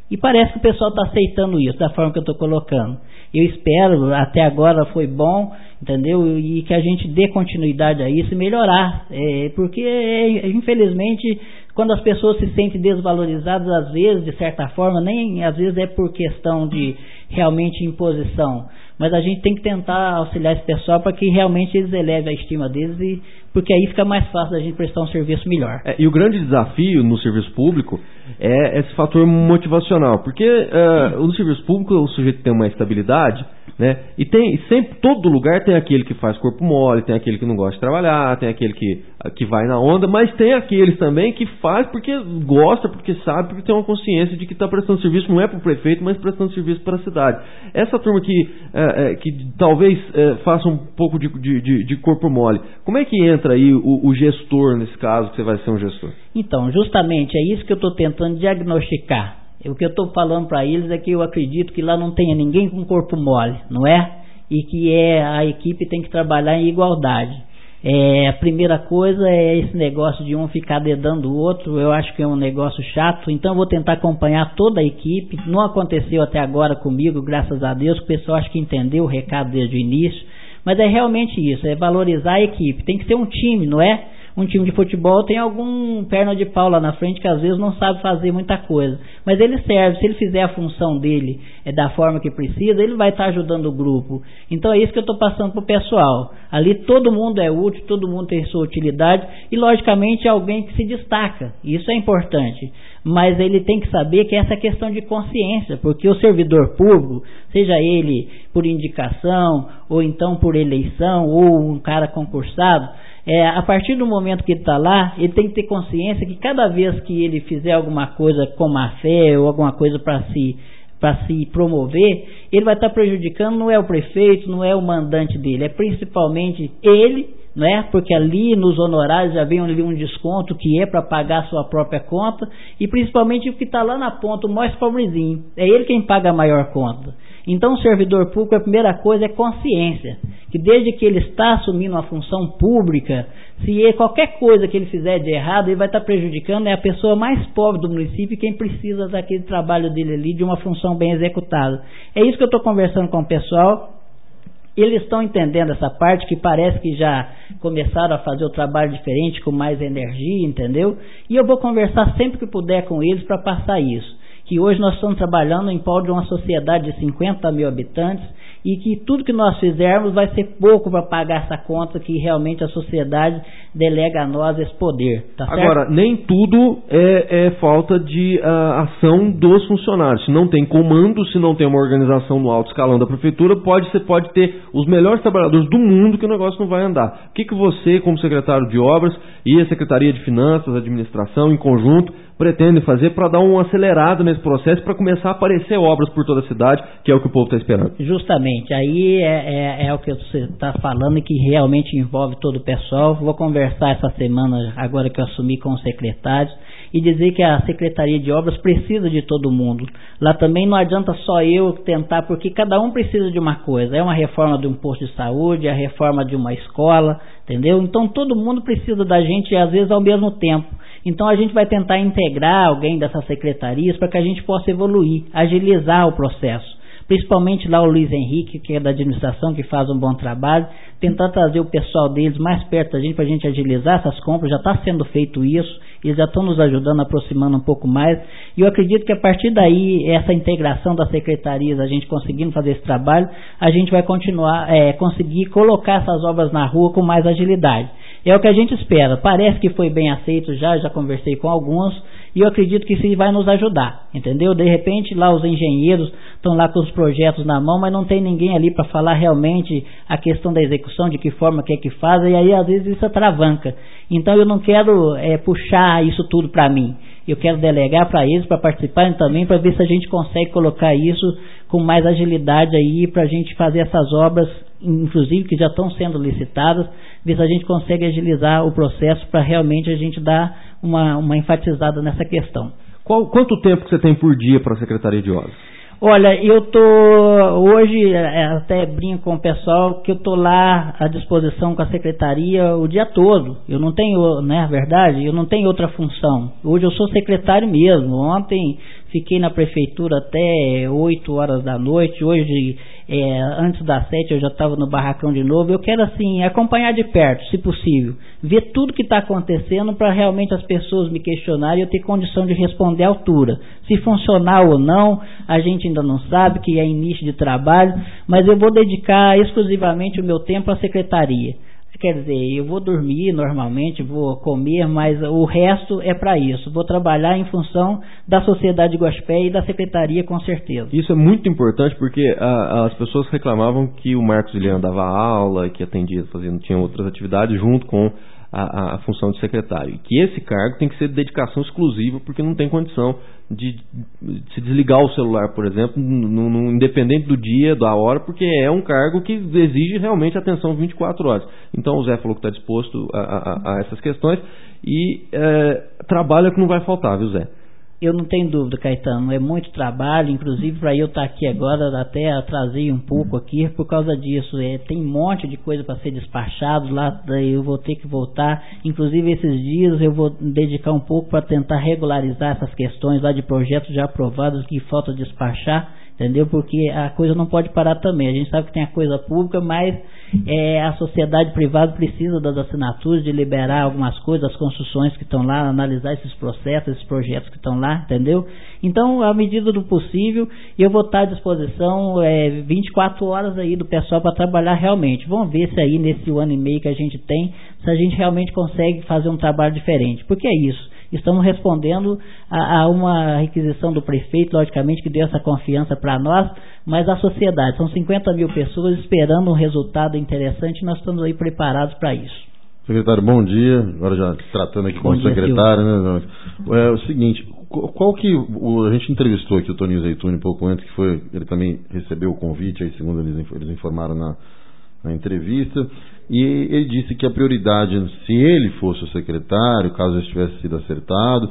E parece que o pessoal está aceitando isso, da forma que eu estou colocando. Eu espero, até agora foi bom, entendeu? E que a gente dê continuidade a isso e melhorar. É, porque, é, infelizmente, quando as pessoas se sentem desvalorizadas, às vezes, de certa forma, nem às vezes é por questão de realmente imposição. Mas a gente tem que tentar auxiliar esse pessoal para que realmente eles elevem a estima deles, e, porque aí fica mais fácil da gente prestar um serviço melhor. É, e o grande desafio no serviço público é esse fator motivacional, porque uh, no serviço público o sujeito tem uma estabilidade, né? E tem sempre, todo lugar tem aquele que faz corpo mole, tem aquele que não gosta de trabalhar, tem aquele que, que vai na onda, mas tem aqueles também que faz porque gosta, porque sabe, porque tem uma consciência de que está prestando serviço não é para o prefeito, mas prestando serviço para a cidade. Essa turma que, uh, uh, que talvez uh, faça um pouco de, de, de corpo mole, como é que entra aí o, o gestor nesse caso, que você vai ser um gestor? Então, justamente é isso que eu estou tentando diagnosticar. O que eu estou falando para eles é que eu acredito que lá não tenha ninguém com corpo mole, não é? E que é, a equipe tem que trabalhar em igualdade. É, a primeira coisa é esse negócio de um ficar dedando o outro, eu acho que é um negócio chato, então eu vou tentar acompanhar toda a equipe. Não aconteceu até agora comigo, graças a Deus, o pessoal acho que entendeu o recado desde o início, mas é realmente isso, é valorizar a equipe. Tem que ser um time, não é? Um time de futebol tem algum perna de pau lá na frente que às vezes não sabe fazer muita coisa, mas ele serve, se ele fizer a função dele é, da forma que precisa, ele vai estar ajudando o grupo. Então é isso que eu estou passando para o pessoal. Ali todo mundo é útil, todo mundo tem sua utilidade e logicamente alguém que se destaca, isso é importante, mas ele tem que saber que essa é questão de consciência, porque o servidor público, seja ele por indicação ou então por eleição ou um cara concursado, É, a partir do momento que ele está lá, ele tem que ter consciência que cada vez que ele fizer alguma coisa com má fé ou alguma coisa para se, para se promover, ele vai estar tá prejudicando, não é o prefeito, não é o mandante dele, é principalmente ele, não é? Porque ali nos honorários já vem ali um desconto que é para pagar a sua própria conta, e principalmente o que está lá na ponta, o mais pobrezinho, é ele quem paga a maior conta. Então o servidor público, a primeira coisa é consciência, que desde que ele está assumindo uma função pública, se ele, qualquer coisa que ele fizer de errado, ele vai estar prejudicando, é a pessoa mais pobre do município e quem precisa daquele trabalho dele ali, de uma função bem executada. É isso que eu estou conversando com o pessoal, eles estão entendendo essa parte, que parece que já começaram a fazer o trabalho diferente, com mais energia, entendeu? E eu vou conversar sempre que puder com eles para passar isso. Que hoje nós estamos trabalhando em prol de uma sociedade de cinquenta mil habitantes e que tudo que nós fizermos vai ser pouco para pagar essa conta que realmente a sociedade delega a nós esse poder. Tá certo? Agora, nem tudo é, é falta de uh, ação dos funcionários. Se não tem comando, se não tem uma organização no alto escalão da prefeitura, pode, você pode ter os melhores trabalhadores do mundo que o negócio não vai andar. O que, que você, como secretário de Obras e a Secretaria de Finanças, Administração, em conjunto, pretende fazer para dar um acelerado nesse processo, para começar a aparecer obras por toda a cidade, que é o que o povo está esperando? Justamente, aí é, é, é o que você está falando, que realmente envolve todo o pessoal. Vou conversar essa semana, agora que eu assumi com os secretários, e dizer que a Secretaria de Obras precisa de todo mundo. Lá também não adianta só eu tentar, porque cada um precisa de uma coisa. É uma reforma de um posto de saúde, é a reforma de uma escola, entendeu? Então todo mundo precisa da gente, às vezes ao mesmo tempo. Então a gente vai tentar integrar alguém dessas secretarias para que a gente possa evoluir, agilizar o processo. Principalmente lá o Luiz Henrique, que é da administração, que faz um bom trabalho, tentar trazer o pessoal deles mais perto da gente para a gente agilizar essas compras. Já está sendo feito isso, eles já estão nos ajudando, aproximando um pouco mais, e eu acredito que a partir daí, essa integração das secretarias, a gente conseguindo fazer esse trabalho, a gente vai continuar, é, conseguir colocar essas obras na rua com mais agilidade. É o que a gente espera. Parece que foi bem aceito já, já conversei com alguns, e eu acredito que isso vai nos ajudar, entendeu? De repente lá os engenheiros estão lá com os projetos na mão, mas não tem ninguém ali para falar realmente a questão da execução, de que forma que é que faz, e aí às vezes isso atravanca. Então eu não quero é, puxar isso tudo para mim. Eu quero delegar para eles, para participarem também, para ver se a gente consegue colocar isso com mais agilidade aí, para a gente fazer essas obras, inclusive que já estão sendo licitadas, ver se a gente consegue agilizar o processo para realmente a gente dar uma, uma enfatizada nessa questão. Qual, quanto tempo que você tem por dia para a Secretaria de Obras? Olha, eu tô hoje, até brinco com o pessoal, que eu tô lá à disposição com a secretaria o dia todo. Eu não tenho, né, verdade, eu não tenho outra função. Hoje eu sou secretário mesmo. Ontem fiquei na prefeitura até oito horas da noite, hoje, é, antes das sete eu já estava no barracão de novo. Eu quero, assim, acompanhar de perto, se possível, ver tudo que está acontecendo para realmente as pessoas me questionarem e eu ter condição de responder à altura. Se funcionar ou não, a gente ainda não sabe, que é início de trabalho, mas eu vou dedicar exclusivamente o meu tempo à secretaria. Quer dizer, eu vou dormir normalmente, vou comer, mas o resto é para isso. Vou trabalhar em função da Sociedade de Guaxupé e da Secretaria, com certeza. Isso é muito importante porque a, as pessoas reclamavam que o Marcos Iliano dava aula, que atendia, fazendo, tinha outras atividades junto com a, a função de secretário. E que esse cargo tem que ser de dedicação exclusiva, porque não tem condição de, de se desligar o celular, por exemplo, no, no, independente do dia, da hora, porque é um cargo que exige realmente atenção vinte e quatro horas. Então o Zé falou que está disposto a, a, a essas questões e é, trabalho é que não vai faltar, viu, Zé? Eu não tenho dúvida, Caetano, é muito trabalho, inclusive para eu estar aqui agora, até atrasei um pouco aqui por causa disso. É, tem um monte de coisa para ser despachado lá, daí eu vou ter que voltar. Inclusive esses dias eu vou dedicar um pouco para tentar regularizar essas questões lá de projetos já aprovados que falta despachar, entendeu? Porque a coisa não pode parar também. A gente sabe que tem a coisa pública, mas é, a sociedade privada precisa das assinaturas, de liberar algumas coisas, as construções que estão lá, analisar esses processos, esses projetos que estão lá, entendeu? Então, à medida do possível, eu vou estar à disposição é, vinte e quatro horas aí do pessoal para trabalhar realmente. Vamos ver se aí nesse ano e meio que a gente tem, se a gente realmente consegue fazer um trabalho diferente. Porque é isso. Estamos respondendo a, a uma requisição do prefeito, logicamente, que deu essa confiança para nós, mas a sociedade. São cinquenta mil pessoas esperando um resultado interessante e nós estamos aí preparados para isso. Secretário, bom dia. Agora já tratando aqui com o secretário, né? É o seguinte, qual que... O, a gente entrevistou aqui o Toninho Zeituni um pouco antes, que foi... Ele também recebeu o convite, aí segundo eles, eles informaram na... na entrevista, e ele disse que a prioridade, se ele fosse o secretário, caso ele tivesse sido acertado,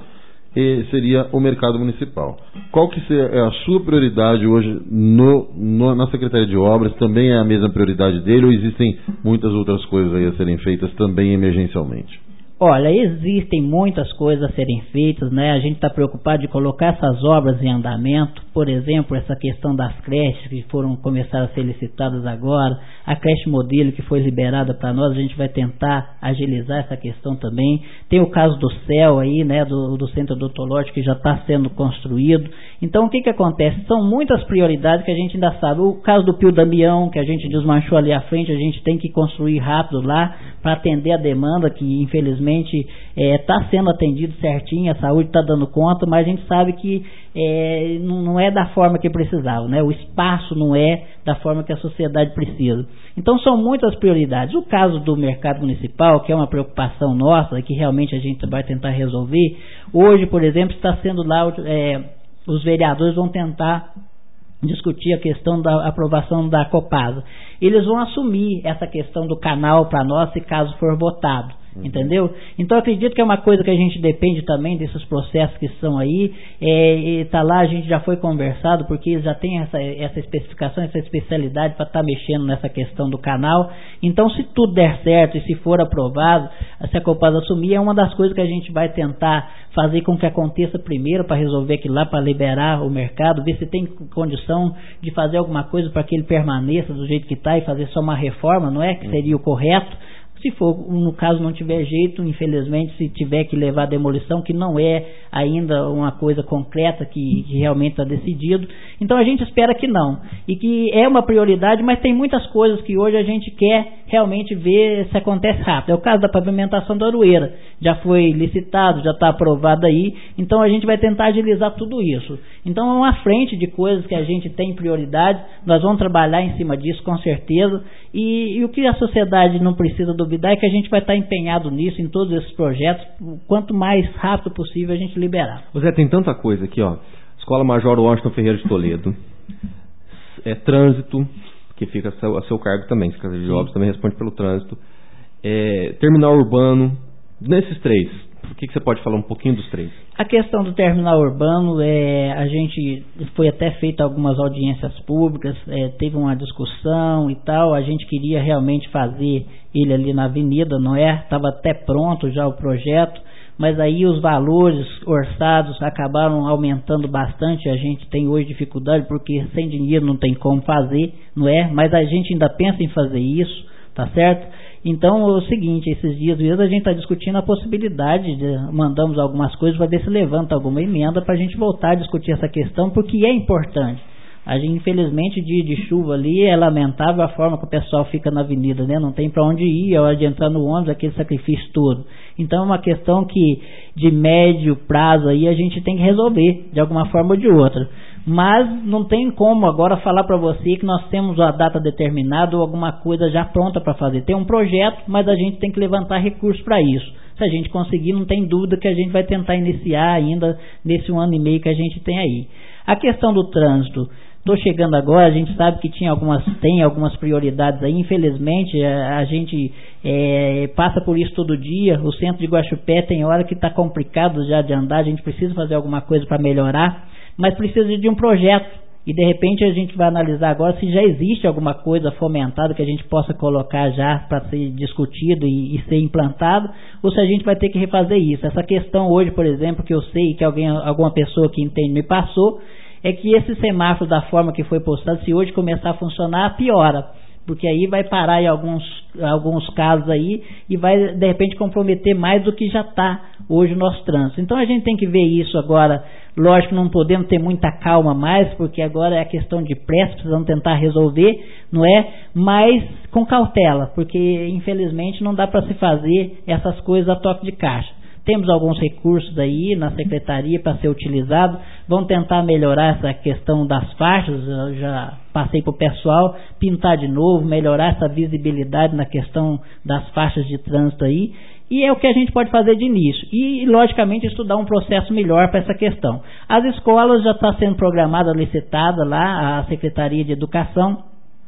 seria o mercado municipal. Qual que é a sua prioridade hoje no, no, na Secretaria de Obras? Também é a mesma prioridade dele ou existem muitas outras coisas aí a serem feitas também emergencialmente? Olha, existem muitas coisas a serem feitas, né? A gente está preocupado de colocar essas obras em andamento, por exemplo, essa questão das creches que foram começar a ser licitadas agora, a creche modelo que foi liberada para nós, a gente vai tentar agilizar essa questão também. Tem o caso do C E L aí, né? Do, do Centro Odontológico que já está sendo construído. Então, o que que acontece? São muitas prioridades que a gente ainda sabe. O caso do Pio Damião, que a gente desmanchou ali à frente, a gente tem que construir rápido lá para atender a demanda que, infelizmente, está é, sendo atendido certinho, a saúde está dando conta, mas a gente sabe que é, não, não é da forma que precisava, né? O espaço não é da forma que a sociedade precisa. Então são muitas prioridades. O caso do mercado municipal, que é uma preocupação nossa, que realmente a gente vai tentar resolver, hoje, por exemplo, está sendo lá, é, os vereadores vão tentar discutir a questão da aprovação da Copasa. Eles vão assumir essa questão do canal para nós, se caso for votado. Entendeu? Então acredito que é uma coisa que a gente depende também desses processos que estão aí, é, tá lá, a gente já foi conversado, porque eles já tem essa, essa especificação, essa especialidade para estar tá mexendo nessa questão do canal. Então, se tudo der certo e se for aprovado, se a Copasa assumir, é uma das coisas que a gente vai tentar fazer com que aconteça primeiro, para resolver aquilo lá, para liberar o mercado, ver se tem condição de fazer alguma coisa para que ele permaneça do jeito que está e fazer só uma reforma, não é? Que seria o correto. Se for, no caso, não tiver jeito, infelizmente, se tiver que levar a demolição, que não é ainda uma coisa concreta que, que realmente está decidido. Então a gente espera que não. E que é uma prioridade, mas tem muitas coisas que hoje a gente quer realmente ver se acontece rápido. É o caso da pavimentação da Aroeira. Já foi licitado, já está aprovado aí. Então a gente vai tentar agilizar tudo isso. Então é uma frente de coisas que a gente tem prioridade. Nós vamos trabalhar em cima disso, com certeza. E, e o que a sociedade não precisa duvidar é que a gente vai estar empenhado nisso, em todos esses projetos, quanto mais rápido possível a gente liberar. Zé, tem tanta coisa aqui, ó. Escola Major Washington Ferreira de Toledo. É trânsito, que fica a seu, a seu cargo também. Secretaria de Obras também responde pelo trânsito. É, terminal urbano. Nesses três, o que, que você pode falar um pouquinho dos três? A questão do terminal urbano, é, a gente foi até feita algumas audiências públicas, é, teve uma discussão e tal, a gente queria realmente fazer ele ali na avenida, não é? Estava até pronto já o projeto, mas aí os valores orçados acabaram aumentando bastante. A gente tem hoje dificuldade porque sem dinheiro não tem como fazer, não é? Mas a gente ainda pensa em fazer isso, tá certo? Então é o seguinte, esses dias mesmo a gente está discutindo a possibilidade de mandamos algumas coisas para ver se levanta alguma emenda para a gente voltar a discutir essa questão, porque é importante. A gente, infelizmente, dia de chuva ali, é lamentável a forma que o pessoal fica na avenida, né? Não tem para onde ir, a hora de entrar no ônibus, aquele sacrifício todo. Então é uma questão que, de médio prazo aí, a gente tem que resolver, de alguma forma ou de outra. Mas não tem como agora falar para você que nós temos a data determinada ou alguma coisa já pronta para fazer. Tem um projeto, mas a gente tem que levantar recursos para isso. Se a gente conseguir, não tem dúvida que a gente vai tentar iniciar ainda nesse um ano e meio que a gente tem aí. A questão do trânsito, estou chegando agora, a gente sabe que tinha algumas, tem algumas prioridades aí, infelizmente a, a gente é, passa por isso todo dia. O centro de Guaxupé tem hora que está complicado já de andar, a gente precisa fazer alguma coisa para melhorar, mas precisa de um projeto. E de repente a gente vai analisar agora se já existe alguma coisa fomentada que a gente possa colocar já para ser discutido e, e ser implantado, ou se a gente vai ter que refazer isso. Essa questão hoje, por exemplo, que eu sei que alguém, alguma pessoa que entende me passou, é que esse semáforo, da forma que foi postado, se hoje começar a funcionar, piora. Porque aí vai parar em alguns, alguns casos aí e vai, de repente, comprometer mais do que já está hoje o nosso trânsito. Então a gente tem que ver isso agora. Lógico que não podemos ter muita calma mais, porque agora é a questão de pressa, precisamos tentar resolver, não é? Mas com cautela, porque infelizmente não dá para se fazer essas coisas a toque de caixa. Temos alguns recursos aí na secretaria para ser utilizado. Vamos tentar melhorar essa questão das faixas. Eu já passei para o pessoal pintar de novo, melhorar essa visibilidade na questão das faixas de trânsito aí. E é o que a gente pode fazer de início. E, logicamente, estudar um processo melhor para essa questão. As escolas já está sendo programada, licitada lá, a Secretaria de Educação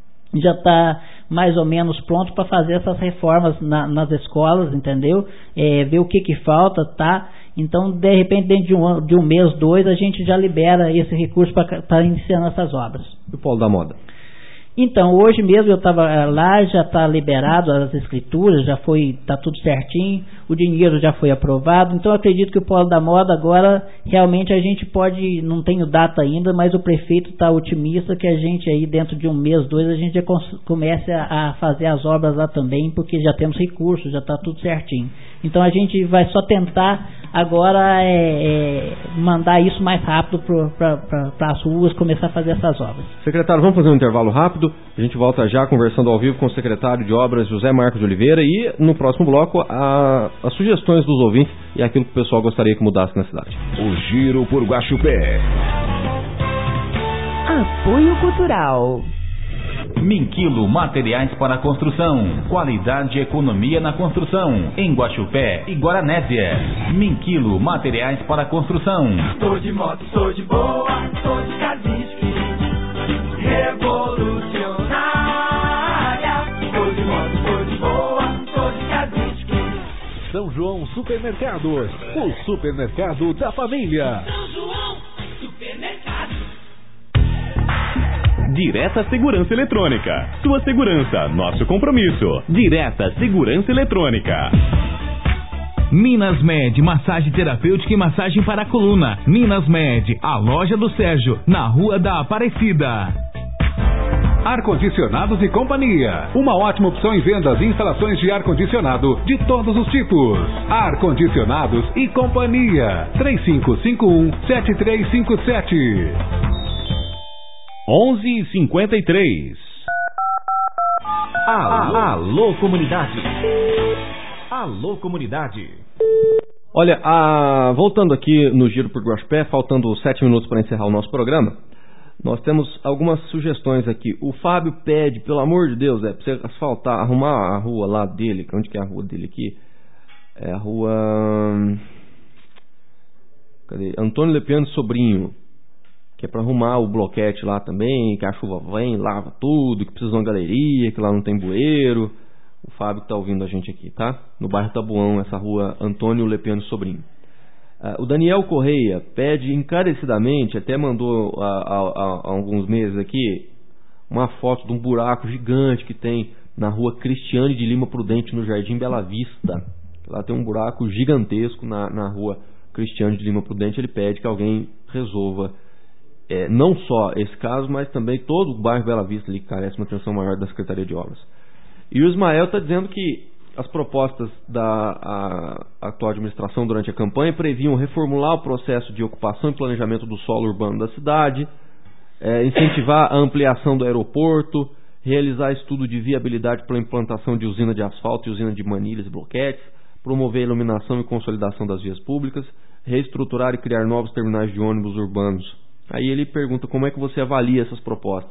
já está mais ou menos pronto para fazer essas reformas na, nas escolas, entendeu? É, ver o que que falta, tá? Então, de repente, dentro de um, de um mês, dois, a gente já libera esse recurso para estar iniciando essas obras. E o Polo da Moda? Então, hoje mesmo eu estava lá, já está liberado as escrituras, já foi, está tudo certinho, o dinheiro já foi aprovado, então eu acredito que o Polo da Moda agora, realmente a gente pode, não tenho data ainda, mas o prefeito está otimista que a gente aí dentro de um mês, dois, a gente já comece a, a fazer as obras lá também, porque já temos recursos, já está tudo certinho. Então a gente vai só tentar agora é, é, mandar isso mais rápido para as ruas, começar a fazer essas obras. Secretário, vamos fazer um intervalo rápido, a gente volta já conversando ao vivo com o secretário de Obras, José Marcos de Oliveira, e no próximo bloco a, as sugestões dos ouvintes e aquilo que o pessoal gostaria que mudasse na cidade. O Giro por Guaxupé. Apoio Cultural. Minquilo Materiais para Construção. Qualidade e economia na construção. Em Guaxupé e Guaranésia. Minquilo Materiais para Construção. Tô de moto, tô de boa, tô de Kazinski. Revolucionária. Tô de moto, tô de boa, tô de Kazinski. São João Supermercados. O supermercado da família. São João Supermercado. Direta Segurança Eletrônica. Sua segurança, nosso compromisso. Direta Segurança Eletrônica. Minas Med, massagem terapêutica e massagem para a coluna. Minas Med, a loja do Sérgio, na Rua da Aparecida. Ar-condicionados e companhia. Uma ótima opção em vendas e instalações de ar-condicionado de todos os tipos. Ar-condicionados e companhia. três cinco cinco um, sete três cinco sete. onze e cinquenta e três. Alô, alô comunidade. Alô comunidade. Olha, a... voltando aqui no Giro por Guaxupé, faltando sete minutos para encerrar o nosso programa, nós temos algumas sugestões aqui. O Fábio pede, pelo amor de Deus, é, para você asfaltar, arrumar a rua lá dele. Onde que é a rua dele aqui? É a rua... Cadê? Antônio Lepiano Sobrinho. Que é para arrumar o bloquete lá também, que a chuva vem, lava tudo, que precisa de uma galeria, que lá não tem bueiro. O Fábio que tá ouvindo a gente aqui, tá? No bairro Tabuão, essa rua Antônio Lepiano Sobrinho. Uh, o Daniel Correia pede encarecidamente, até mandou uh, há, há alguns meses aqui, uma foto de um buraco gigante que tem na rua Cristiane de Lima Prudente, no Jardim Bela Vista. Lá tem um buraco gigantesco na, na rua Cristiano de Lima Prudente. Ele pede que alguém resolva é, não só esse caso, mas também todo o bairro Bela Vista ali, que carece uma atenção maior da Secretaria de Obras. E o Ismael está dizendo que as propostas da a, a atual administração durante a campanha previam reformular o processo de ocupação e planejamento do solo urbano da cidade, é, incentivar a ampliação do aeroporto, realizar estudo de viabilidade para a implantação de usina de asfalto e usina de manilhas e bloquetes, promover a iluminação e consolidação das vias públicas, reestruturar e criar novos terminais de ônibus urbanos. Aí ele pergunta como é que você avalia essas propostas.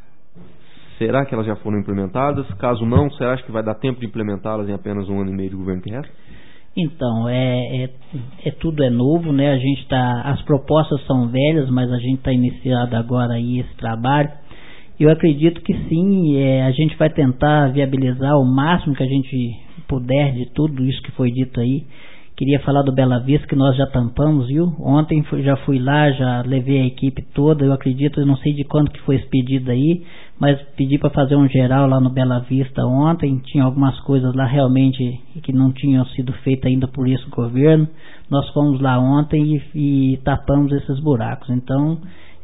Será que elas já foram implementadas? Caso não, você acha que vai dar tempo de implementá-las em apenas um ano e meio de governo que resta? Então, é, é, é tudo é novo, né? A gente tá, as propostas são velhas, mas a gente está iniciando agora aí esse trabalho. Eu acredito que sim, é, a gente vai tentar viabilizar o máximo que a gente puder de tudo isso que foi dito aí. Queria falar do Bela Vista, que nós já tampamos, viu? Ontem fui, já fui lá, já levei a equipe toda. Eu acredito, eu não sei de quando que foi esse pedido aí, mas pedi para fazer um geral lá no Bela Vista ontem. Tinha algumas coisas lá realmente que não tinham sido feitas ainda por esse governo. Nós fomos lá ontem e, e tapamos esses buracos. Então,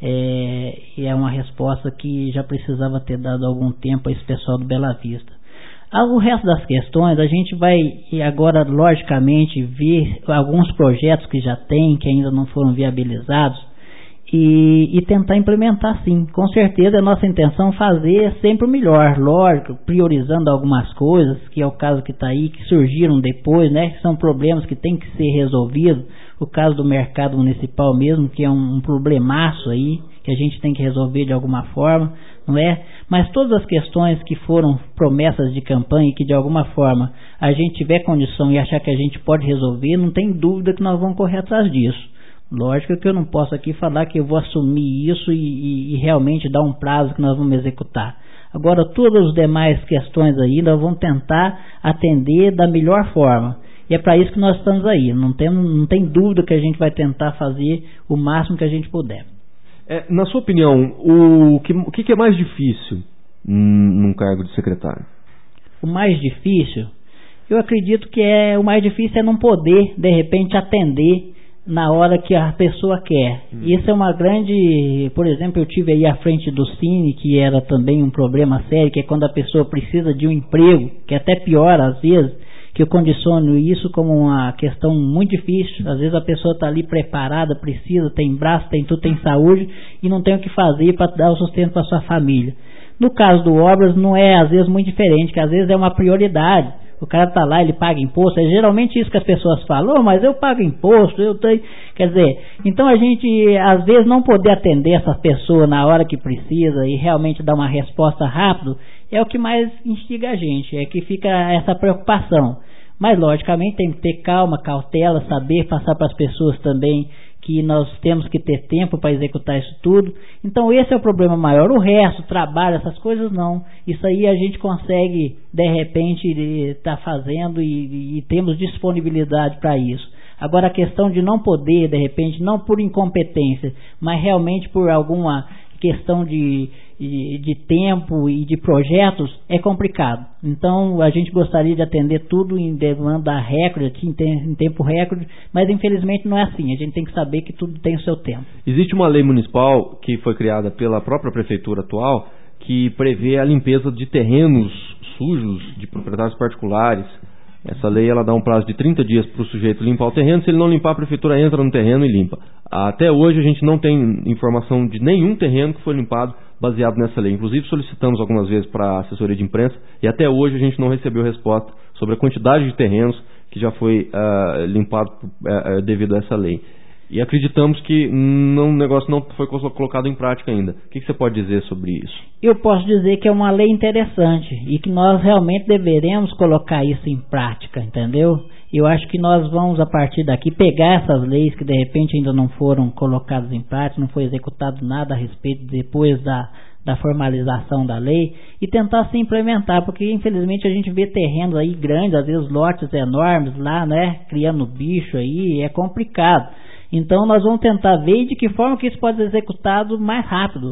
é, é uma resposta que já precisava ter dado algum tempo a esse pessoal do Bela Vista. O resto das questões, a gente vai agora, logicamente, ver alguns projetos que já tem, que ainda não foram viabilizados, e, e tentar implementar sim. Com certeza é nossa intenção fazer sempre o melhor, lógico, priorizando algumas coisas, que é o caso que está aí, que surgiram depois, né, que são problemas que tem que ser resolvidos. O caso do mercado municipal mesmo, que é um, um problemaço aí, que a gente tem que resolver de alguma forma, não é? Mas todas as questões que foram promessas de campanha e que de alguma forma a gente tiver condição e achar que a gente pode resolver, não tem dúvida que nós vamos correr atrás disso. Lógico que eu não posso aqui falar que eu vou assumir isso e, e, e realmente dar um prazo que nós vamos executar. Agora, todas as demais questões aí nós vamos tentar atender da melhor forma. E é para isso que nós estamos aí. Não tem, não tem dúvida que a gente vai tentar fazer o máximo que a gente puder. É, na sua opinião, o que, o que é mais difícil num cargo de secretário? O mais difícil, eu acredito que é o mais difícil é não poder, de repente, atender na hora que a pessoa quer. Hum. Isso é uma grande... Por exemplo, eu tive aí à frente do Cine, que era também um problema sério, que é quando a pessoa precisa de um emprego, que é até pior às vezes, que eu condiciono isso como uma questão muito difícil. Às vezes a pessoa está ali preparada, precisa, tem braço, tem tudo, tem saúde, e não tem o que fazer para dar o sustento para sua família. No caso do Obras, não é às vezes muito diferente, que às vezes é uma prioridade. O cara está lá, ele paga imposto, é geralmente isso que as pessoas falam, oh, mas eu pago imposto, eu tenho... Quer dizer, então a gente às vezes não poder atender essa pessoa na hora que precisa e realmente dar uma resposta rápido, é o que mais instiga a gente, é que fica essa preocupação. Mas logicamente tem que ter calma, cautela, saber passar para as pessoas também que nós temos que ter tempo para executar isso tudo. Então esse é o problema maior. O resto, trabalho, essas coisas não. Isso aí a gente consegue de repente estar tá fazendo e, e temos disponibilidade para isso. Agora a questão de não poder, de repente, não por incompetência, mas realmente por alguma questão de, de, de tempo e de projetos, é complicado. Então a gente gostaria de atender tudo em demanda recorde, em, em tempo recorde, mas infelizmente não é assim. A gente tem que saber que tudo tem o seu tempo. Existe uma lei municipal que foi criada pela própria prefeitura atual que prevê a limpeza de terrenos sujos de proprietários particulares. Essa lei ela dá um prazo de trinta dias para o sujeito limpar o terreno. Se ele não limpar, a prefeitura entra no terreno e limpa. Até hoje a gente não tem informação de nenhum terreno que foi limpado baseado nessa lei. Inclusive solicitamos algumas vezes para a assessoria de imprensa e até hoje a gente não recebeu resposta sobre a quantidade de terrenos que já foi uh, limpado uh, devido a essa lei. E acreditamos que não, o negócio não foi colocado em prática ainda. O que, que você pode dizer sobre isso? Eu posso dizer que é uma lei interessante e que nós realmente deveremos colocar isso em prática, entendeu? Eu acho que nós vamos, a partir daqui, pegar essas leis que de repente ainda não foram colocadas em prática, não foi executado nada a respeito depois da, da formalização da lei, e tentar se implementar, porque infelizmente a gente vê terrenos aí grandes, às vezes lotes enormes lá, né, criando bicho aí, é complicado. Então nós vamos tentar ver de que forma que isso pode ser executado mais rápido.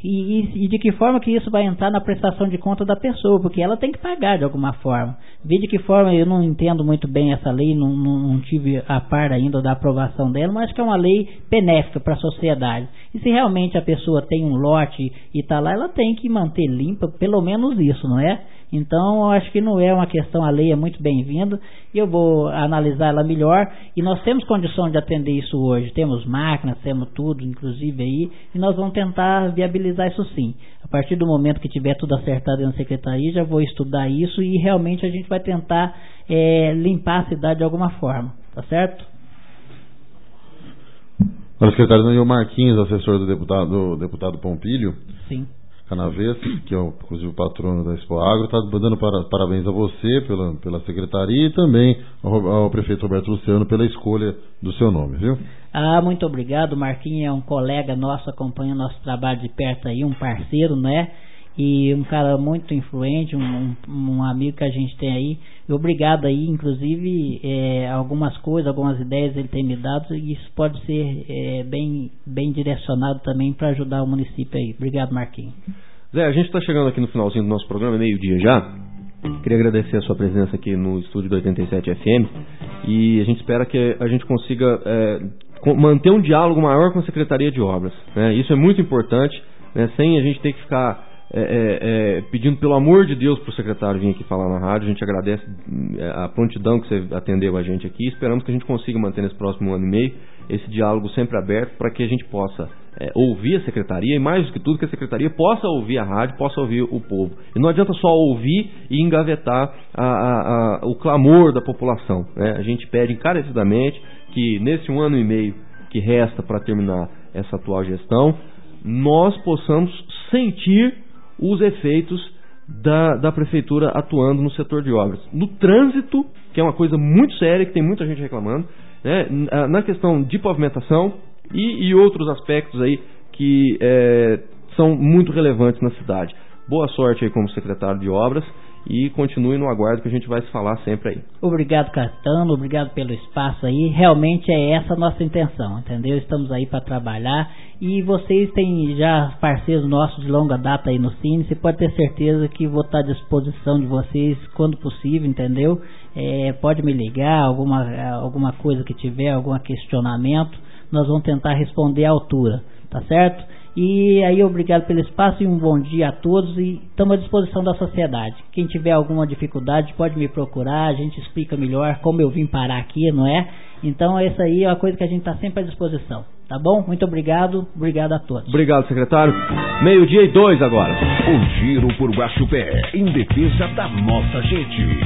E, e, e de que forma que isso vai entrar na prestação de conta da pessoa, porque ela tem que pagar de alguma forma. Vê de que forma, eu não entendo muito bem essa lei, não, não, não tive a par ainda da aprovação dela, mas acho que é uma lei benéfica para a sociedade. E se realmente a pessoa tem um lote e está lá, ela tem que manter limpa, pelo menos isso, não é? Então, eu acho que não é uma questão, a lei é muito bem-vinda, e eu vou analisar ela melhor, e nós temos condição de atender isso hoje, temos máquinas, temos tudo, inclusive aí, e nós vamos tentar viabilizar isso sim. A partir do momento que tiver tudo acertado na secretaria, já vou estudar isso, e realmente a gente vai tentar é, limpar a cidade de alguma forma, tá certo? O secretário e o Marquinhos, assessor do deputado, do deputado Pompílio. Sim. Canavês, que é o, inclusive o patrono da Expo Agro, está dando para, parabéns a você pela, pela secretaria e também ao, ao prefeito Roberto Luciano pela escolha do seu nome, viu? Ah, muito obrigado. Marquinhos é um colega nosso, acompanha nosso trabalho de perto aí, um parceiro, né? E um cara muito influente, um, um amigo que a gente tem aí. E obrigado aí, inclusive, é, algumas coisas, algumas ideias ele tem me dado, e isso pode ser é, bem, bem direcionado também para ajudar o município aí. Obrigado, Marquinhos. Zé, a gente está chegando aqui no finalzinho do nosso programa, meio-dia já. Queria agradecer a sua presença aqui no estúdio do oitenta e sete F M, e a gente espera que a gente consiga é, manter um diálogo maior com a Secretaria de Obras, né? Isso é muito importante, né? Sem a gente ter que ficar É, é, é, pedindo pelo amor de Deus para o secretário vir aqui falar na rádio. A gente agradece a prontidão que você atendeu a gente aqui. Esperamos que a gente consiga manter nesse próximo ano e meio esse diálogo sempre aberto para que a gente possa é, ouvir a secretaria, e mais do que tudo que a secretaria possa ouvir a rádio, possa ouvir o povo. E não adianta só ouvir e engavetar a, a, a, o clamor da população, né? A gente pede encarecidamente que nesse um ano e meio que resta para terminar essa atual gestão, nós possamos sentir os efeitos da, da prefeitura atuando no setor de obras. No trânsito, que é uma coisa muito séria, que tem muita gente reclamando, né? Na questão de pavimentação e, e outros aspectos aí que é, são muito relevantes na cidade. Boa sorte aí como secretário de obras, e continue no aguardo que a gente vai se falar sempre aí. Obrigado, Caetano, obrigado pelo espaço aí. Realmente é essa a nossa intenção, entendeu? Estamos aí para trabalhar, e vocês têm já parceiros nossos de longa data aí no Cine. Você pode ter certeza que vou estar à disposição de vocês quando possível, entendeu? É, pode me ligar, alguma, alguma coisa que tiver, algum questionamento, nós vamos tentar responder à altura, tá certo? E aí, obrigado pelo espaço e um bom dia a todos, e estamos à disposição da sociedade. Quem tiver alguma dificuldade pode me procurar, a gente explica melhor como eu vim parar aqui, não é? Então essa aí é uma coisa que a gente está sempre à disposição, tá bom? Muito obrigado, obrigado a todos. Obrigado, secretário. Meio-dia e dois agora. O Giro por Guaxupé, em defesa da nossa gente.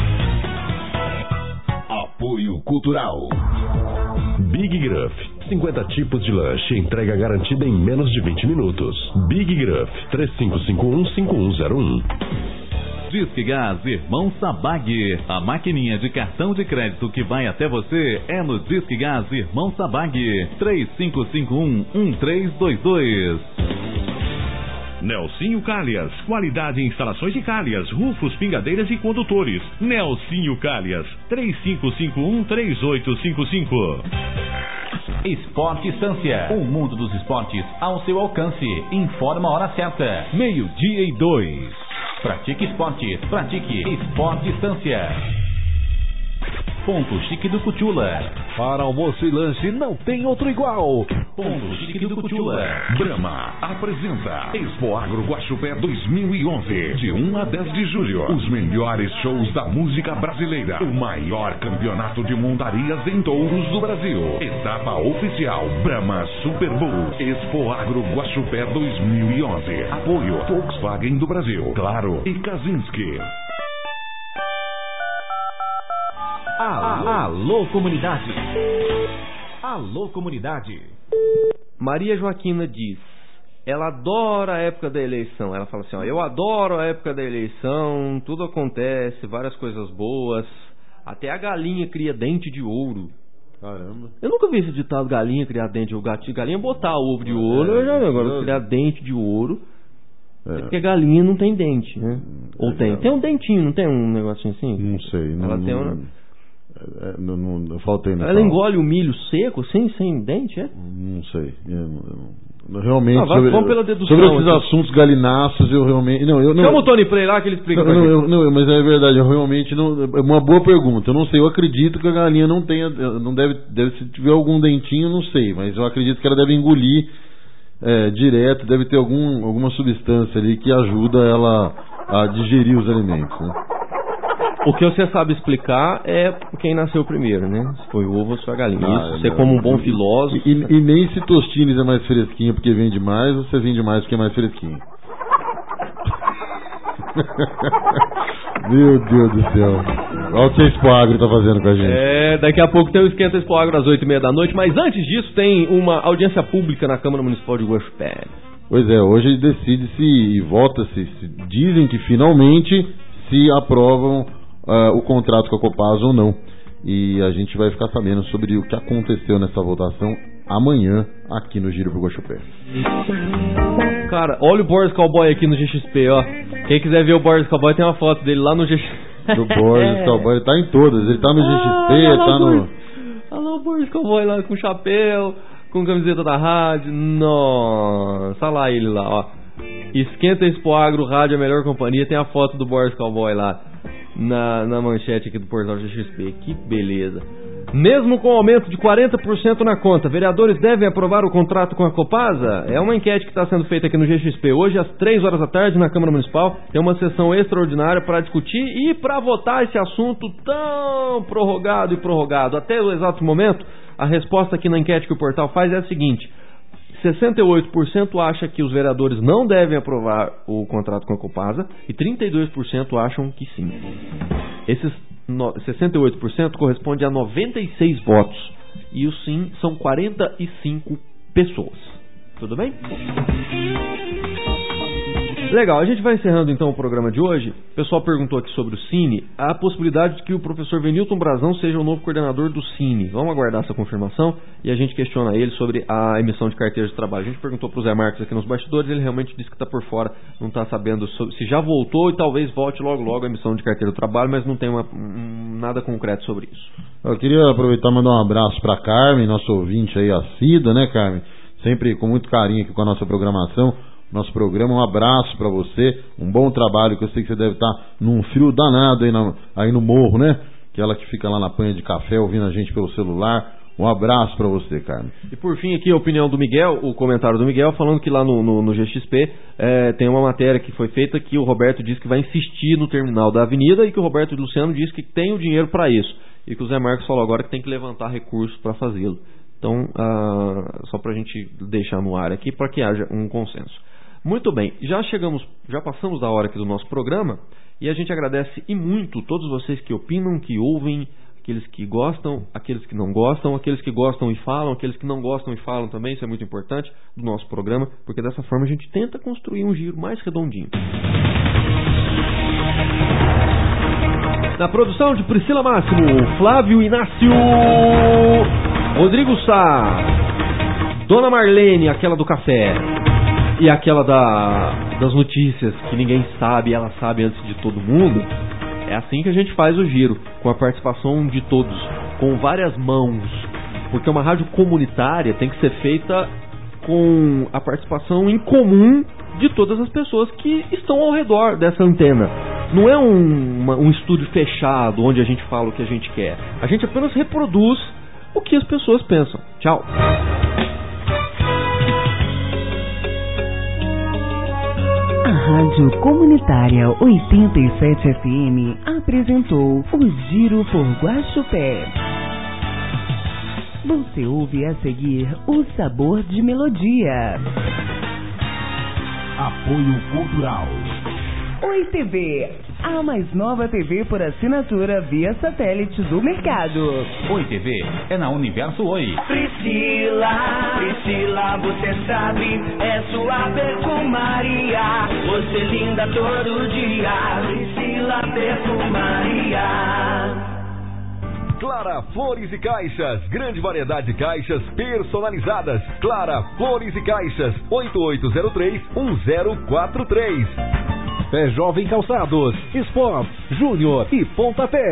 Apoio Cultural. Big Gruff, cinquenta tipos de lanche, entrega garantida em menos de vinte minutos. Big Gruff, três cinco cinco um, cinco um zero um. Disque Gás Irmão Sabag. A maquininha de cartão de crédito que vai até você é no Disque Gás Irmão Sabag. três cinco cinco um, um três dois dois. Nelsinho Calhas, qualidade em instalações de calhas, rufos, pingadeiras e condutores. Nelsinho Calhas, três cinco cinco um, três oito cinco cinco. Esporte Estância, o mundo dos esportes ao seu alcance. Informa a hora certa. Meio-dia e dois. Pratique esportes, pratique Esporte Estância. Ponto Chique do Cutiula. Para almoço e lanche não tem outro igual. Ponto Chique do Cutiula. Brahma apresenta Expo Agro Guaxupé dois mil e onze, de um a dez de julho. Os melhores shows da música brasileira. O maior campeonato de montarias em touros do Brasil. Etapa oficial Brahma Super Bowl. Expo Agro Guaxupé dois mil e onze. Apoio Volkswagen do Brasil, Claro e Kaczynski. Alô, alô comunidade. Alô comunidade. Maria Joaquina diz: ela adora a época da eleição. Ela fala assim, ó, eu adoro a época da eleição, tudo acontece, várias coisas boas, até a galinha cria dente de ouro. Caramba. Eu nunca vi esse ditado, galinha criar dente de ouro. Galinha botar ovo de ouro, é, eu já vi. Agora criar dente de ouro é, é porque galinha não tem dente, né? Ou é, tem? Tem um dentinho, não tem um negocinho assim? Não sei. Ela não, tem não, uma... É, não, não, eu faltei Ela fala. Engole o milho seco, sem, sem dente, é? Não sei. Eu, eu, realmente Ah, vai, sobre, vamos pela dedução, sobre esses então. assuntos galináceos, eu realmente... Não, eu, não, Chama o Tony Play lá que ele explica. Não, não, eu, não, mas é verdade, eu realmente não... É uma boa pergunta, eu não sei, eu acredito que a galinha não tenha... Não deve, deve, se tiver algum dentinho, não sei, mas eu acredito que ela deve engolir é, direto, deve ter algum, alguma substância ali que ajuda ela a digerir os alimentos, né? O que você sabe explicar é quem nasceu primeiro, né? Se foi o ovo ou se foi a galinha. Ah, Isso, é, você não, como um bom e, filósofo... E, e nem se Tostines é mais fresquinho porque vende mais, ou você vende mais porque é mais fresquinho. Meu Deus do céu. Olha o que a Expo Agro tá fazendo com a gente. É, daqui a pouco tem o Esquenta Expo Agro às oito e meia da noite, mas antes disso tem uma audiência pública na Câmara Municipal de Guaxupé. Pois é, hoje decide-se e vota-se, se, dizem que finalmente se aprovam uh, o contrato com a Copasa ou não. E a gente vai ficar sabendo sobre o que aconteceu nessa votação amanhã aqui no Giro pro Guaxupé. Cara, olha o Boris Cowboy aqui no G X P, ó. Quem quiser ver o Boris Cowboy tem uma foto dele lá no G X P. Do Boris Cowboy, ele tá em todas, ele tá no G X P, ah, tá no... Olha lá o Boris Cowboy lá com chapéu, com camiseta da rádio. Nossa, olha lá ele lá, ó. Esquenta Expo Agro, rádio a melhor companhia. Tem a foto do Boris Cowboy lá na, na manchete aqui do portal G X P. Que beleza. Mesmo com o aumento de quarenta por cento na conta, vereadores devem aprovar o contrato com a Copasa? É uma enquete que está sendo feita aqui no G X P. Hoje, às três horas da tarde, na Câmara Municipal, tem uma sessão extraordinária para discutir e para votar esse assunto tão prorrogado e prorrogado. Até o exato momento, a resposta aqui na enquete que o portal faz é a seguinte: sessenta e oito por cento acha que os vereadores não devem aprovar o contrato com a Copasa e trinta e dois por cento acham que sim. Esses sessenta e oito por cento corresponde a noventa e seis votos e o sim são quarenta e cinco pessoas. Tudo bem? Legal, a gente vai encerrando então o programa de hoje. O pessoal perguntou aqui sobre o Cine, a possibilidade de que o professor Venilton Brazão seja o novo coordenador do Cine. Vamos aguardar essa confirmação e a gente questiona ele sobre a emissão de carteiras de trabalho. A gente perguntou para o Zé Marcos aqui nos bastidores, ele realmente disse que está por fora, não está sabendo sobre, se já voltou e talvez volte logo logo a emissão de carteira de trabalho, mas não tem uma, um, nada concreto sobre isso. Eu queria aproveitar e mandar um abraço para Carmen, nosso ouvinte aí assíduo, né, Carmen? Sempre com muito carinho aqui com a nossa programação. Nosso programa, um abraço pra você, um bom trabalho, que eu sei que você deve estar num frio danado aí, na, aí no morro, né? Aquela que fica lá na panha de café ouvindo a gente pelo celular. Um abraço pra você, Carmen. E por fim aqui a opinião do Miguel, o comentário do Miguel, falando que lá no, no, no G X P é, tem uma matéria que foi feita que o Roberto disse que vai insistir no terminal da avenida e que o Roberto e o Luciano disse que tem o dinheiro pra isso. E que o Zé Marcos falou agora que tem que levantar recursos pra fazê-lo. Então, ah, só pra gente deixar no ar aqui para que haja um consenso. Muito bem, já chegamos, já passamos da hora aqui do nosso programa e a gente agradece e muito todos vocês que opinam, que ouvem, aqueles que gostam, aqueles que não gostam, aqueles que gostam e falam, aqueles que não gostam e falam também, isso é muito importante do nosso programa, porque dessa forma a gente tenta construir um giro mais redondinho. Na produção de Priscila Máximo, Flávio Inácio, Rodrigo Sá, Dona Marlene, aquela do café, e aquela da, das notícias que ninguém sabe, ela sabe antes de todo mundo. É assim que a gente faz o giro, com a participação de todos, com várias mãos, porque uma rádio comunitária tem que ser feita com a participação em comum de todas as pessoas que estão ao redor dessa antena. Não é um, uma, um estúdio fechado onde a gente fala o que a gente quer. A gente apenas reproduz o que as pessoas pensam. Tchau. A Rádio Comunitária oitenta e sete F M apresentou o Giro por Guaxupé. Você ouve a seguir o Sabor de Melodia. Apoio Cultural. Oi T V, a mais nova T V por assinatura via satélite do mercado. Oi T V é na Universo Oi. Priscila, Priscila, você sabe, é sua perfumaria. Você linda todo dia, Priscila Perfumaria. Clara Flores e Caixas, grande variedade de caixas personalizadas. Clara Flores e Caixas, oito oito zero três um zero quatro três. Pé Jovem Calçados, Esportes, Júnior e Pontapé.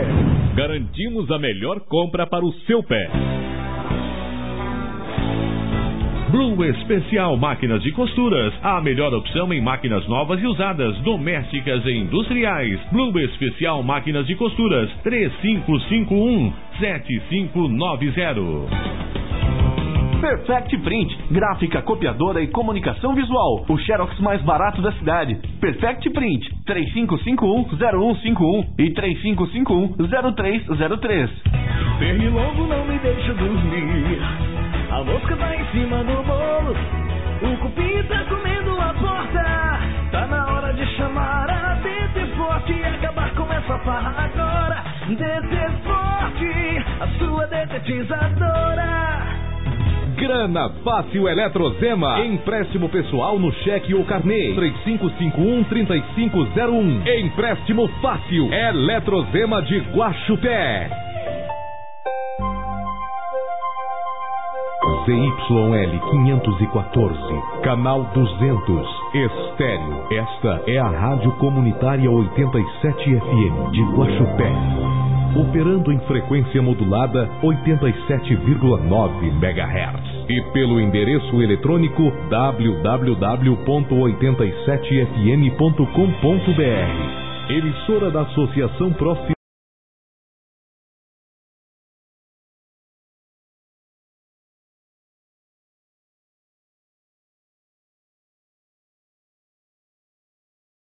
Garantimos a melhor compra para o seu pé. Blue Especial Máquinas de Costuras, a melhor opção em máquinas novas e usadas, domésticas e industriais. Blue Especial Máquinas de Costuras, três cinco cinco um, sete cinco nove zero. Perfect Print, gráfica, copiadora e comunicação visual. O xerox mais barato da cidade. Perfect Print, três cinco cinco um, zero um cinco um e três cinco cinco um, zero três zero três. Pernilongo não me deixa dormir. A mosca tá em cima do bolo. O cupim tá comendo a porta. Tá na hora de chamar a D T Forte e acabar com essa farra agora. D T Forte, a sua detetizadora. Grana Fácil Eletrozema. Empréstimo pessoal no cheque ou carnê. três cinco cinco um, três cinco zero um. Empréstimo fácil. Eletrozema de Guaxupé. Z Y L quinhentos e quatorze, canal duzentos, estéreo. Esta é a Rádio Comunitária oitenta e sete F M de Guaxupé. Operando em frequência modulada oitenta e sete vírgula nove megahertz. E pelo endereço eletrônico w w w ponto oitenta e sete f m ponto com ponto b r. Emissora da Associação Próxima.